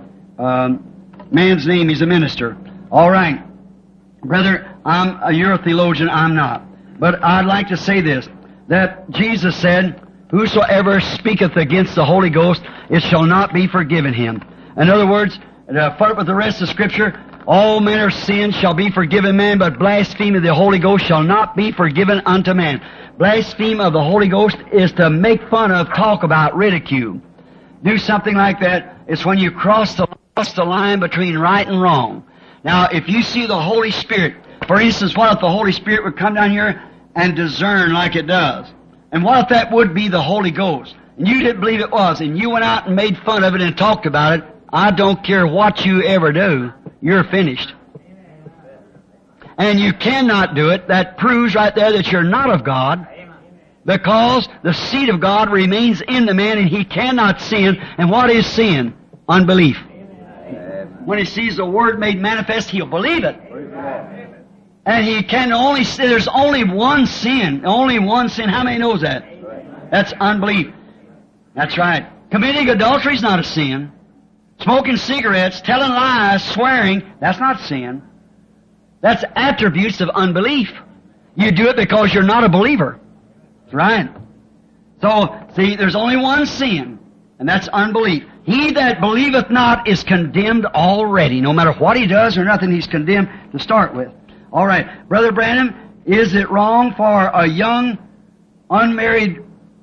man's name. He's a minister. All right. Brother, you're a theologian. I'm not. But I'd like to say this, that Jesus said, whosoever speaketh against the Holy Ghost, it shall not be forgiven him. In other words, put it with the rest of Scripture, All manner of sin shall be forgiven man, but blasphemy of the Holy Ghost shall not be forgiven unto man. Blaspheme of the Holy Ghost is to make fun of, talk about, ridicule. Do something like that. It's when you cross the line between right and wrong. Now, if you see the Holy Spirit, for instance, what if the Holy Spirit would come down here and discern like it does? And what if that would be the Holy Ghost? And you didn't believe it was, and you went out and made fun of it and talked about it. I don't care what you ever do. You're finished. And you cannot do it. That proves right there that you're not of God, because the seed of God remains in the man and he cannot sin. And what is sin? Unbelief. When he sees the Word made manifest, he'll believe it. And he can only say there's only one sin. Only one sin. How many knows that? That's unbelief. That's right. Committing adultery is not a sin. Smoking cigarettes, telling lies, swearing, that's not sin. That's attributes of unbelief. You do it because you're not a believer. That's right. So, see, there's only one sin, and that's unbelief. He that believeth not is condemned already. No matter what he does or nothing, he's condemned to start with. All right. Brother Branham, is it wrong for a young, unmarried,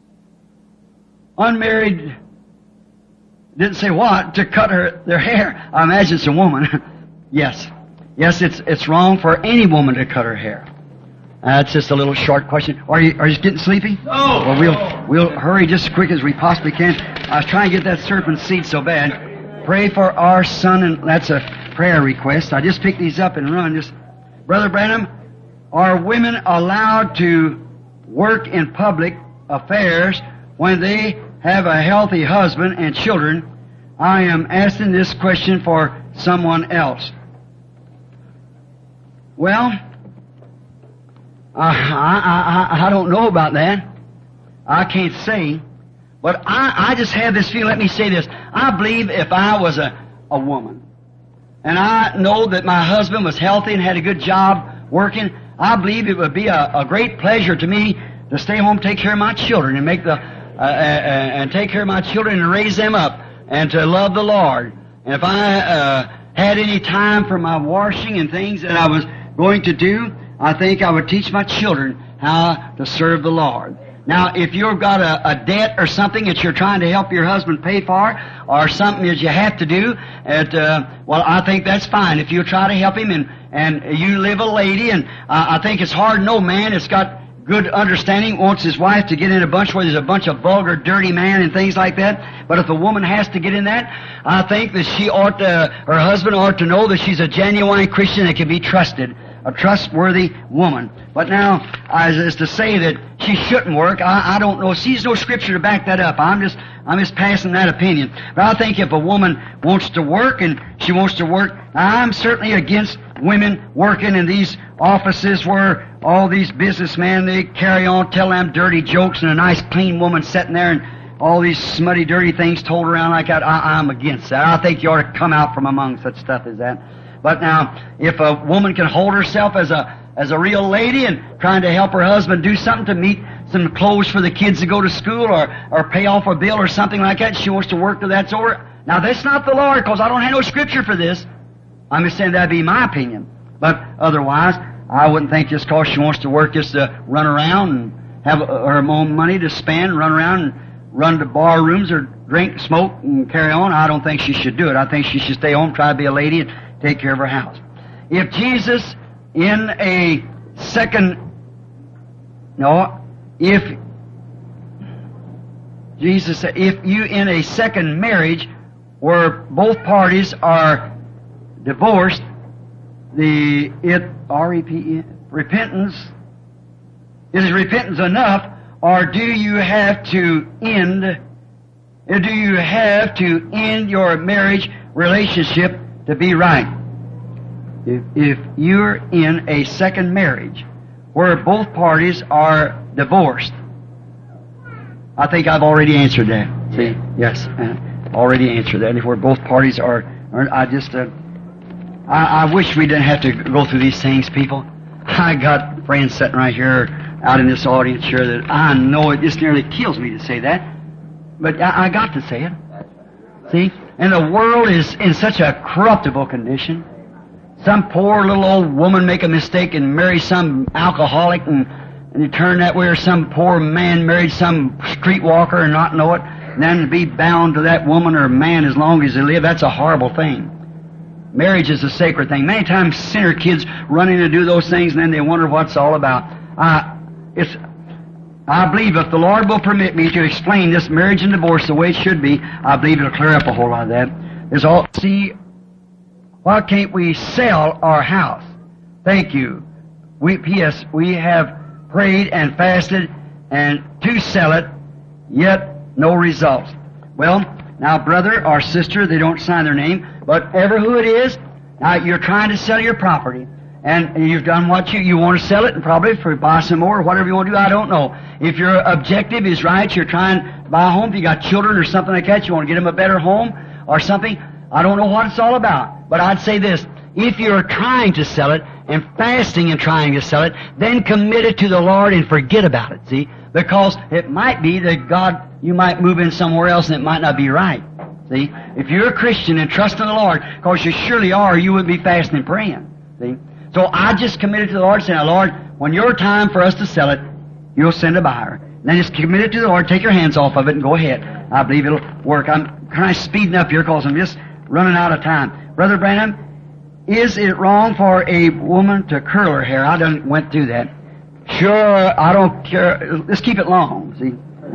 didn't say what, to cut their hair? I imagine it's a woman. Yes. Yes, it's wrong for any woman to cut her hair. That's just a little short question. Are you getting sleepy? No. Well, we'll hurry just as quick as we possibly can. I was trying to get that serpent seed so bad. Pray for our son, and that's a prayer request. I just picked these up and run. Brother Branham, are women allowed to work in public affairs when they have a healthy husband and children? I am asking this question for someone else. Well, I don't know about that. I can't say. But I just have this feeling. Let me say this. I believe if I was a woman, and I know that my husband was healthy and had a good job working, I believe it would be a great pleasure to me to stay home, take care of my children, and and take care of my children and raise them up, and to love the Lord. And if I had any time for my washing and things that I was going to do, I think I would teach my children how to serve the Lord. Now, if you've got a debt or something that you're trying to help your husband pay for, or something that you have to do, well, I think that's fine. If you try to help him and you live a lady, and I think it's hard. No man that's got good understanding wants his wife to get in a bunch where there's a bunch of vulgar, dirty man and things like that. But if a woman has to get in that, I think that her husband ought to know that she's a genuine Christian that can be trusted. A trustworthy woman. But now, as to say that she shouldn't work, I don't know. She's no scripture to back that up. I'm just passing that opinion. But I think if a woman wants to work and she wants to work, I'm certainly against women working in these offices where all these businessmen, they carry on, tell them dirty jokes, and a nice clean woman sitting there and all these smutty, dirty things told around like that. I'm against that. I think you ought to come out from among such stuff as that. But now, if a woman can hold herself as a real lady and trying to help her husband do something to meet some clothes for the kids to go to school or pay off a bill or something like that, she wants to work till that's over. Now, that's not the Lord, because I don't have no scripture for this. I'm just saying that'd be my opinion. But otherwise, I wouldn't think just because she wants to work just to run around and have her own money to spend, run around and run to bar rooms or drink, smoke, and carry on. I don't think she should do it. I think she should stay home, try to be a lady, and take care of her house. If Jesus if Jesus said, if you in a second marriage where both parties are divorced, repentance, is repentance enough, or do you have to end your marriage relationship to be right? If you're in a second marriage where both parties are divorced, I think I've already answered that. See? Yes, already answered that. If where both parties are I wish we didn't have to go through these things, people. I got friends sitting right here out in this audience here that I know it just nearly kills me to say that, but I got to say it. See? And the world is in such a corruptible condition. some poor little old woman make a mistake and marry some alcoholic and you turn that way, or some poor man married some streetwalker and not know it, and then be bound to that woman or man as long as they live, that's a horrible thing. Marriage is a sacred thing. Many times sinner kids run in to do those things and then they wonder what it's all about. I believe if the Lord will permit me to explain this marriage and divorce the way it should be, I believe it'll clear up a whole lot of that. See, why can't we sell our house? Thank you. P.S. We have prayed and fasted and to sell it, yet no results. Well, now, brother or sister, they don't sign their name, but ever who it is, now you're trying to sell your property, and you've done what you want to sell it, and probably for buy some more or whatever you want to do, I don't know. If your objective is right, you're trying to buy a home, if you got children or something like that, you want to get them a better home or something, I don't know what it's all about. But I'd say this, if you're trying to sell it, and fasting and trying to sell it, then commit it to the Lord and forget about it, see? Because it might be that God, you might move in somewhere else and it might not be right. See? If you're a Christian and trust in the Lord, because you surely are, you would be fasting and praying. See? So I just committed to the Lord, saying, Lord, when your time for us to sell it, you'll send a buyer. Then just commit it to the Lord, take your hands off of it and go ahead. I believe it'll work. I'm kind of speeding up here because I'm just running out of time. Brother Branham, is it wrong for a woman to curl her hair? I done went through that. Sure, I don't care. Let's keep it long, see?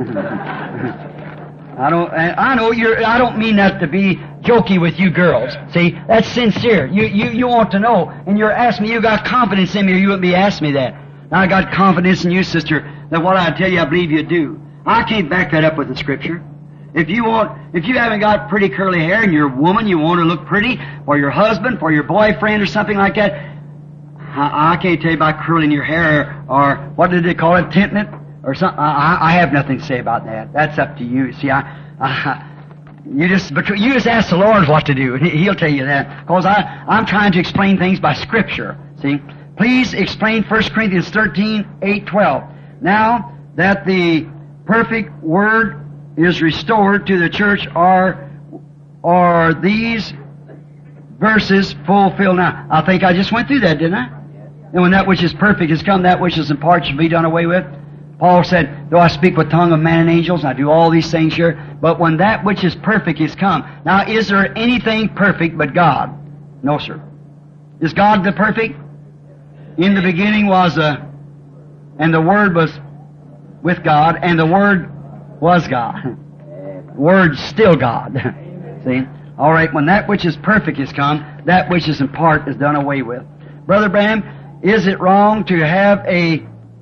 I don't mean that to be jokey with you girls. See, that's sincere. You want to know, and you're asking me, you got confidence in me, or you wouldn't be asking me that. Now I got confidence in you, sister, that what I tell you, I believe you do. I can't back that up with the Scripture. If you haven't got pretty curly hair and you're a woman, you want to look pretty for your husband, for your boyfriend or something like that, I can't tell you about curling your hair or what did they call it, tinting it or something. I have nothing to say about that. That's up to you. See, you just ask the Lord what to do. He'll tell you that. Because I'm trying to explain things by Scripture. See, please explain 1 Corinthians 13:8-12. Now that the perfect Word is restored to the church, are these verses fulfilled now? I think I just went through that, didn't I? And when that which is perfect is come, that which is in part shall be done away with. Paul said, though I speak with tongue of man and angels, and I do all these things here, but when that which is perfect is come. Now, is there anything perfect but God? No, sir. Is God the perfect? In the beginning was and the Word was with God, and the Word was God. Word's still God. See? All right, when that which is perfect is come, that which is in part is done away with. Brother Branham, is it wrong to have a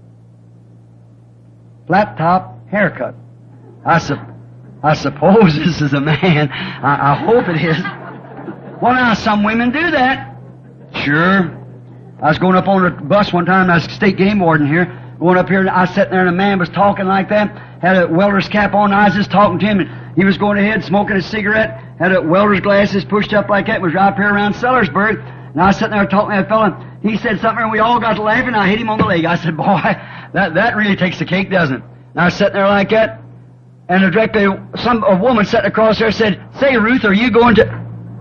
flat-top haircut? I suppose this is a man. I hope it is. Well, now, some women do that. Sure. I was going up on a bus one time, I was state game warden here, going up here, and I was sitting there, and a man was talking like that, had a welder's cap on, I was just talking to him, and he was going ahead, smoking a cigarette, had a welder's glasses pushed up like that, was right up here around Sellersburg, and I was sitting there talking to that fellow, he said something, and we all got to laughing, and I hit him on the leg. I said, boy, that really takes the cake, doesn't it? And I was sitting there like that, and directly a woman sitting across there said, say, Ruth, are you going to...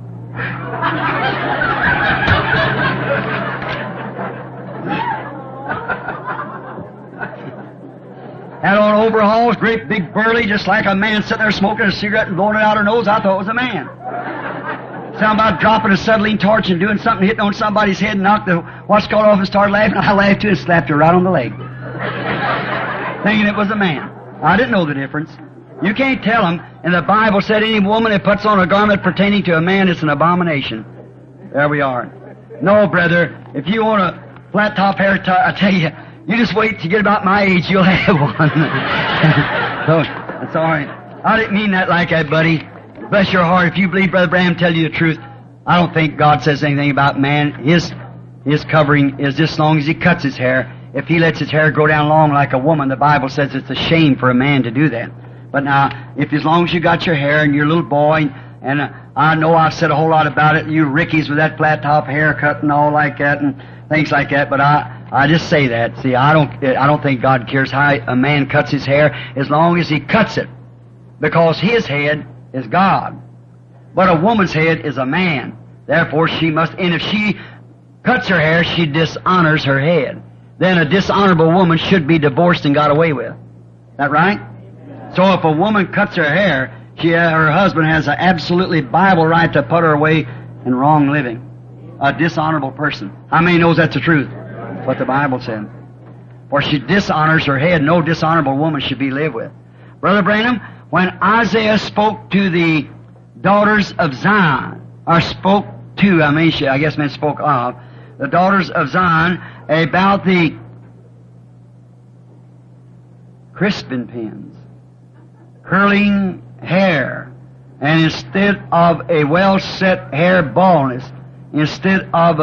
Had on overalls, great big burly, just like a man sitting there smoking a cigarette and blowing it out her nose. I thought it was a man. Sound about dropping a acetylene torch and doing something, hitting on somebody's head and knocked the what's called off and started laughing. I laughed too and slapped her right on the leg. Thinking it was a man. I didn't know the difference. You can't tell them. And the Bible said any woman that puts on a garment pertaining to a man is an abomination. There we are. No, brother, if you want a flat top hair tie, I tell you, you just wait to get about my age, you'll have one. So, that's all right. I didn't mean that like that, buddy. Bless your heart. If you believe Brother Branham tell you the truth, I don't think God says anything about man. His covering is just as long as he cuts his hair. If he lets his hair grow down long like a woman, the Bible says it's a shame for a man to do that. But now, if as long as you got your hair and you're a little boy, and I know I've said a whole lot about it, you rickies with that flat top haircut and all like that and things like that, but I just say that. See, I don't think God cares how a man cuts his hair as long as he cuts it, because his head is God. But a woman's head is a man. Therefore, she must, and if she cuts her hair, she dishonors her head. Then a dishonorable woman should be divorced and got away with. Is that right? So if a woman cuts her hair, her husband has an absolutely Bible right to put her away in wrong living. A dishonorable person. How many knows that's the truth? That's what the Bible said. For she dishonors her head, no dishonorable woman should be lived with. Brother Branham, when Isaiah spoke to the daughters of Zion, or spoke to, I guess meant spoke of, the daughters of Zion about the crisping pins, curling hair, and instead of a well-set hair baldness, instead of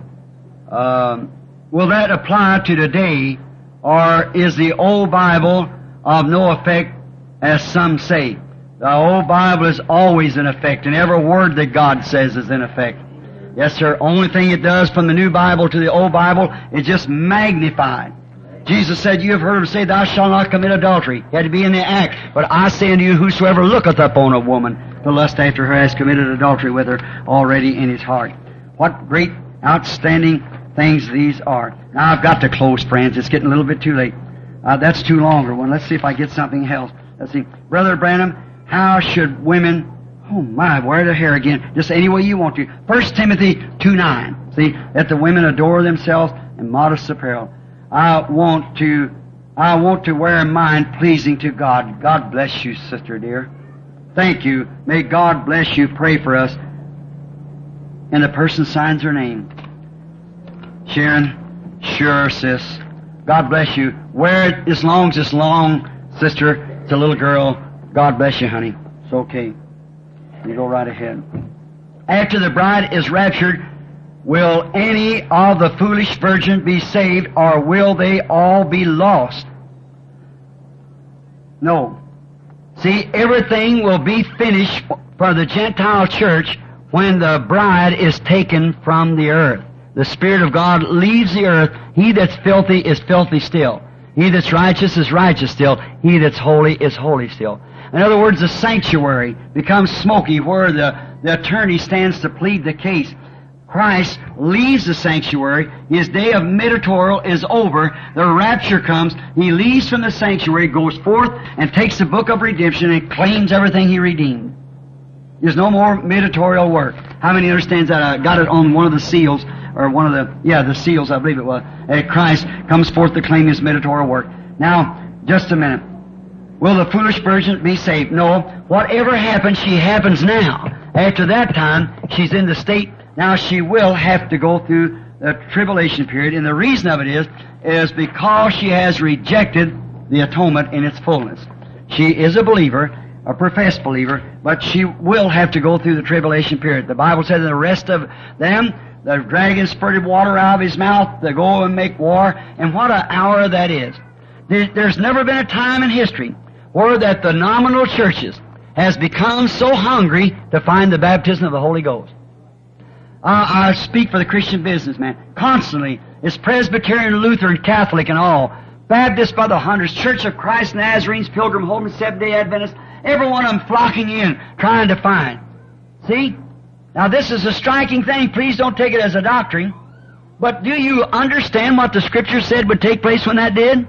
will that apply to today, or is the old Bible of no effect, as some say? The old Bible is always in effect, and every word that God says is in effect. Yes, sir. Only thing it does from the new Bible to the old Bible is just magnified. Jesus said, you have heard him say, thou shalt not commit adultery. He had to be in the act. But I say unto you, whosoever looketh upon a woman to lust after her has committed adultery with her already in his heart. What great, outstanding things these are. Now I've got to close, friends. It's getting a little bit too late. That's too longer one. Let's see if I get something else. Let's see. Brother Branham, how should women... Oh my, wear their hair again, just any way you want to. 1 Timothy 2:9. See, that the women adore themselves in modest apparel. I want to wear mine pleasing to God. God bless you, sister dear. Thank you. May God bless you. Pray for us. And the person signs her name. Sharon, sure, sis. God bless you. Wear it as long as it's long, sister. It's a little girl. God bless you, honey. It's okay. You go right ahead. After the bride is raptured, will any of the foolish virgins be saved, or will they all be lost? No. See, everything will be finished for the Gentile church when the bride is taken from the earth. The Spirit of God leaves the earth. He that's filthy is filthy still. He that's righteous is righteous still. He that's holy is holy still. In other words, the sanctuary becomes smoky where the attorney stands to plead the case. Christ leaves the sanctuary. His day of mediatorial is over. The rapture comes. He leaves from the sanctuary, goes forth, and takes the book of redemption and claims everything He redeemed. There's no more mediatorial work. How many understands that? I got it on one of the seals, or one of the seals, I believe it was. Christ comes forth to claim His mediatorial work. Now, just a minute. Will the foolish virgin be saved? No. Whatever happens, she happens now. After that time, she's in the state. Now she will have to go through the tribulation period, and the reason of it is because she has rejected the atonement in its fullness. She is a believer, a professed believer, but she will have to go through the tribulation period. The Bible says the rest of them, the dragon spurted water out of his mouth, they go and make war, and what an hour that is. There's never been a time in history where that the nominal churches has become so hungry to find the baptism of the Holy Ghost. I speak for the Christian businessman. Constantly, it's Presbyterian, Lutheran, Catholic, and all. Baptists by the hundreds, Church of Christ, Nazarenes, Pilgrim Holiness, Seventh-day Adventists, every one of them flocking in, trying to find. See? Now this is a striking thing. Please don't take it as a doctrine. But do you understand what the Scripture said would take place when that did?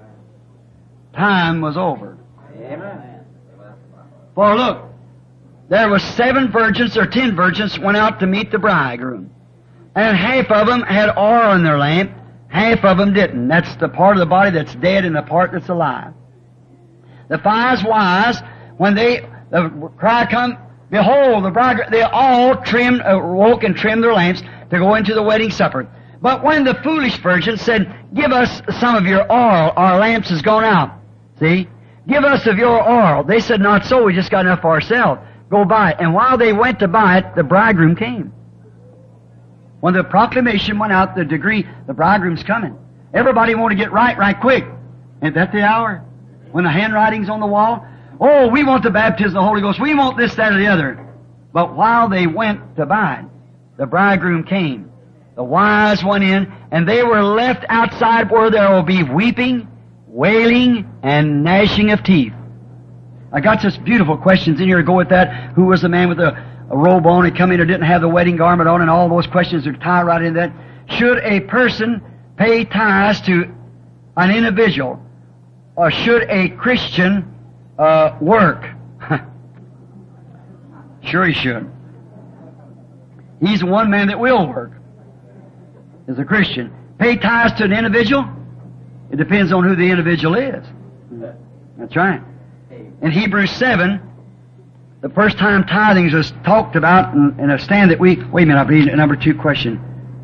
Time was over. Amen. For look, there were 7 virgins or 10 virgins went out to meet the bridegroom. And half of them had oil in their lamp, half of them didn't. That's the part of the body that's dead and the part that's alive. The 5 wise, when the cry come, behold, the bridegroom, they all woke and trimmed their lamps to go into the wedding supper. But when the foolish virgins said, give us some of your oil, our lamps has gone out. See? Give us of your oil. They said, not so, we just got enough for ourselves. Go buy it. And while they went to buy it, the bridegroom came. When the proclamation went out, the bridegroom's coming. Everybody wanted to get right quick. Ain't that the hour? When the handwriting's on the wall? Oh, we want the baptism of the Holy Ghost. We want this, that, or the other. But while they went to buy it, the bridegroom came. The wise went in, and they were left outside where there will be weeping, wailing, and gnashing of teeth. I got such beautiful questions in here to go with that. Who was the man with a robe on? He come in or didn't have the wedding garment on, and all those questions are tied right in that. should a person pay tithes to an individual, or should a Christian work? Sure he should. He's the one man that will work, as a Christian. Pay tithes to an individual? It depends on who the individual is. That's right. In Hebrews 7, the first time tithings was talked about in a stand that we... Wait a minute, I believe number 2 question.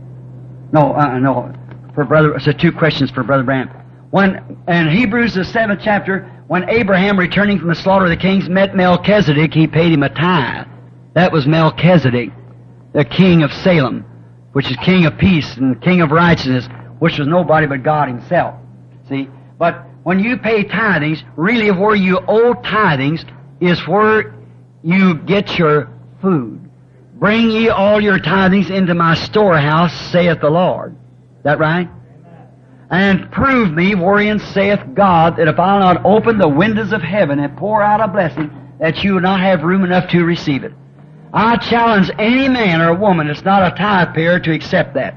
No. For brother, it's 2 questions for Brother Branham. When, in Hebrews, the 7th chapter, when Abraham, returning from the slaughter of the kings, met Melchizedek, he paid him a tithe. That was Melchizedek, the king of Salem, which is king of peace and king of righteousness, which was nobody but God himself. See? But when you pay tithings, really where you owe tithings is where you get your food. Bring ye all your tithings into my storehouse, saith the Lord. Is that right? And prove me wherein saith God that if I'll not open the windows of heaven and pour out a blessing, that you will not have room enough to receive it. I challenge any man or woman that's not a tithe payer to accept that.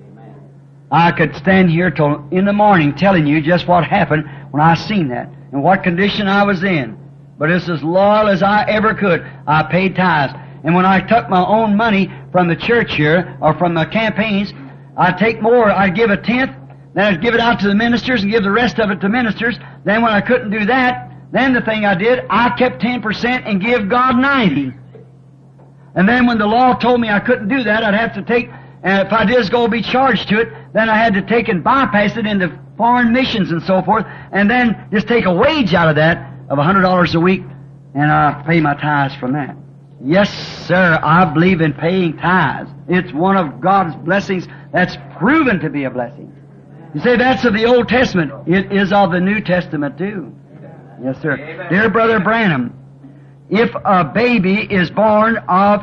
I could stand here till in the morning telling you just what happened when I seen that and what condition I was in. But it's as loyal as I ever could. I paid tithes. And when I took my own money from the church here, or from the campaigns, I'd take more. I'd give 1/10, then I'd give it out to the ministers and give the rest of it to ministers. Then when I couldn't do that, then the thing I did, I kept 10% and give God 90. And then when the law told me I couldn't do that, I'd have to take, and if I did, it's going to be charged to it, then I had to take and bypass it into foreign missions and so forth, and then just take a wage out of that of $100 a week, and I pay my tithes from that. Yes, sir, I believe in paying tithes. It's one of God's blessings that's proven to be a blessing. You say that's of the Old Testament. It is of the New Testament too. Yes, sir. Amen. Dear Brother Branham, if a baby is born of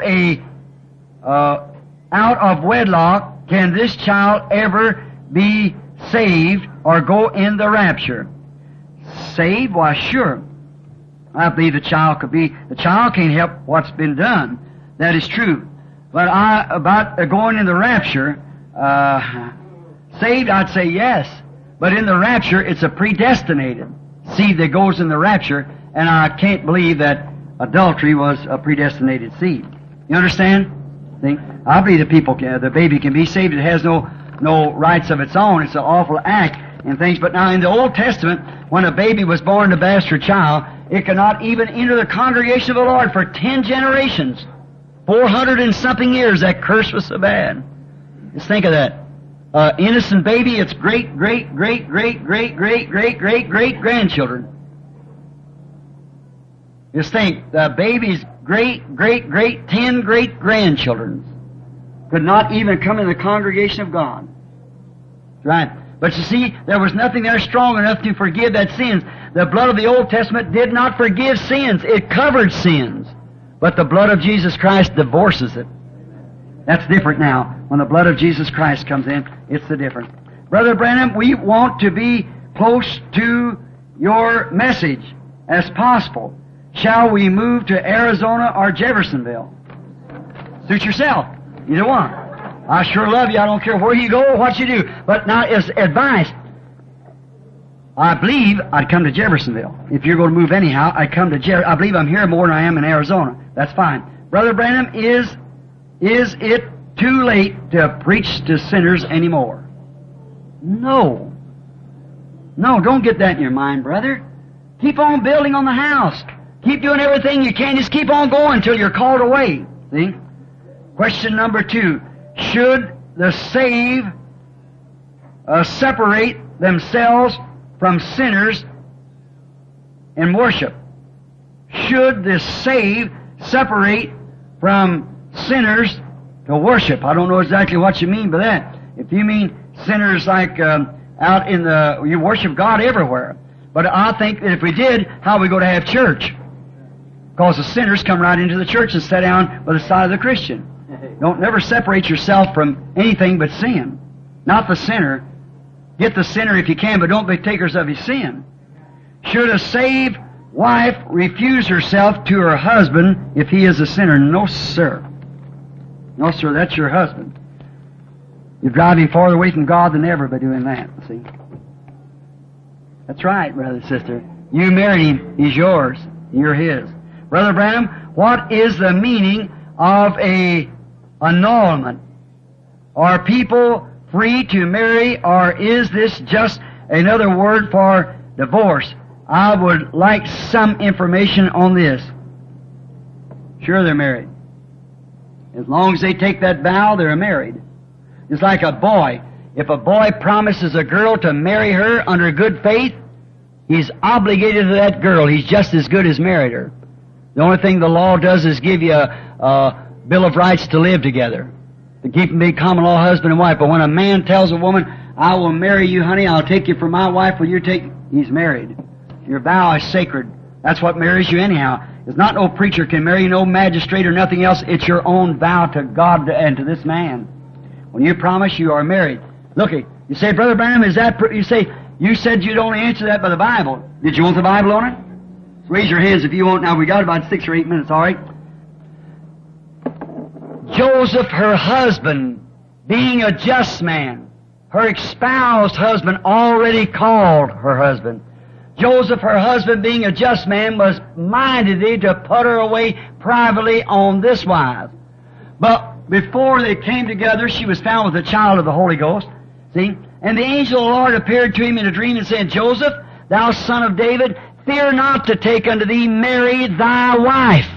out of wedlock, can this child ever be saved or go in the rapture? Saved? Why, sure. I believe the child can't help what's been done. That is true. But about going in the rapture, saved, I'd say yes. But in the rapture, it's a predestinated seed that goes in the rapture, and I can't believe that adultery was a predestinated seed. You understand? See? I believe the baby can be saved. It has no rights of its own. It's an awful act and things. But now in the Old Testament, when a baby was born, a bastard child, it could not even enter the congregation of the Lord for 10 generations. 400 and something years, that curse was so bad. Just think of that. Innocent baby, it's great grandchildren. Just think, the baby's great 10 great grandchildren could not even come in the congregation of God. Right. But you see, there was nothing there strong enough to forgive that sins. The blood of the Old Testament did not forgive sins. It covered sins. But the blood of Jesus Christ divorces it. That's different now. When the blood of Jesus Christ comes in, it's the different. Brother Branham, we want to be close to your message as possible. Shall we move to Arizona or Jeffersonville? Suit yourself. Either one. I sure love you. I don't care where you go or what you do. But now, as advice, I believe I'd come to Jeffersonville. If you're going to move anyhow, I'd come to Jeffersonville. I believe I'm here more than I am in Arizona. That's fine. Brother Branham, is it too late to preach to sinners anymore? No. No, don't get that in your mind, brother. Keep on building on the house. Keep doing everything you can. Just keep on going until you're called away. See? Question number 2. Should the saved separate themselves from sinners in worship? Should the saved separate from sinners to worship? I don't know exactly what you mean by that. If you mean sinners like out in you worship God everywhere. But I think that if we did, how are we going to have church? Because the sinners come right into the church and sit down by the side of the Christian. Don't never separate yourself from anything but sin. Not the sinner. Get the sinner if you can, but don't be takers of his sin. Should a saved wife refuse herself to her husband if he is a sinner? No, sir. No, sir, that's your husband. You're driving farther away from God than ever by doing that, see? That's right, brother, sister. You married him. He's yours. You're his. Brother Branham, what is the meaning of a annulment? Are people free to marry, or is this just another word for divorce? I would like some information on this. Sure, they're married. As long as they take that vow, they're married. It's like a boy. If a boy promises a girl to marry her under good faith, he's obligated to that girl. He's just as good as married her. The only thing the law does is give you a bill of rights to live together, to keep them be common law husband and wife. But when a man tells a woman, I will marry you, honey, I'll take you for my wife, will you take... He's married. Your vow is sacred. That's what marries you anyhow. It's not no preacher can marry you, no magistrate or nothing else. It's your own vow to God and to this man. When you promise, you are married. Looky, you say, Brother Branham, is that... You say, you said you'd only answer that by the Bible. Did you want the Bible on it? Raise your hands if you want. Now, we got about 6 or 8 minutes, all right? Joseph, her husband, being a just man, her espoused husband already called her husband. Joseph, her husband, being a just man, was minded to put her away privately on this wise. But before they came together, she was found with a child of the Holy Ghost. See? And the angel of the Lord appeared to him in a dream and said, Joseph, thou son of David, fear not to take unto thee Mary thy wife.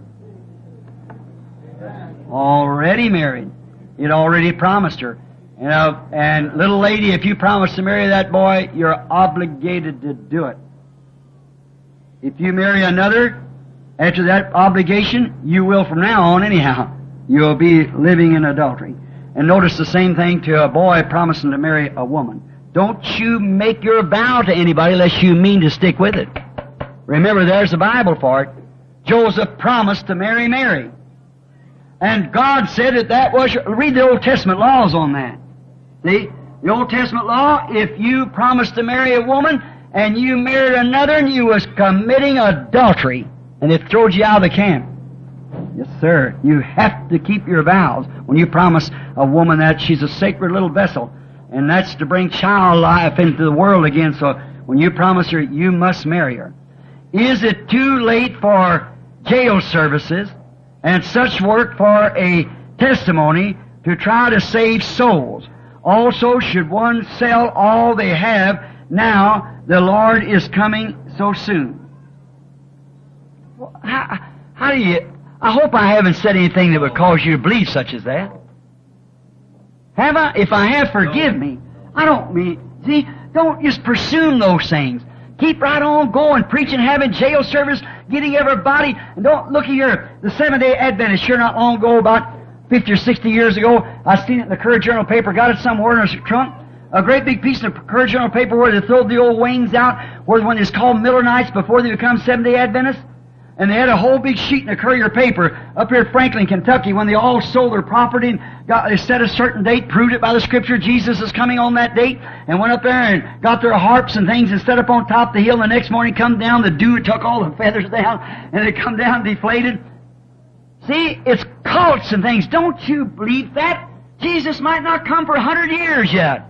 Already married. He'd already promised her. And little lady, if you promise to marry that boy, you're obligated to do it. If you marry another, after that obligation, you will from now on anyhow. You'll be living in adultery. And notice the same thing to a boy promising to marry a woman. Don't you make your vow to anybody unless you mean to stick with it. Remember, there's the Bible for it. Joseph promised to marry Mary. And God said that was... Read the Old Testament laws on that. See? The Old Testament law, if you promised to marry a woman and you married another and you was committing adultery, and it throws you out of the camp. Yes, sir. You have to keep your vows when you promise a woman that she's a sacred little vessel. And that's to bring child life into the world again. So when you promise her, you must marry her. Is it too late for jail services and such work for a testimony to try to save souls? Also, should one sell all they have now the Lord is coming so soon? Well, how do you... I hope I haven't said anything that would cause you to believe such as that. Have I? If I have, forgive me. I don't mean... See, don't just presume those things. Keep right on going, preaching, having jail service, getting everybody... And don't... Look here, the Seventh-day Adventists, sure not long ago, about 50 or 60 years ago, I seen it in the Courier Journal paper, got it somewhere in a trunk, a great big piece of Courier Journal paper where they throw the old wings out, where when it's called Millerites before they become Seventh-day Adventists. And they had a whole big sheet in the Courier paper up here in Franklin, Kentucky, when they all sold their property and they set a certain date, proved it by the Scripture, Jesus is coming on that date, and went up there and got their harps and things and set up on top of the hill, and the next morning come down, the dew took all the feathers down, and they come down deflated. See, it's cults and things. Don't you believe that? Jesus might not come for 100 years yet.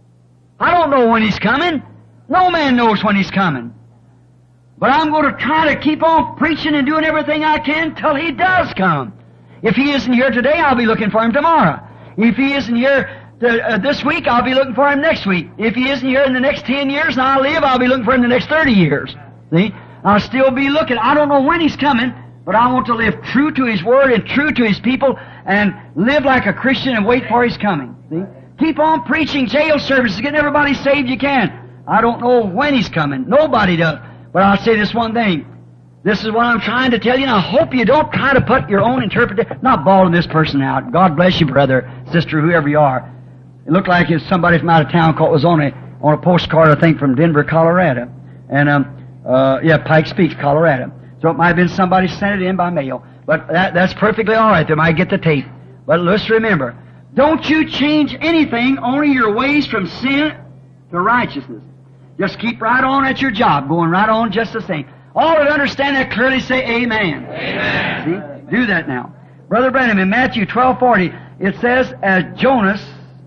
I don't know when He's coming. No man knows when He's coming. But I'm going to try to keep on preaching and doing everything I can till He does come. If He isn't here today, I'll be looking for Him tomorrow. If He isn't here this week, I'll be looking for Him next week. If He isn't here in the next 10 years and I live, I'll be looking for Him the next 30 years. See? I'll still be looking. I don't know when He's coming, but I want to live true to His Word and true to His people and live like a Christian and wait for His coming. See? Keep on preaching jail services, getting everybody saved you can. I don't know when He's coming. Nobody does. But I'll say this one thing. This is what I'm trying to tell you, and I hope you don't try to put your own interpretation, not bawling this person out. God bless you, brother, sister, whoever you are. It looked like it's somebody from out of town was on a postcard, I think, from Denver, Colorado. And, Pikes Peak, Colorado. So it might have been somebody sent it in by mail. But that's perfectly all right. They might get the tape. But let's remember, don't you change anything, only your ways from sin to righteousness. Just keep right on at your job, going right on just the same. All that understand that clearly say amen. Amen. See? Do that now. Brother Branham, in Matthew 12:40, it says, as Jonas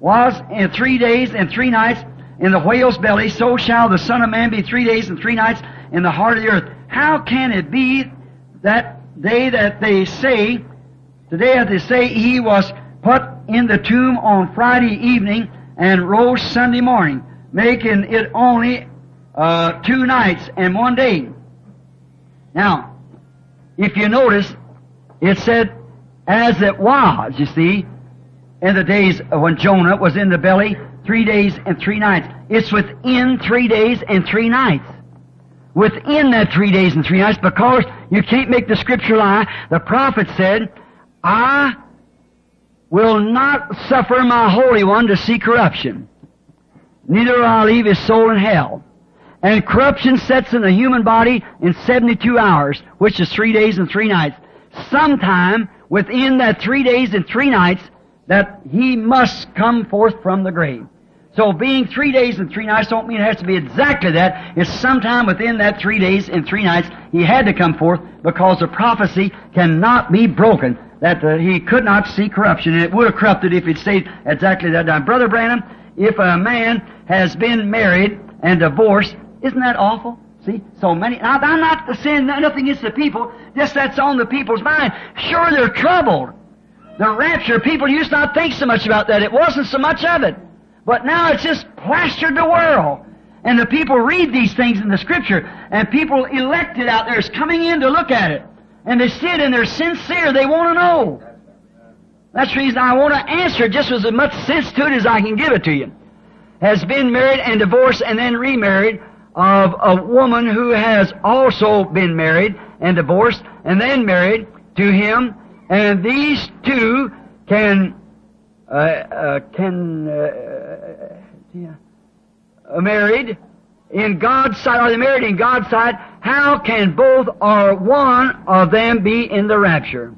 was in 3 days and 3 nights in the whale's belly, so shall the Son of Man be 3 days and 3 nights in the heart of the earth. How can it be that today that they say he was put in the tomb on Friday evening and rose Sunday morning, making it only 2 nights and 1 day? Now, if you notice, it said, as it was, you see, in the days when Jonah was in the belly, 3 days and 3 nights. It's within 3 days and 3 nights. Within that 3 days and 3 nights, because you can't make the Scripture lie. The prophet said, I will not suffer my Holy One to see corruption, neither will I leave his soul in hell. And corruption sets in the human body in 72 hours, which is 3 days and 3 nights. Sometime within that 3 days and 3 nights, that he must come forth from the grave. So being 3 days and 3 nights don't mean it has to be exactly that. It's sometime within that 3 days and 3 nights he had to come forth, because the prophecy cannot be broken, that he could not see corruption. And it would have corrupted if he'd stayed exactly that time. Brother Branham, if a man has been married and divorced, isn't that awful? See, so many. Now, I'm not saying nothing against the people, just that's on the people's mind. Sure, they're troubled. The rapture, people used not think so much about that. It wasn't so much of it. But now it's just plastered the world. And the people read these things in the Scripture, and people elected out there is coming in to look at it. And they see it and they're sincere. They want to know. That's the reason I want to answer just with as much sense to it as I can give it to you. Has been married and divorced and then remarried, of a woman who has also been married and divorced and then married to him, and these two married in God's sight. Are they married in God's sight? How can both or one of them be in the rapture?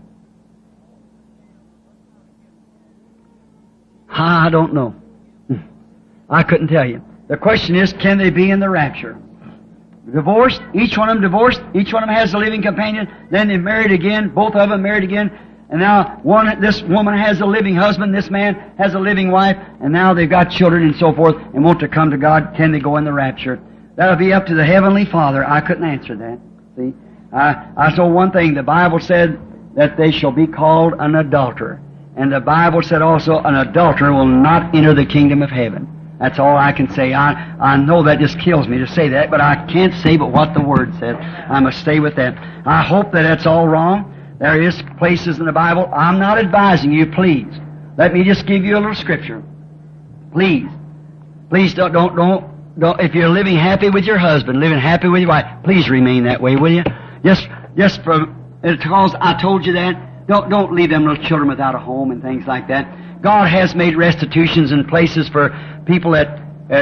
I don't know. I couldn't tell you. The question is, can they be in the rapture? Divorced, each one of them divorced, each one of them has a living companion, then they're married again, both of them married again, and now this woman has a living husband, this man has a living wife, and now they've got children and so forth, and want to come to God. Can they go in the rapture? That'll be up to the Heavenly Father. I couldn't answer that. See? I saw one thing. The Bible said that they shall be called an adulterer. And the Bible said also an adulterer will not enter the kingdom of heaven. That's all I can say. I know that just kills me to say that, but I can't say but what the Word said. I must stay with that. I hope that that's all wrong. There is places in the Bible. I'm not advising you, please. Let me just give you a little Scripture. Please. Please don't. If you're living happy with your husband, living happy with your wife, please remain that way, will you? Just because I told you that, don't leave them little children without a home and things like that. God has made restitutions in places for people that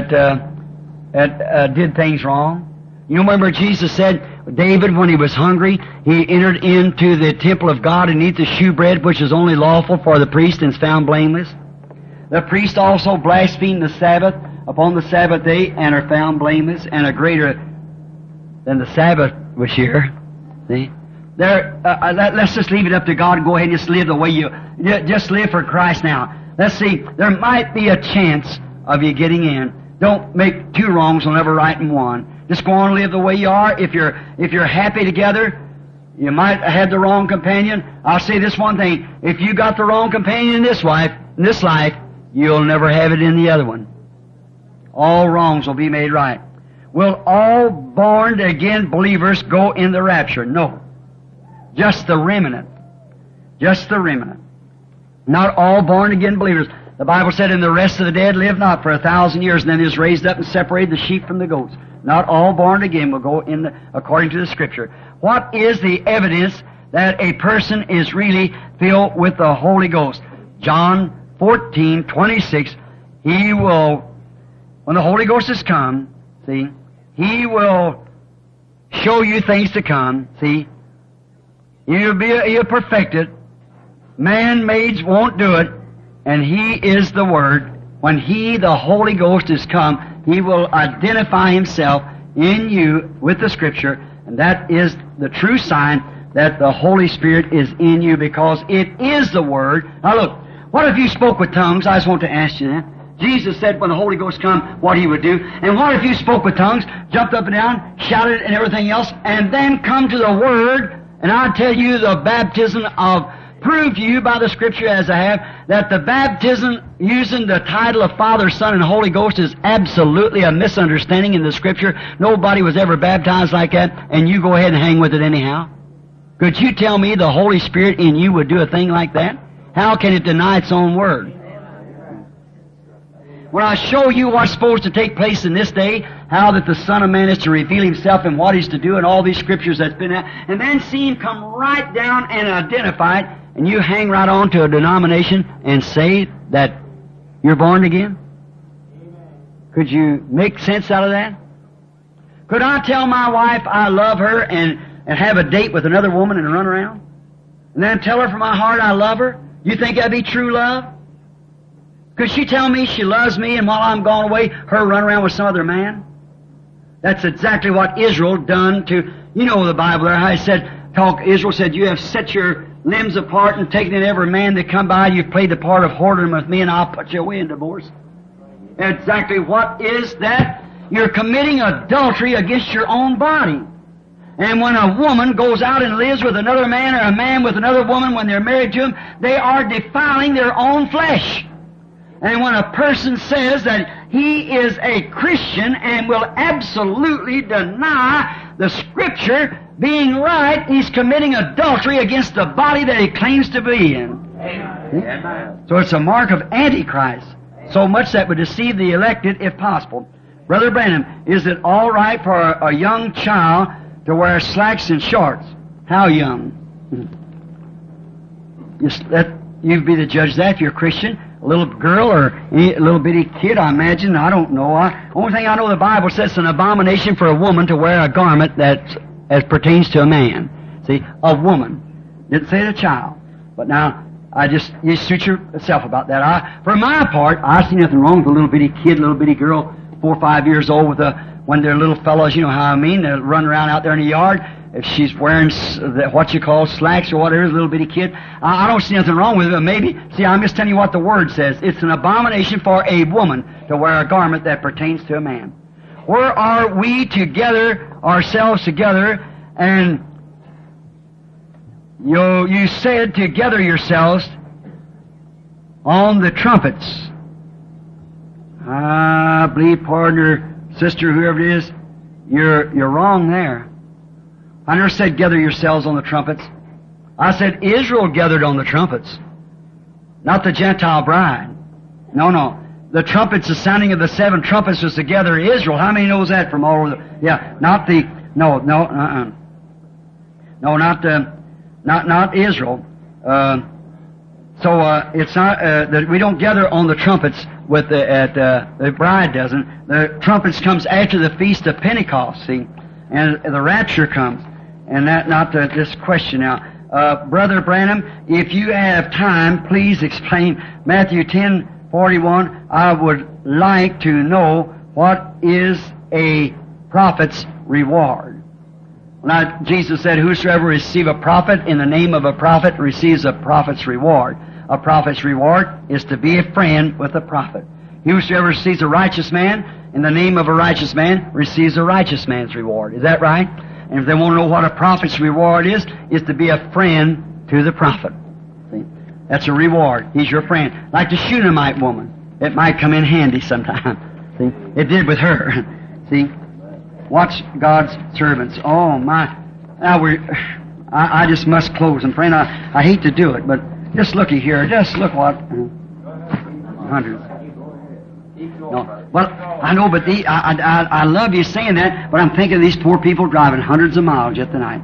did things wrong. You remember Jesus said, David, when he was hungry, he entered into the temple of God and ate the shewbread, which is only lawful for the priest and is found blameless. The priest also blasphemed the Sabbath upon the Sabbath day and are found blameless, and are greater than the Sabbath was here. See? Let's just leave it up to God and go ahead and just live the way just live for Christ now. Let's see, there might be a chance of you getting in. Don't make two wrongs, will never right in one. Just go on and live the way you are. If you're happy together, you might have had the wrong companion. I'll say this one thing. If you got the wrong companion in this life, you'll never have it in the other one. All wrongs will be made right. Will all born-again believers go in the rapture? No. Just the remnant. Just the remnant. Not all born-again believers. The Bible said, and the rest of the dead live not for 1,000 years, and then is raised up and separated the sheep from the goats. Not all born again will go in according to the Scripture. What is the evidence that a person is really filled with the Holy Ghost? John 14:26. He will, when the Holy Ghost has come, see, He will show you things to come, see. He'll perfect it. Man-maids won't do it, and He is the Word. When He, the Holy Ghost, is come, He will identify Himself in you with the Scripture, and that is the true sign that the Holy Spirit is in you, because it is the Word. Now look, what if you spoke with tongues? I just want to ask you that. Jesus said when the Holy Ghost come, what He would do. And what if you spoke with tongues, jumped up and down, shouted and everything else, and then come to the Word, and I tell you the baptism of, prove to you by the Scripture as I have, that the baptism using the title of Father, Son, and Holy Ghost is absolutely a misunderstanding in the Scripture. Nobody was ever baptized like that, and you go ahead and hang with it anyhow. Could you tell me the Holy Spirit in you would do a thing like that? How can it deny its own Word? When I show you what's supposed to take place in this day, how that the Son of Man is to reveal Himself and what He's to do and all these Scriptures that's been out, and then see Him come right down and identify it, and you hang right on to a denomination and say that you're born again? Could you make sense out of that? Could I tell my wife I love her and have a date with another woman and run around? And then tell her from my heart I love her? You think that'd be true love? Could she tell me she loves me and while I'm gone away, her run around with some other man? That's exactly what Israel done to, you know the Bible there, how it said, Israel said, you have set your limbs apart and taken in every man that come by, you've played the part of whoredom with me and I'll put you away in divorce. Exactly what is that? You're committing adultery against your own body. And when a woman goes out and lives with another man or a man with another woman when they're married to him, they are defiling their own flesh. And when a person says that he is a Christian and will absolutely deny the Scripture being right, he's committing adultery against the body that he claims to be in. Amen. So it's a mark of Antichrist. So much that would deceive the elected if possible. Brother Branham, is it all right for a young child to wear slacks and shorts? How young? You be the judge of that if you're a Christian. A little girl or a little bitty kid, I imagine. I don't know. Only thing I know the Bible says it's an abomination for a woman to wear a garment that as pertains to a man. See, a woman. Didn't say the child. But now, you suit yourself about that. For my part, I see nothing wrong with a little bitty kid, little bitty girl, 4 or 5 years old when they're little fellows, you know how I mean, they run around out there in the yard. If she's wearing what you call slacks or whatever, a little bitty kid, I don't see nothing wrong with it, but maybe, see, I'm just telling you what the Word says. It's an abomination for a woman to wear a garment that pertains to a man. Where are we together, ourselves together, and you said to gather yourselves on the trumpets. I believe, partner, sister, whoever it is, you're wrong there. I never said gather yourselves on the trumpets. I said Israel gathered on the trumpets, not the Gentile bride. No. The trumpets, the sounding of the 7 trumpets was to gather Israel. How many knows that from all over the... Yeah, not the... No, not Israel. It's not that we don't gather on the trumpets with the bride doesn't. The trumpets comes after the feast of Pentecost, see, and the rapture comes. And that, not this question now. Brother Branham, if you have time, please explain Matthew 10:41. I would like to know what is a prophet's reward. Now, Jesus said, whosoever receive a prophet in the name of a prophet receives a prophet's reward. A prophet's reward is to be a friend with a prophet. Whosoever receives a righteous man in the name of a righteous man receives a righteous man's reward. Is that right? And if they want to know what a prophet's reward is to be a friend to the prophet. See? That's a reward. He's your friend. Like the Shunammite woman. It might come in handy sometime. See? It did with her. See? Watch God's servants. Oh, my. Now I just must close. And friend, I hate to do it, but just looky here. Just look what... Hundreds. No. Well, I know, but I love you saying that, but I'm thinking of these poor people driving hundreds of miles yet tonight.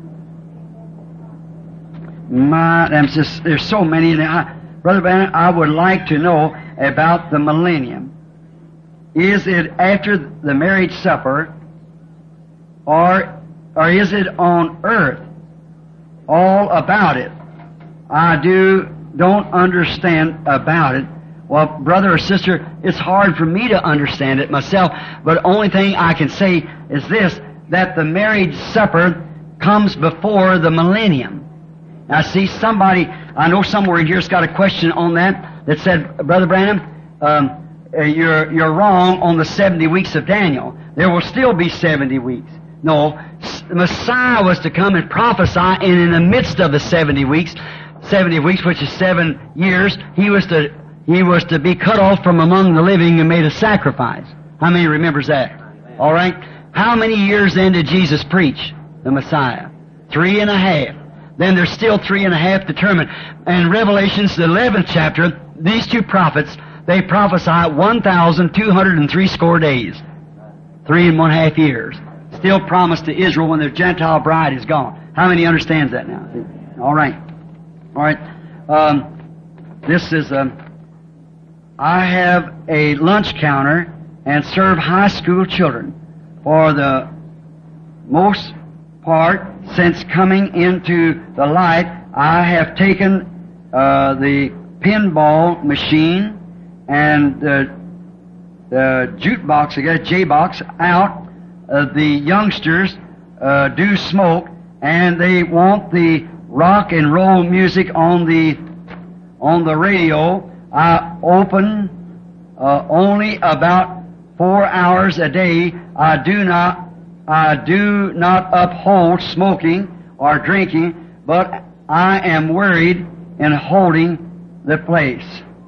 There's so many. Brother Bannon, I would like to know about the millennium. Is it after the marriage supper, or is it on earth? All about it. I don't understand about it. Well, brother or sister, it's hard for me to understand it myself, but the only thing I can say is this, that the marriage supper comes before the millennium. Now, see, somebody, I know somewhere in here has got a question on that said, Brother Branham, you're wrong on the 70 weeks of Daniel. There will still be 70 weeks. No, the Messiah was to come and prophesy, and in the midst of the 70 weeks, which is 7 years, he was to be cut off from among the living and made a sacrifice. How many remembers that? All right. How many years then did Jesus preach? The Messiah. 3.5. Then there's still 3.5 determined. And Revelations, the 11th chapter, these two prophets, they prophesy 1,203 score days. 3.5 years. Still promised to Israel when their Gentile bride is gone. How many understands that now? All right. All right. This is, I have a lunch counter and serve high school children. For the most part, since coming into the light, I have taken the pinball machine and the jukebox, I guess, J-box, out. The youngsters do smoke, and they want the rock and roll music on the radio. I open only about 4 hours a day. I do not uphold smoking or drinking, but I am worried in holding the place.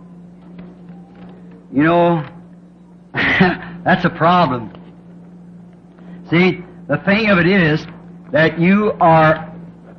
You know, that's a problem. See, the thing of it is that you are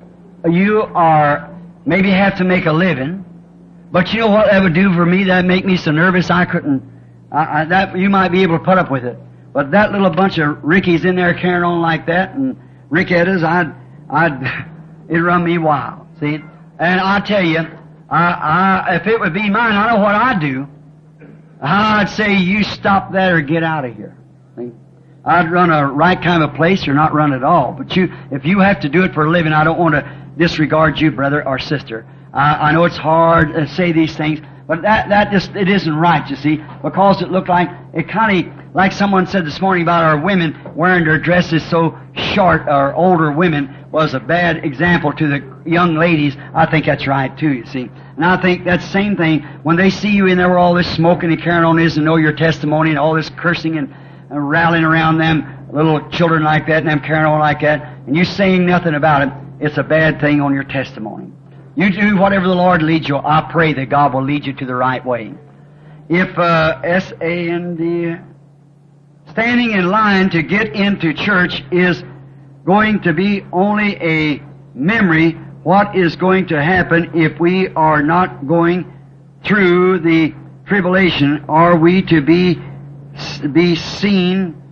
maybe have to make a living, but you know what that would do for me? That'd make me so nervous I couldn't. That you might be able to put up with it, but that little bunch of Rickies in there carrying on like that and Rickettas, it'd run me wild. See, and I tell you, if it would be mine, I know what I'd do. I'd say you stop that or get out of here. See? I'd run a right kind of place or not run at all. But if you have to do it for a living, I don't want to disregard you, brother or sister. I know it's hard to say these things, but that just, it isn't right, you see, because it looked like, it kind of, like someone said this morning about our women wearing their dresses so short, or older women, was a bad example to the young ladies. I think that's right too, you see. And I think that same thing, when they see you in there with all this smoking and carrying on is and know your testimony and all this cursing and rallying around them, little children like that and them carrying on like that, and you saying nothing about it, it's a bad thing on your testimony. You do whatever the Lord leads you. I pray that God will lead you to the right way. If S-A-N-D, standing in line to get into church is going to be only a memory, what is going to happen if we are not going through the tribulation? Are we to be seen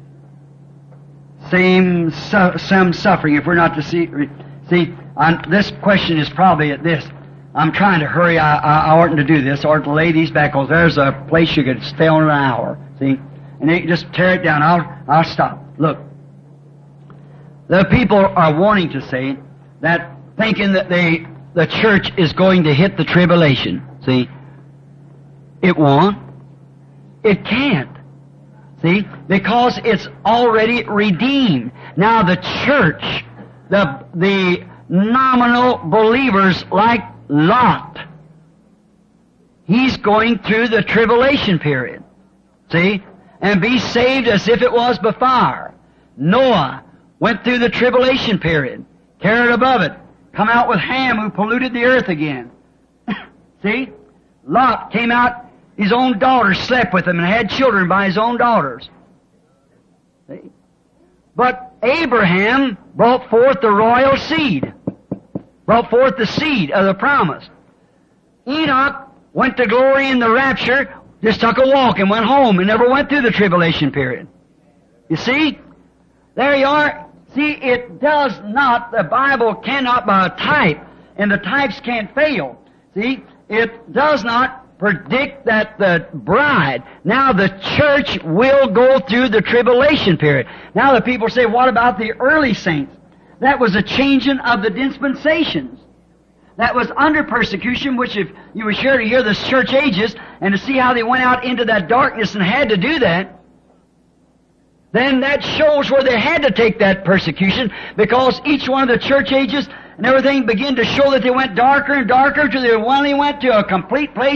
some suffering if we're not to see? This question is probably at this. I'm trying to hurry. I oughtn't to do this. I ought to lay these back, because there's a place you could stay on an hour. See? And they just tear it down. I'll stop. Look. The people are wanting to say that, thinking that the church is going to hit the tribulation. See? It won't. It can't. See? Because it's already redeemed. Now the church, the nominal believers like Lot, he's going through the tribulation period. See? And be saved as if it was by fire. Noah went through the tribulation period, carried above it, come out with Ham, who polluted the earth again. See? Lot came out, his own daughters slept with him and had children by his own daughters. See? But Abraham brought forth the royal seed, brought forth the seed of the promise. Enoch went to glory in the rapture, just took a walk and went home and never went through the tribulation period. You see? There you are. See, it does not, the Bible cannot by a type, and the types can't fail. See? It does not predict that the bride, now the church will go through the tribulation period. Now the people say, what about the early saints? That was a changing of the dispensations. That was under persecution, which if you were sure to hear the church ages and to see how they went out into that darkness and had to do that, then that shows where they had to take that persecution, because each one of the church ages and everything began to show that they went darker and darker till they finally went to a complete place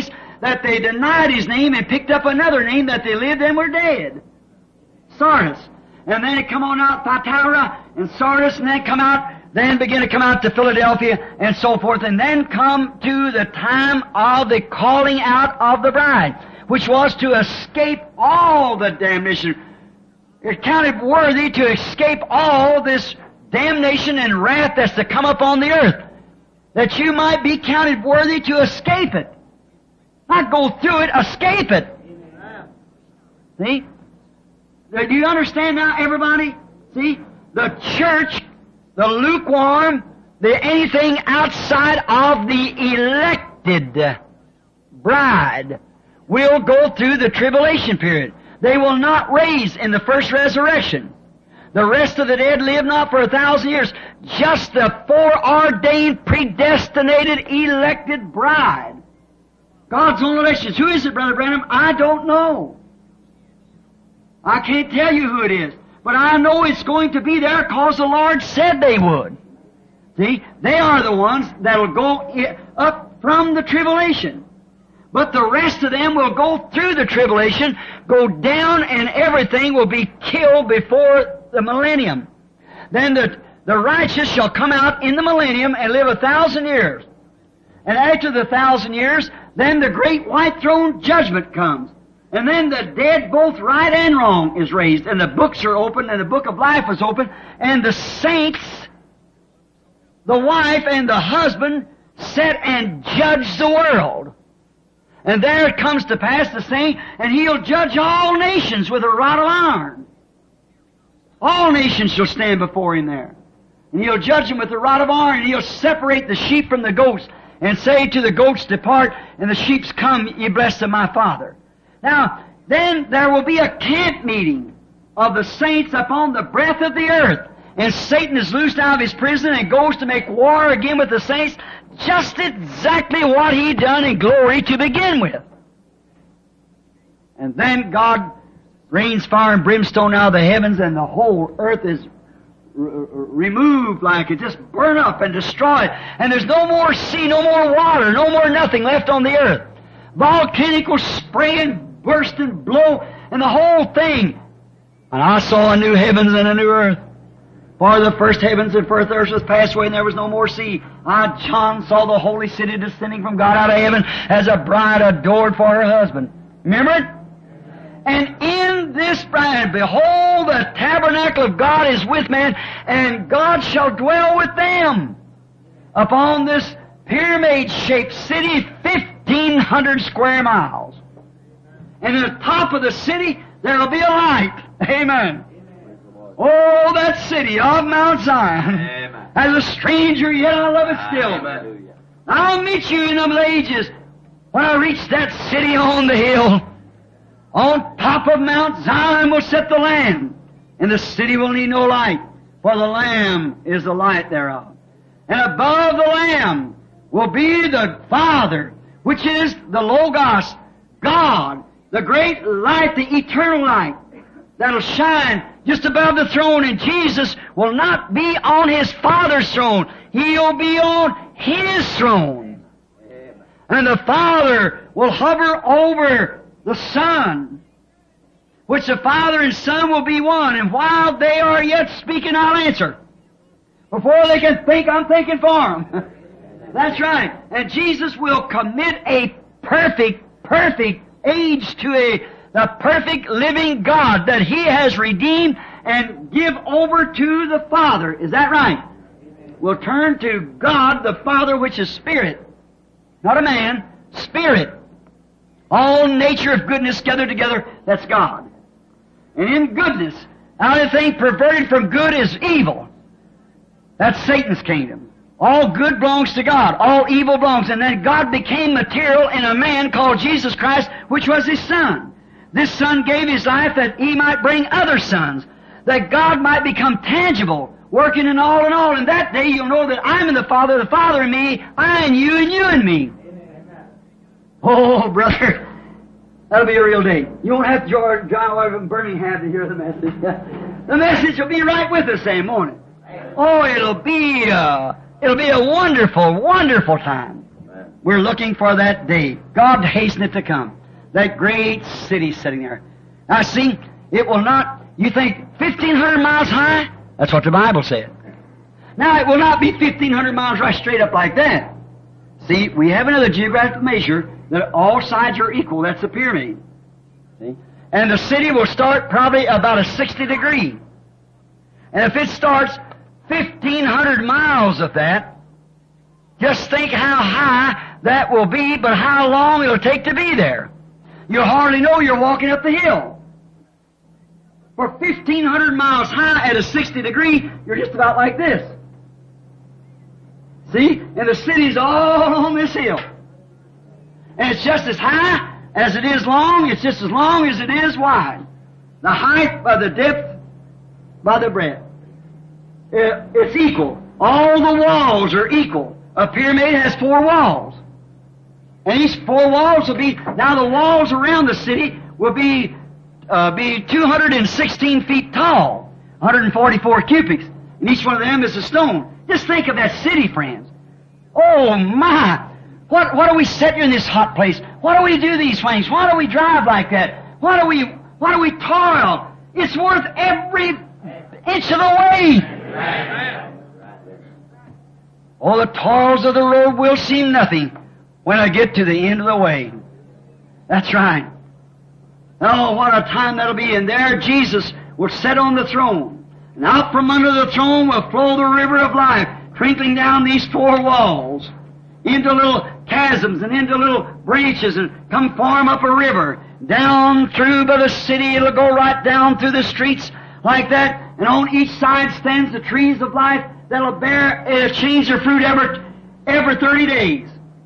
that they denied His name and picked up another name that they lived and were dead. Sardis. And then it come on out Thyatira and Sardis, and then come out, then begin to come out to Philadelphia and so forth, and then come to the time of the calling out of the bride, which was to escape all the damnation. It counted worthy to escape all this damnation and wrath that's to come upon the earth, that you might be counted worthy to escape it. Not go through it, escape it. See? Do you understand now, everybody? See? The church, the lukewarm, anything outside of the elected bride will go through the tribulation period. They will not raise in the first resurrection. The rest of the dead live not for 1,000 years. Just the foreordained, predestinated, elected bride. God's own elections. Who is it, Brother Branham? I don't know. I can't tell you who it is. But I know it's going to be there because the Lord said they would. See? They are the ones that will go up from the tribulation. But the rest of them will go through the tribulation, go down, and everything will be killed before the millennium. Then the righteous shall come out in the millennium and live 1,000 years. And after the 1,000 years, then the great white throne judgment comes. And then the dead, both right and wrong, is raised. And the books are opened, and the book of life is open. And the saints, the wife and the husband, sit and judge the world. And there it comes to pass, the saying, and He'll judge all nations with a rod of iron. All nations shall stand before Him there. And He'll judge them with a rod of iron, and He'll separate the sheep from the goats, and say to the goats, depart, and the sheep, come, ye blessed of my Father. Now, then there will be a camp meeting of the saints upon the breadth of the earth. And Satan is loosed out of his prison and goes to make war again with the saints, just exactly what he done in glory to begin with. And then God rains fire and brimstone out of the heavens, and the whole earth is removed like it, just burn up and destroyed. And there's no more sea, no more water, no more nothing left on the earth. Volcanic will spray and burst and blow, and the whole thing. And I saw a new heavens and a new earth. For the first heavens and first earth was passed away, and there was no more sea. I, John, saw the holy city descending from God out of heaven as a bride adored for her husband. Remember it? And in this bride, behold, the tabernacle of God is with man, and God shall dwell with them. Upon this pyramid-shaped city, 1,500 square miles. And at the top of the city, there will be a light. Amen. Oh, that city of Mount Zion. Amen. As a stranger, yet I love it still. Amen. I'll meet you in them ages when I reach that city on the hill. On top of Mount Zion will sit the Lamb, and the city will need no light, for the Lamb is the light thereof. And above the Lamb will be the Father, which is the Logos, God, the great light, the eternal light, that'll shine just above the throne, and Jesus will not be on His Father's throne. He'll be on His throne. And the Father will hover over the Son, which the Father and Son will be one, and while they are yet speaking, I'll answer. Before they can think, I'm thinking for them. That's right. And Jesus will commit a perfect age to the perfect living God that He has redeemed and give over to the Father. Is that right? We'll turn to God the Father, which is Spirit. Not a man, Spirit. All nature of goodness gathered together, that's God. And in goodness, anything perverted from good is evil. That's Satan's kingdom. All good belongs to God. All evil belongs. And then God became material in a man called Jesus Christ, which was His Son. This Son gave His life that He might bring other sons, that God might become tangible, working in all. And that day you'll know that I'm in the Father in me, I in you, and you in me. Oh, brother, that'll be a real day. You won't have to drive over from Birmingham to hear the message. The message will be right with us same morning. Oh, it'll be a wonderful, wonderful time. We're looking for that day. God hasten it to come. That great city sitting there. Now see, it will not, you think 1,500 miles high? That's what the Bible said. Now it will not be 1,500 miles right straight up like that. See, we have another geographical measure that all sides are equal. That's the pyramid. See? And the city will start probably about a 60 degree. And if it starts 1,500 miles of that, just think how high that will be, but how long it'll take to be there. You'll hardly know you're walking up the hill. For 1,500 miles high at a 60 degree, you're just about like this. See? And the city's all on this hill. And it's just as high as it is long, it's just as long as it is wide. The height by the depth by the breadth. It's equal. All the walls are equal. A pyramid has 4 walls. And these 4 walls will be, now the walls around the city will be 216 feet tall, 144 cubics, and each one of them is a stone. Just think of that city, friends. Oh my! Why do we sit here in this hot place? Why do we do these things? Why do we drive like that? Why do we toil? It's worth every inch of the way. All the toils of the road will seem nothing when I get to the end of the way. That's right. Oh, what a time that'll be. And there Jesus will sit on the throne. And out from under the throne will flow the river of life, trickling down these 4 walls into little chasms and into little branches and come form up a river. Down through by the city, it'll go right down through the streets like that. And on each side stands the trees of life that'll it'll change their fruit every 30 days.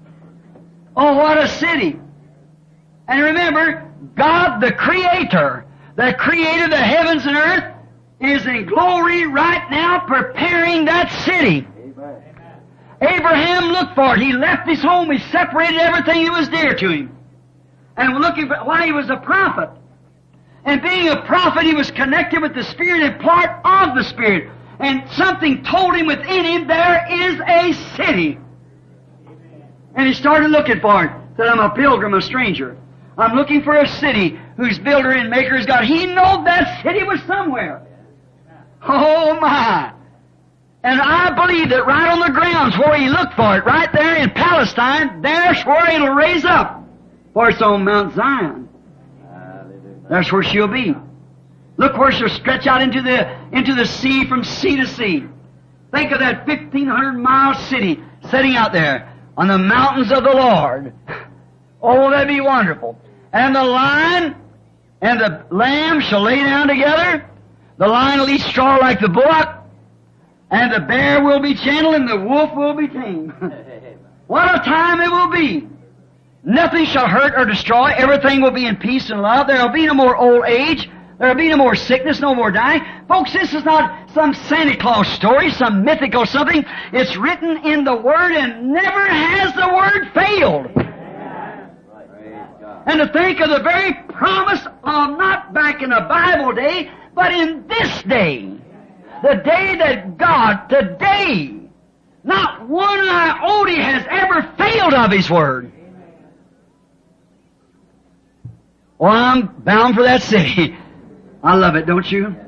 Oh, what a city. And remember, God the Creator, that created the heavens and earth, is in glory right now preparing that city. Amen. Abraham looked for it. He left his home. He separated everything that was dear to him. And looking for why he was a prophet. And being a prophet, he was connected with the Spirit and part of the Spirit. And something told him within him, there is a city. And he started looking for it. Said, I'm a pilgrim, a stranger. I'm looking for a city whose builder and maker is God. He knew that city was somewhere. Oh my! And I believe that right on the grounds where he looked for it, right there in Palestine, there's where it'll raise up. For it's on Mount Zion. That's where she'll be. Look where she'll stretch out into the sea from sea to sea. Think of that 1,500-mile city sitting out there on the mountains of the Lord. Oh, that'd be wonderful. And the lion and the lamb shall lay down together. The lion will eat straw like the bullock. And the bear will be gentle and the wolf will be tame. What a time it will be. Nothing shall hurt or destroy. Everything will be in peace and love. There will be no more old age. There will be no more sickness, no more dying. Folks, this is not some Santa Claus story, some mythical something. It's written in the Word and never has the Word failed. And to think of the very promise of not back in the Bible day, but in this day. The day that God, today, not one iota has ever failed of His Word. Well, I'm bound for that city. I love it, don't you?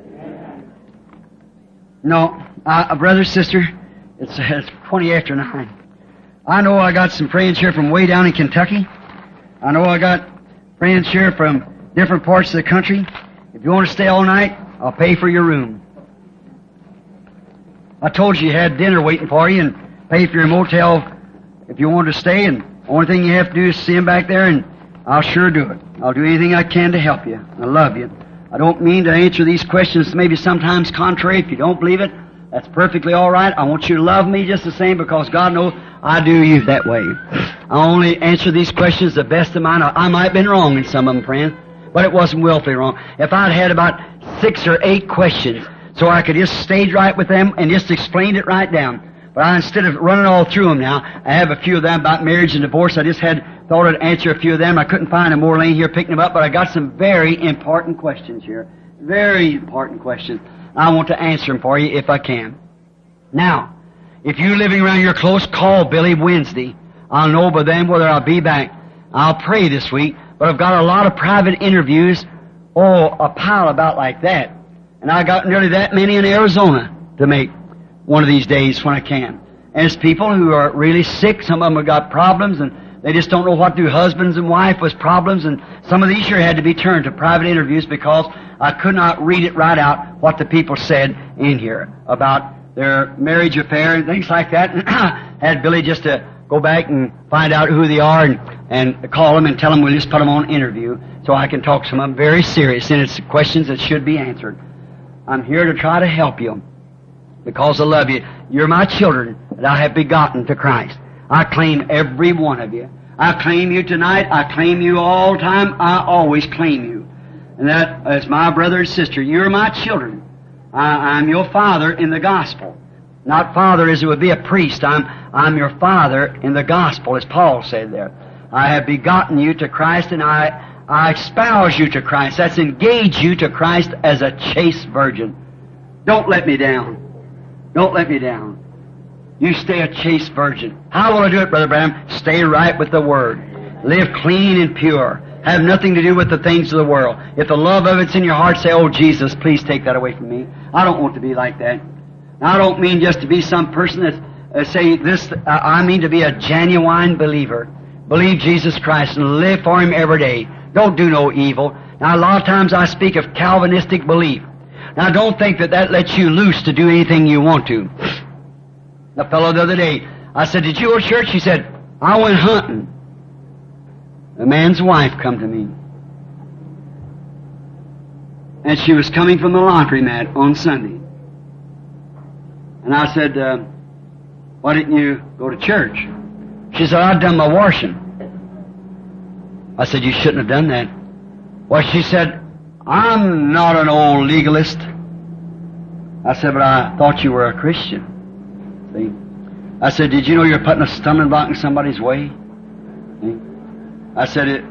No, brother, sister, it's 20 after 9. I know I got some friends here from way down in Kentucky. I know I got friends here from different parts of the country. If you want to stay all night, I'll pay for your room. I told you had dinner waiting for you and pay for your motel if you wanted to stay, and the only thing you have to do is see him back there, and I'll sure do it. I'll do anything I can to help you. I love you. I don't mean to answer these questions maybe sometimes contrary. If you don't believe it, that's perfectly all right. I want you to love me just the same because God knows I do you that way. I only answer these questions the best of mine. I might have been wrong in some of them, friend, but it wasn't willfully wrong. If I'd had about 6 or 8 questions so I could just stage right with them and just explain it right down. But instead of running all through them now, I have a few of them about marriage and divorce. I just thought I'd answer a few of them. I couldn't find them more laying here picking them up, but I got some very important questions here. Very important questions. I want to answer them for you if I can. Now, if you're living around here close, call Billy Wednesday. I'll know by then whether I'll be back. I'll pray this week, but I've got a lot of private interviews, a pile about like that. And I got nearly that many in Arizona to make one of these days when I can. And it's people who are really sick. Some of them have got problems, and they just don't know what to do. Husbands and wife with problems, and some of these here had to be turned to private interviews because I could not read it right out what the people said in here about their marriage affair and things like that. And I had Billy just to go back and find out who they are and call them and tell them we'll just put them on interview so I can talk to them. I'm very serious, and it's questions that should be answered. I'm here to try to help you because I love you. You're my children that I have begotten to Christ. I claim every one of you. I claim you tonight. I claim you all the time. I always claim you. And that as my brother and sister, you're my children. I'm your father in the gospel. Not father as it would be a priest. I'm your father in the gospel, as Paul said there. I have begotten you to Christ, and I espouse you to Christ. That's engage you to Christ as a chaste virgin. Don't let me down. Don't let me down. You stay a chaste virgin. How will I do it, Brother Branham? Stay right with the Word. Live clean and pure. Have nothing to do with the things of the world. If the love of it's in your heart, say, oh, Jesus, please take that away from me. I don't want to be like that. Now, I don't mean just to be some person that say this. I mean to be a genuine believer. Believe Jesus Christ and live for Him every day. Don't do no evil. Now, a lot of times I speak of Calvinistic belief. Now, don't think that lets you loose to do anything you want to. The fellow the other day, I said, did you go to church? He said, I went hunting. A man's wife come to me. And she was coming from the laundromat on Sunday. And I said, why didn't you go to church? She said, I'd done my washing. I said, you shouldn't have done that. Well, she said, I'm not an old legalist. I said, but I thought you were a Christian. See? I said, did you know you're putting a stumbling block in somebody's way? See? I said,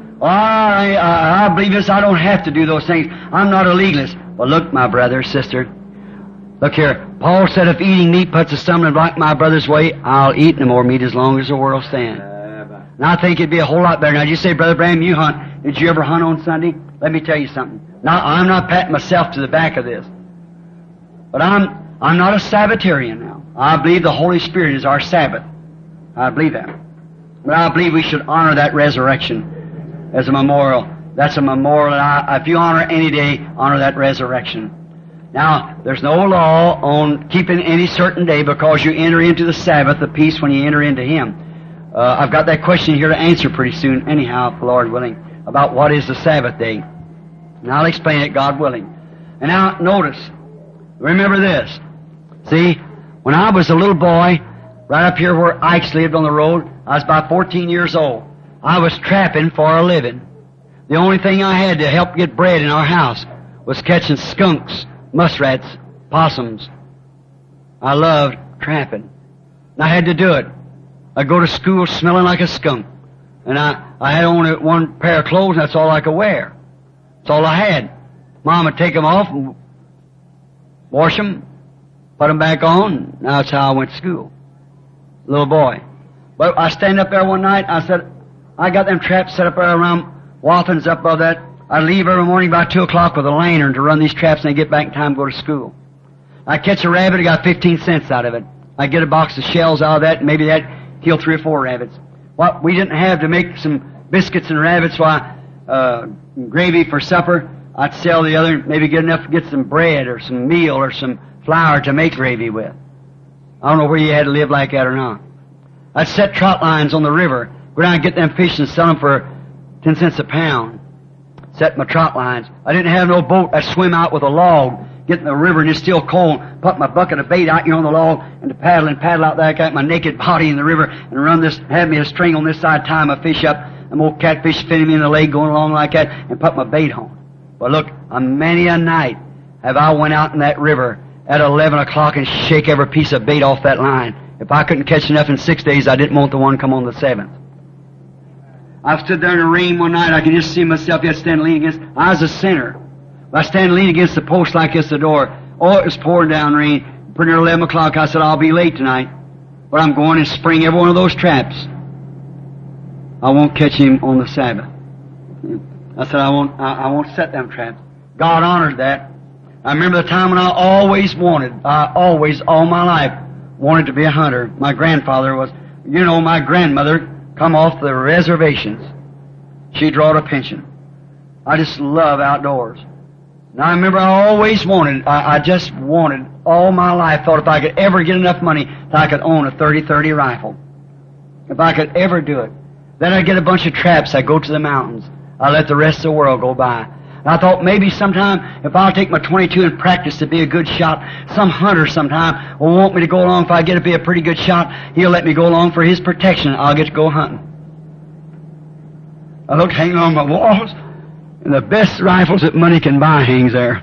I believe this. I don't have to do those things. I'm not a legalist. Well, look, my brother, sister. Look here. Paul said, if eating meat puts a stumbling block in my brother's way, I'll eat no more meat as long as the world stands. And I think it'd be a whole lot better. Now, you say, Brother Branham, you hunt. Did you ever hunt on Sunday? Let me tell you something. Now, I'm not patting myself to the back of this. But I'm not a Sabbatarian now. I believe the Holy Spirit is our Sabbath. I believe that. But I believe we should honor that resurrection as a memorial. That's a memorial. If you honor any day, honor that resurrection. Now, there's no law on keeping any certain day because you enter into the Sabbath, the peace, when you enter into Him. I've got that question here to answer pretty soon, anyhow, Lord willing, about what is the Sabbath day. And I'll explain it, God willing. And now, notice, remember this. See, when I was a little boy, right up here where Ike's lived on the road, I was about 14 years old. I was trapping for a living. The only thing I had to help get bread in our house was catching skunks, muskrats, possums. I loved trapping. And I had to do it. I'd go to school smelling like a skunk. And I had only one pair of clothes, and that's all I could wear. That's all I had. Mom would take them off and wash them, put them back on. Now that's how I went to school. Little boy. But I stand up there one night, I said, I got them traps set up there around Wathans up above that. I leave every morning about 2 o'clock with a lantern to run these traps, and I get back in time to go to school. I catch a rabbit, I got 15 cents out of it. I get a box of shells out of that, and maybe that kill 3 or 4 rabbits. What we didn't have to make some biscuits and rabbits, gravy for supper, I'd sell the other, maybe get enough to get some bread or some meal or some flour to make gravy with. I don't know where you had to live like that or not. I'd set trot lines on the river, go down and get them fish and sell them for 10 cents a pound. Set my trot lines. I didn't have no boat. I'd swim out with a log, get in the river and it's still cold, put my bucket of bait out here on the log and paddle out there. I got my naked body in the river and run this, have me a string on this side, tie my fish up, and old catfish fitting me in the leg going along like that and put my bait on. Well, look, many a night have I went out in that river at 11 o'clock and shake every piece of bait off that line. If I couldn't catch enough in 6 days, I didn't want the one come on the 7th. I stood there in the rain one night. I could just see myself yet standing leaning against. I was a sinner. I stand leaning against the post like this, the door. Oh, it was pouring down rain. Pretty near 11 o'clock, I said, I'll be late tonight. But I'm going to spring every one of those traps. I won't catch him on the Sabbath. I said, I won't set them traps. God honored that. I remember the time when I always, all my life, wanted to be a hunter. My grandfather was, my grandmother come off the reservations. She drawed a pension. I just love outdoors. Now I remember I always wanted, I just wanted all my life, thought if I could ever get enough money that I could own a 30-30 rifle. If I could ever do it. Then I'd get a bunch of traps, I'd go to the mountains. I'd let the rest of the world go by. And I thought maybe sometime, if I'll take my .22 and practice to be a good shot, some hunter sometime will want me to go along. If I get to be a pretty good shot, he'll let me go along for his protection. I'll get to go hunting. I looked hanging on my walls, and the best rifles that money can buy hangs there.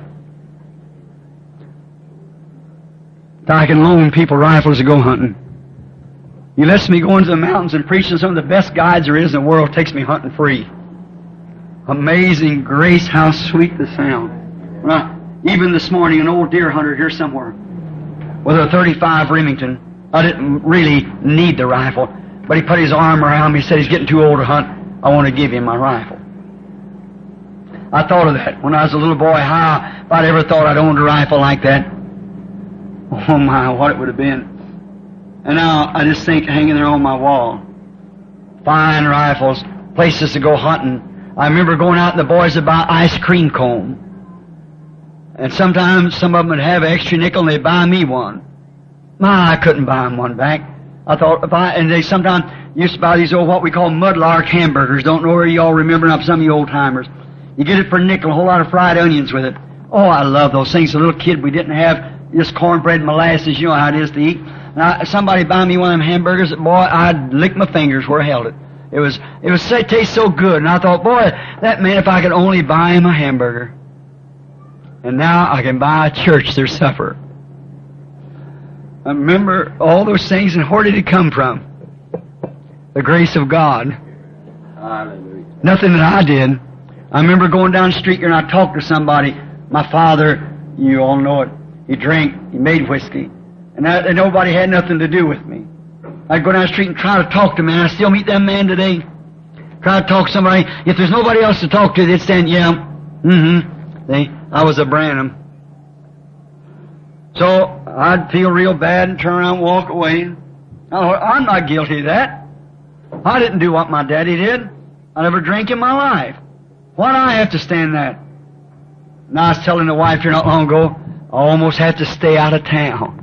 I can loan people rifles to go hunting. He lets me go into the mountains and preach to some of the best guides there is in the world, takes me hunting free. Amazing grace, how sweet the sound. Right. Even this morning, an old deer hunter here somewhere with a .35 Remington. I didn't really need the rifle, but he put his arm around me and said he's getting too old to hunt. I want to give him my rifle. I thought of that when I was a little boy, how if I'd ever thought I'd owned a rifle like that. Oh my, what it would have been. And now I just think hanging there on my wall. Fine rifles, places to go hunting. I remember going out and the boys would buy ice cream cone. And sometimes some of them would have an extra nickel and they'd buy me one. I couldn't buy them one back. I thought and they sometimes used to buy these old, what we call mudlark hamburgers. Don't know where you all remember up some of you old timers. You get it for a nickel, a whole lot of fried onions with it. Oh, I love those things. As a little kid, we didn't have just cornbread and molasses. You know how it is to eat. Now, somebody buy me one of them hamburgers, boy, I'd lick my fingers where I held it. It tastes so good. And I thought, boy, that man, if I could only buy him a hamburger. And now I can buy a church their supper. I remember all those things, and where did it come from? The grace of God. Hallelujah. Nothing that I did. I remember going down the street here and I talked to somebody. My father, you all know it, he drank, he made whiskey. And nobody had nothing to do with me. I'd go down the street and try to talk to men. I still meet them man today. Try to talk to somebody. If there's nobody else to talk to, they'd stand, I was a Branham. So I'd feel real bad and turn around and walk away. I'm not guilty of that. I didn't do what my daddy did. I never drank in my life. Why do I have to stand that? Now I was telling the wife here not long ago, I almost had to stay out of town.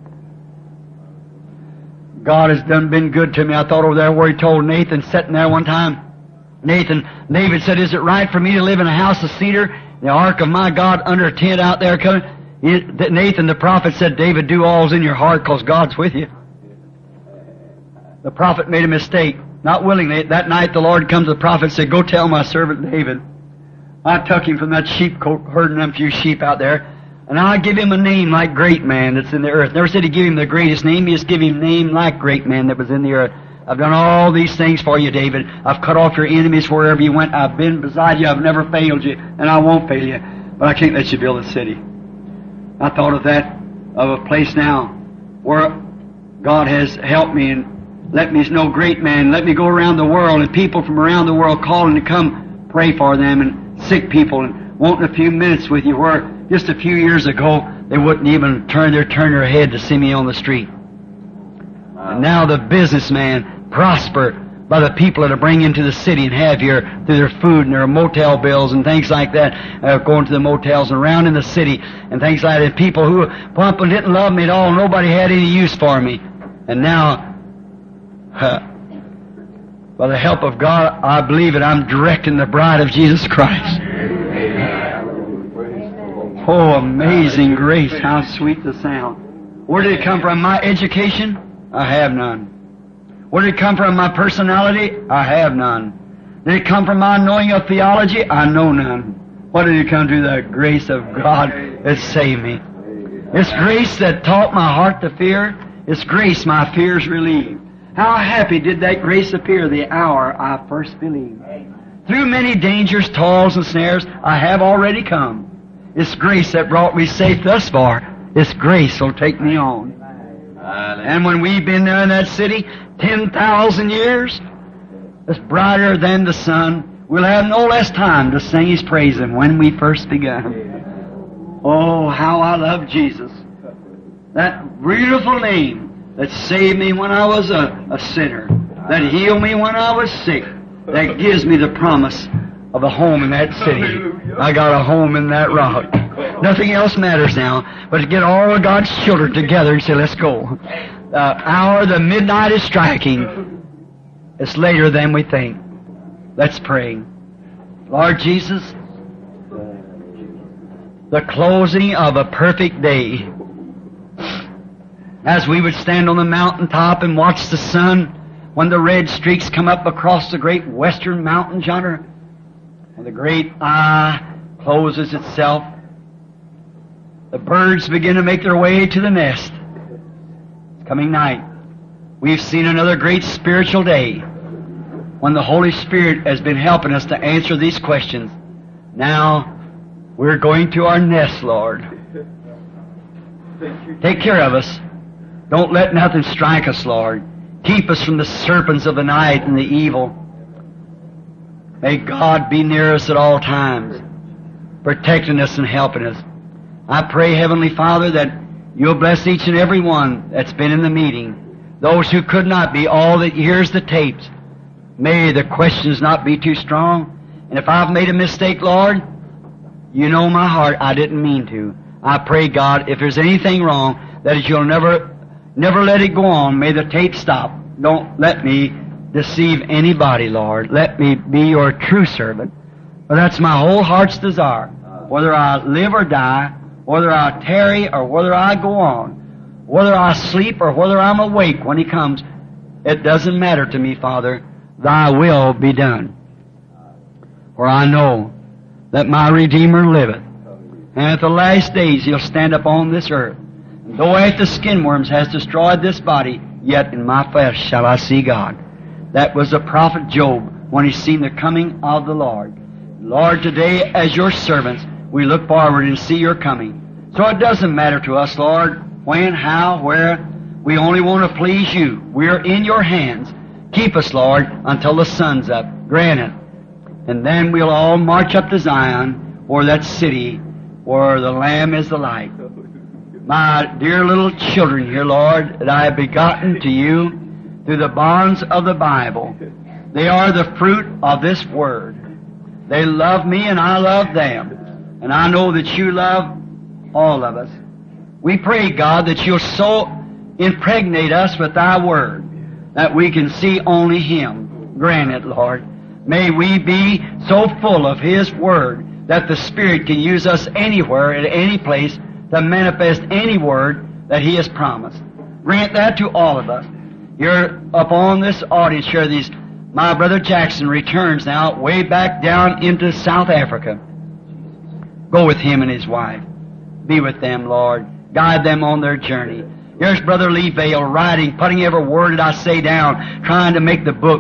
God has been good to me. I thought over there where he told Nathan, sitting there one time, David said, is it right for me to live in a house of cedar, the ark of my God under a tent out there coming? Nathan the prophet said, David, do all's in your heart because God's with you. The prophet made a mistake. Not willingly. That night the Lord comes to the prophet and said, go tell my servant David. I took him from that sheep cote, herding them few sheep out there, and I give him a name like great man that's in the earth. Never said he give him the greatest name, he just give him a name like great man that was in the earth. I've done all these things for you, David. I've cut off your enemies wherever you went. I've been beside you. I've never failed you, and I won't fail you. But I can't let you build a city. I thought of that, of a place now where God has helped me and let me know great man. Let me go around the world and people from around the world calling to come pray for them and sick people and wanting a few minutes with you where just a few years ago they wouldn't even turn their head to see me on the street. And now the businessman prosper by the people that are bring into the city and have here through their food and their motel bills and things like that, going to the motels and around in the city and things like that. People who didn't love me at all, nobody had any use for me. And now, by the help of God, I believe it, I'm directing the bride of Jesus Christ. Oh, amazing grace, how sweet the sound. Where did it come from? My education? I have none. Where did it come from? My personality? I have none. Did it come from my knowing of theology? I know none. What did it come to? The grace of God that saved me. It's grace that taught my heart to fear. It's grace my fears relieved. How happy did that grace appear the hour I first believed. Through many dangers, toils, and snares, I have already come. It's grace that brought me safe thus far. It's grace will take me on. And when we've been there in that city 10,000 years, It's brighter than the sun. We'll have no less time to sing His praise than when we first begun. Oh, how I love Jesus. That beautiful name that saved me when I was a sinner, that healed me when I was sick, that gives me the promise of a home in that city. I got a home in that rock. Nothing else matters now but to get all of God's children together and say, let's go. The hour, the midnight is striking. It's later than we think. Let's pray. Lord Jesus, the closing of a perfect day. As we would stand on the mountaintop and watch the sun when the red streaks come up across the great western mountains yonder, and the great eye closes itself, the birds begin to make their way to the nest. It's coming night. We've seen another great spiritual day when the Holy Spirit has been helping us to answer these questions. Now, we're going to our nest, Lord. Take care of us. Don't let nothing strike us, Lord. Keep us from the serpents of the night and the evil. May God be near us at all times, protecting us and helping us. I pray, Heavenly Father, that You'll bless each and every one that's been in the meeting. Those who could not be, all that hears the tapes. May the questions not be too strong. And if I've made a mistake, Lord, You know my heart. I didn't mean to. I pray, God, if there's anything wrong, that You'll never let it go on. May the tape stop. Don't let me deceive anybody, Lord. Let me be Your true servant. For that's my whole heart's desire. Whether I live or die, whether I tarry or whether I go on, whether I sleep or whether I'm awake when He comes, it doesn't matter to me, Father. Thy will be done. For I know that my Redeemer liveth, and at the last days He'll stand upon this earth. And though after the skin worms has destroyed this body, yet in my flesh shall I see God. That was the prophet Job when he seen the coming of the Lord. Lord, today as Your servants, we look forward and see Your coming. So it doesn't matter to us, Lord, when, how, where. We only want to please You. We're in Your hands. Keep us, Lord, until the sun's up. Grant it. And then we'll all march up to Zion, or that city where the Lamb is the light. My dear little children here, Lord, that I have begotten to You through the bonds of the Bible, they are the fruit of this Word. They love Me and I love them. And I know that You love all of us. We pray, God, that You'll so impregnate us with Thy Word that we can see only Him. Grant it, Lord. May we be so full of His Word that the Spirit can use us anywhere, at any place, to manifest any word that He has promised. Grant that to all of us. You're upon this audience here. My brother Jackson returns now way back down into South Africa. Go with him and his wife. Be with them, Lord. Guide them on their journey. Here's Brother Lee Vale writing, putting every word that I say down, trying to make the book.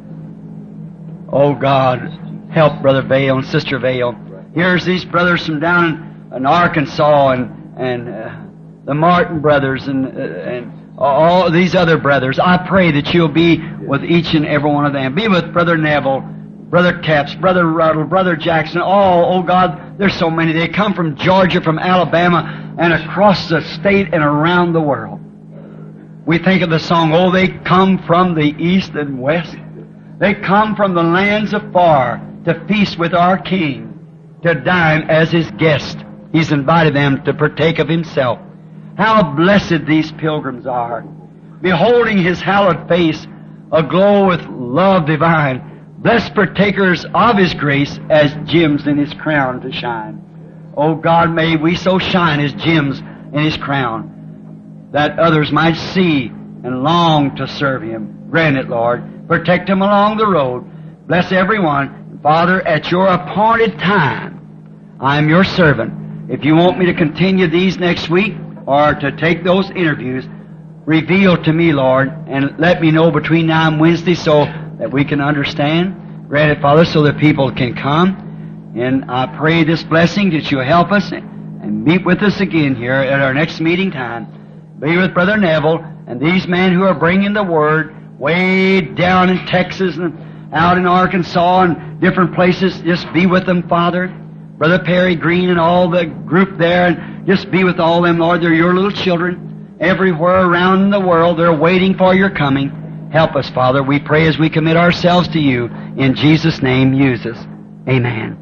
Oh, God, help Brother Vale and Sister Vale. Here's these brothers from down in Arkansas and the Martin brothers and all these other brothers. I pray that You'll be with each and every one of them. Be with Brother Neville, Brother Capps, Brother Ruddle, Brother Jackson. Oh, God, there's so many. They come from Georgia, from Alabama, and across the state and around the world. We think of the song, oh, they come from the east and west. They come from the lands afar to feast with our King, to dine as His guest. He's invited them to partake of Himself. How blessed these pilgrims are, beholding His hallowed face, aglow with love divine, blessed partakers of His grace as gems in His crown to shine. Oh God, may we so shine as gems in His crown, that others might see and long to serve Him. Grant it, Lord. Protect Him along the road. Bless everyone. Father, at Your appointed time, I am Your servant. If You want me to continue these next week, or to take those interviews, reveal to me, Lord, and let me know between now and Wednesday so that we can understand. Grant it, Father, so that people can come. And I pray this blessing that You'll help us and meet with us again here at our next meeting time. Be with Brother Neville and these men who are bringing the Word way down in Texas and out in Arkansas and different places. Just be with them, Father. Brother Perry Green and all the group there, and just be with all them, Lord. They're your little children. Everywhere around the world, they're waiting for your coming. Help us, Father. We pray as we commit ourselves to you. In Jesus' name, use us. Amen.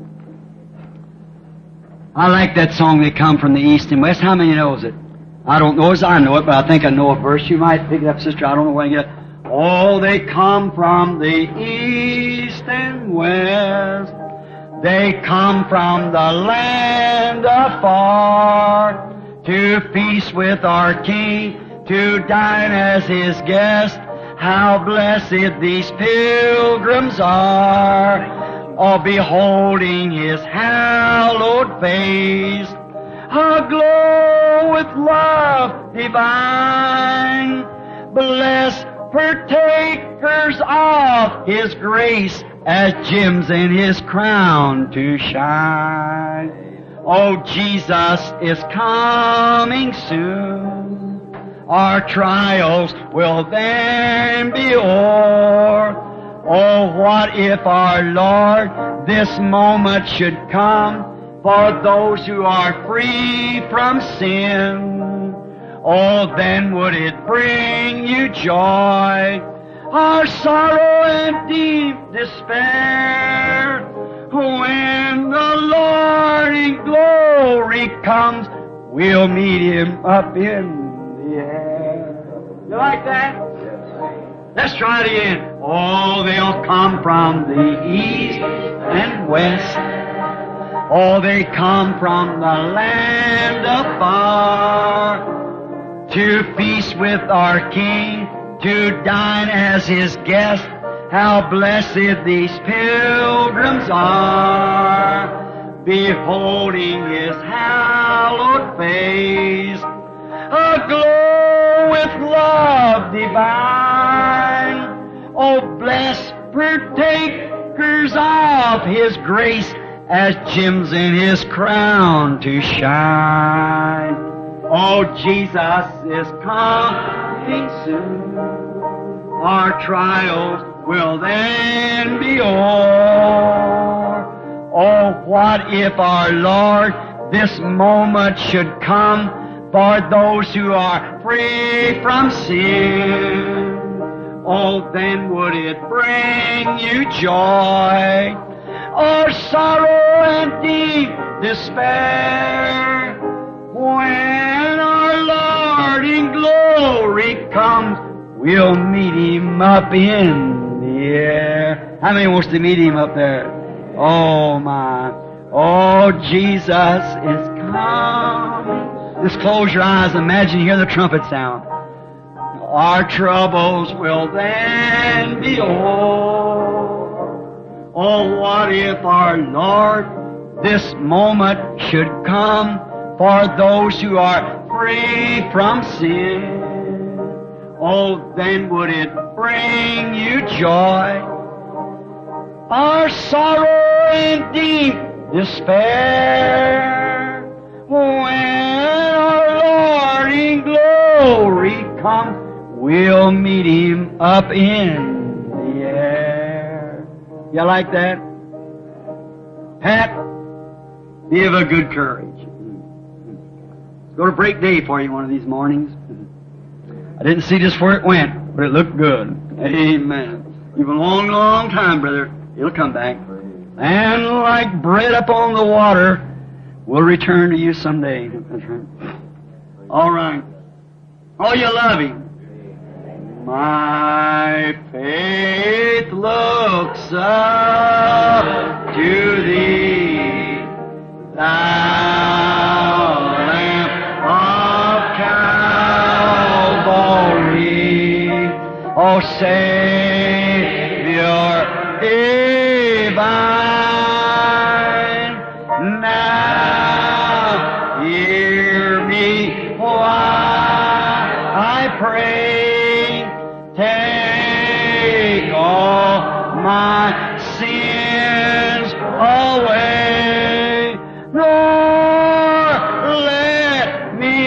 I like that song, They Come from the East and West. How many knows it? I don't know as I know it, but I think I know a verse. You might pick it up, sister. I don't know where you get it. Oh, they come from the East and West. They come from the land afar to feast with our King, to dine as His guest. How blessed these pilgrims are, all beholding His hallowed face, aglow with love divine, blessed partakers of His grace, as gems in His crown to shine. Oh, Jesus is coming soon. Our trials will then be o'er. Oh, what if our Lord this moment should come for those who are free from sin? Oh, then would it bring you joy, our sorrow and deep despair, when the Lord in glory comes, we'll meet Him up in the air. You like that? Let's try it again. Oh, they'll come from the east and west. Oh, they come from the land afar to feast with our King, to dine as His guest. How blessed these pilgrims are, beholding His hallowed face, aglow with love divine. Oh, blessed partakers of His grace, as gems in His crown to shine. Oh, Jesus is coming soon. Our trials will then be o'er. Oh, what if our Lord this moment should come for those who are free from sin? Oh, then would it bring you joy, or sorrow and deep despair, when our Lord in glory comes, we'll meet Him up in the air. How many wants to meet Him up there? Oh, my. Oh, Jesus is coming. Just close your eyes. Imagine you hear the trumpet sound. Our troubles will then be o'er. Oh, what if our Lord this moment should come for those who are free from sin? Oh, then would it bring you joy, our sorrow and deep despair, when our Lord in glory comes, we'll meet Him up in the air. You like that? Pat, be of a good courage. It's going to break day for you one of these mornings. I didn't see just where it went, but it looked good. Amen. You've a long, long time, brother. It'll come back. And like bread upon the water, we'll return to you someday. All right. Oh, you love Him. My faith looks up to Thee, Thou Lamb of Calvary, O Savior divine. Now hear me while I pray. Take all my sins away, nor let me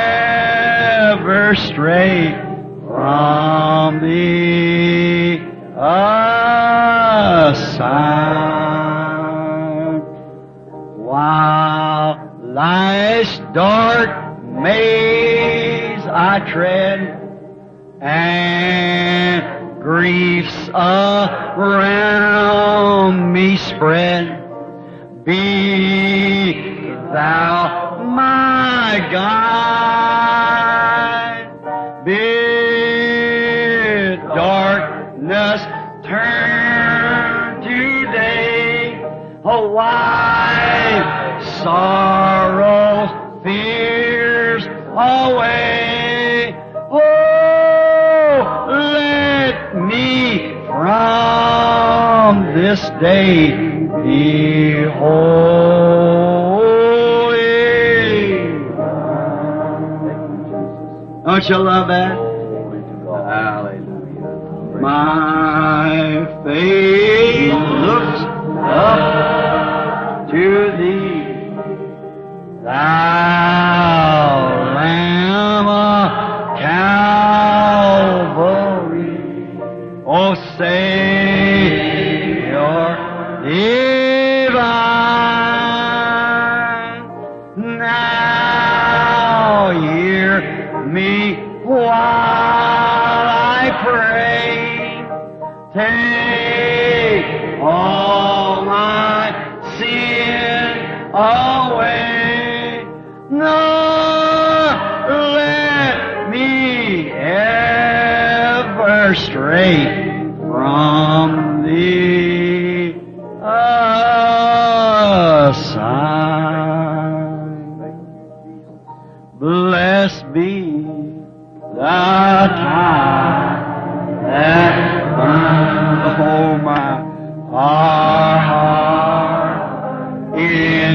ever stray from Thee aside. While life's dark maze I tread, and griefs around me spread, be Thou my guide. Bid darkness turn to day, wipe sorrow, fears away. Oh, let me from this day be holy. Don't you love that? Hallelujah. My faith looks up to Thee, Thou Lamb of Calvary, O Savior divine. Now hear me while I pray. Take all my sin away. Nor let me ever stray from Thee aside. Blessed be the time that oh my heart in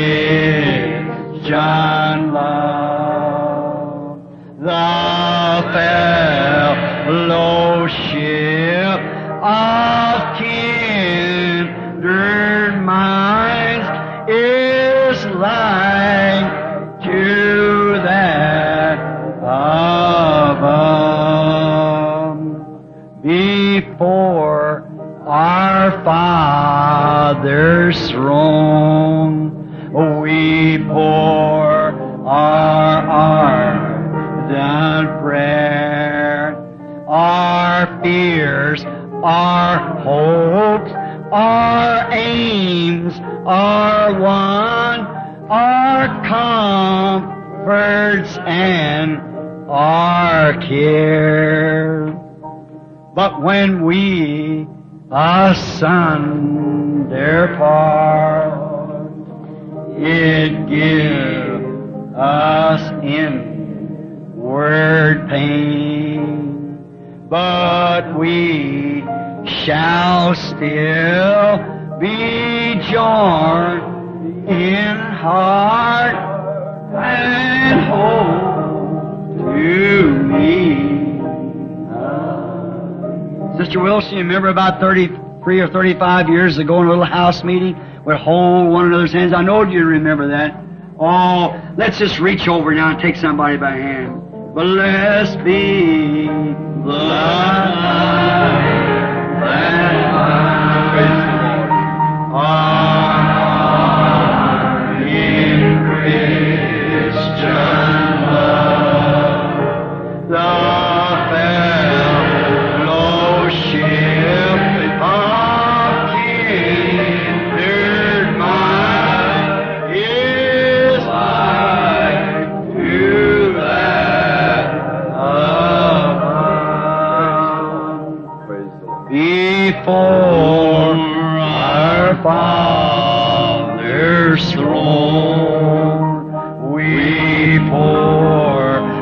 Christian love, the fellowship of kindred minds is like to that above. Before our Father's throne, we pour our ardent prayer, our fears, our hopes, our aims, our one, our comforts and our care. But when we asunder part, it gives us inward pain, but we shall still be joined in heart and hope to me. Sister Wilson, you remember about 33 or 35 years ago in a little house meeting, we'd hold one another's hands. I know you remember that. Oh, let's just reach over now and take somebody by hand. Blessed be the light that our in Christian love, the before our Father's throne, we pour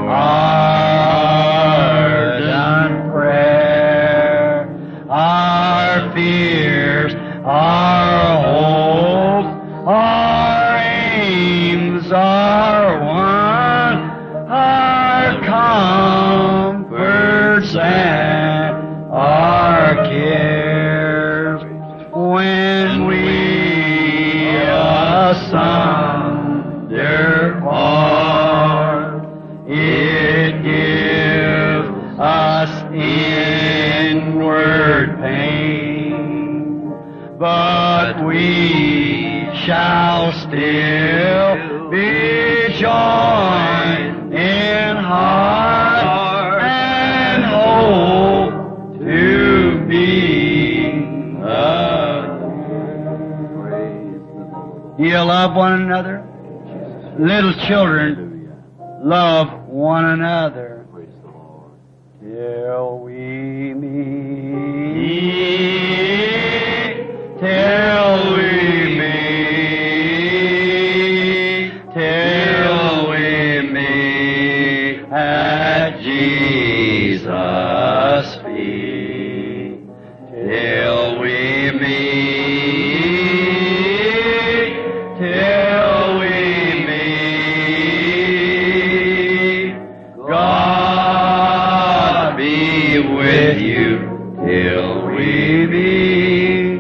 our ardent prayer, our fears, our hopes, our aims, our wants, our comforts and our cares. When we but we shall still be joined in heart and hope to be again. You love one another? Little children, love one another. Till we meet, till we meet, till we meet at Jesus' feet, till we meet, till we meet, God be with you till we meet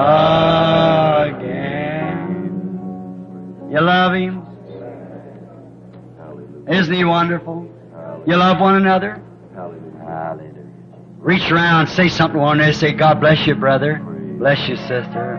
again. You love Him? Isn't He wonderful? You love one another? Hallelujah. Reach around, say something to one another. Say, God bless you, brother. Bless you, sister.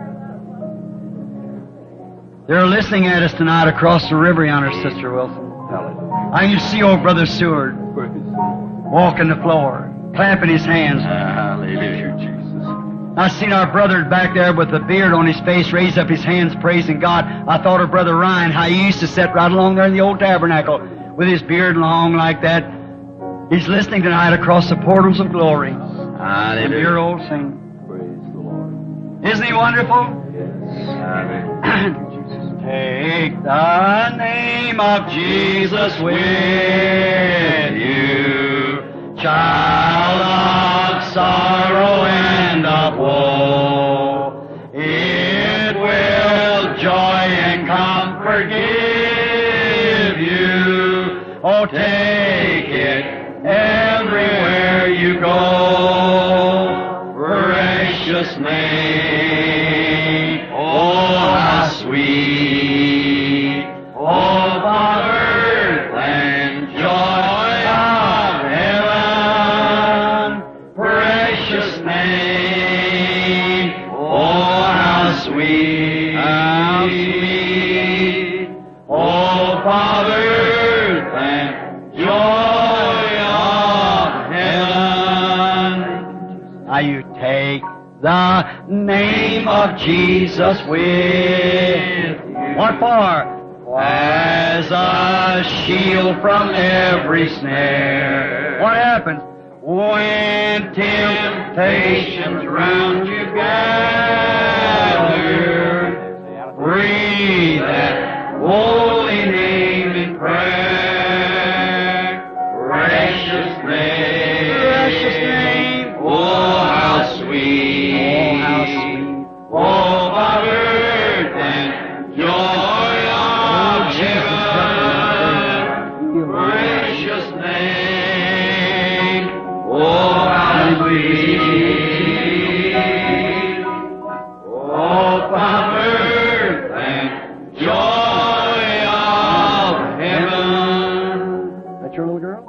They're listening at us tonight across the river yonder, Sister Wilson. I can see old Brother Seward walking the floor, clapping his hands. Hallelujah, Jesus. I seen our brother back there with the beard on his face raise up his hands praising God. I thought of Brother Ryan, how he used to sit right along there in the old tabernacle with his beard long like that. He's listening tonight across the portals of glory. Hallelujah. And dear old sing. Praise the Lord. Isn't He wonderful? Yes. Hallelujah. Take the name of Jesus with you, child of sorrow and of woe. It will joy and comfort give you. Oh, take it everywhere you go. Precious name, oh, how sweet. Oh, Father, and joy of heaven, precious name, oh, how sweet, how sweet. Oh, Father, and joy of heaven. Now you take the name of Jesus with you. What for? As a shield from every snare. What happens? When temptations round you gather, breathe that holy name in prayer. Precious name. Precious name. Oh, how sweet. Oh, how sweet. Oh, Father, and joy of heaven. Precious name. Oh, how sweet. Oh, Father, and joy of heaven. That your little girl?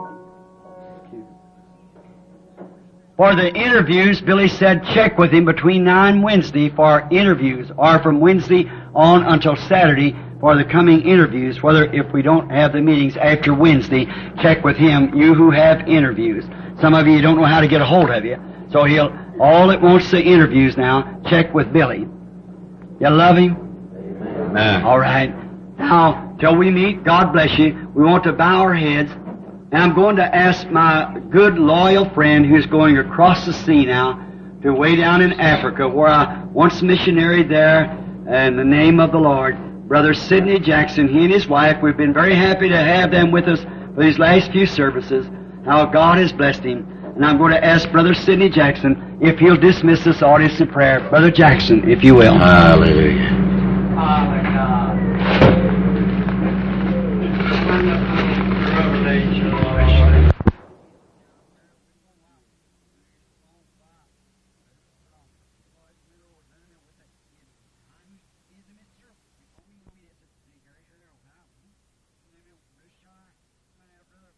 For the interviews, Billy said check with him between now and Wednesday for interviews, or from Wednesday on until Saturday for the coming interviews, whether if we don't have the meetings after Wednesday, check with him, you who have interviews. Some of you don't know how to get a hold of you, so he'll, all that wants the interviews now, check with Billy. You love him? Amen. All right. Now, till we meet, God bless you. We want to bow our heads. And I'm going to ask my good, loyal friend who's going across the sea now to way down in Africa, where I once missionaried there in the name of the Lord. Brother Sidney Jackson, he and his wife, we've been very happy to have them with us for these last few services, how God has blessed him. And I'm going to ask Brother Sidney Jackson if he'll dismiss this audience in prayer. Brother Jackson, if you will. Hallelujah.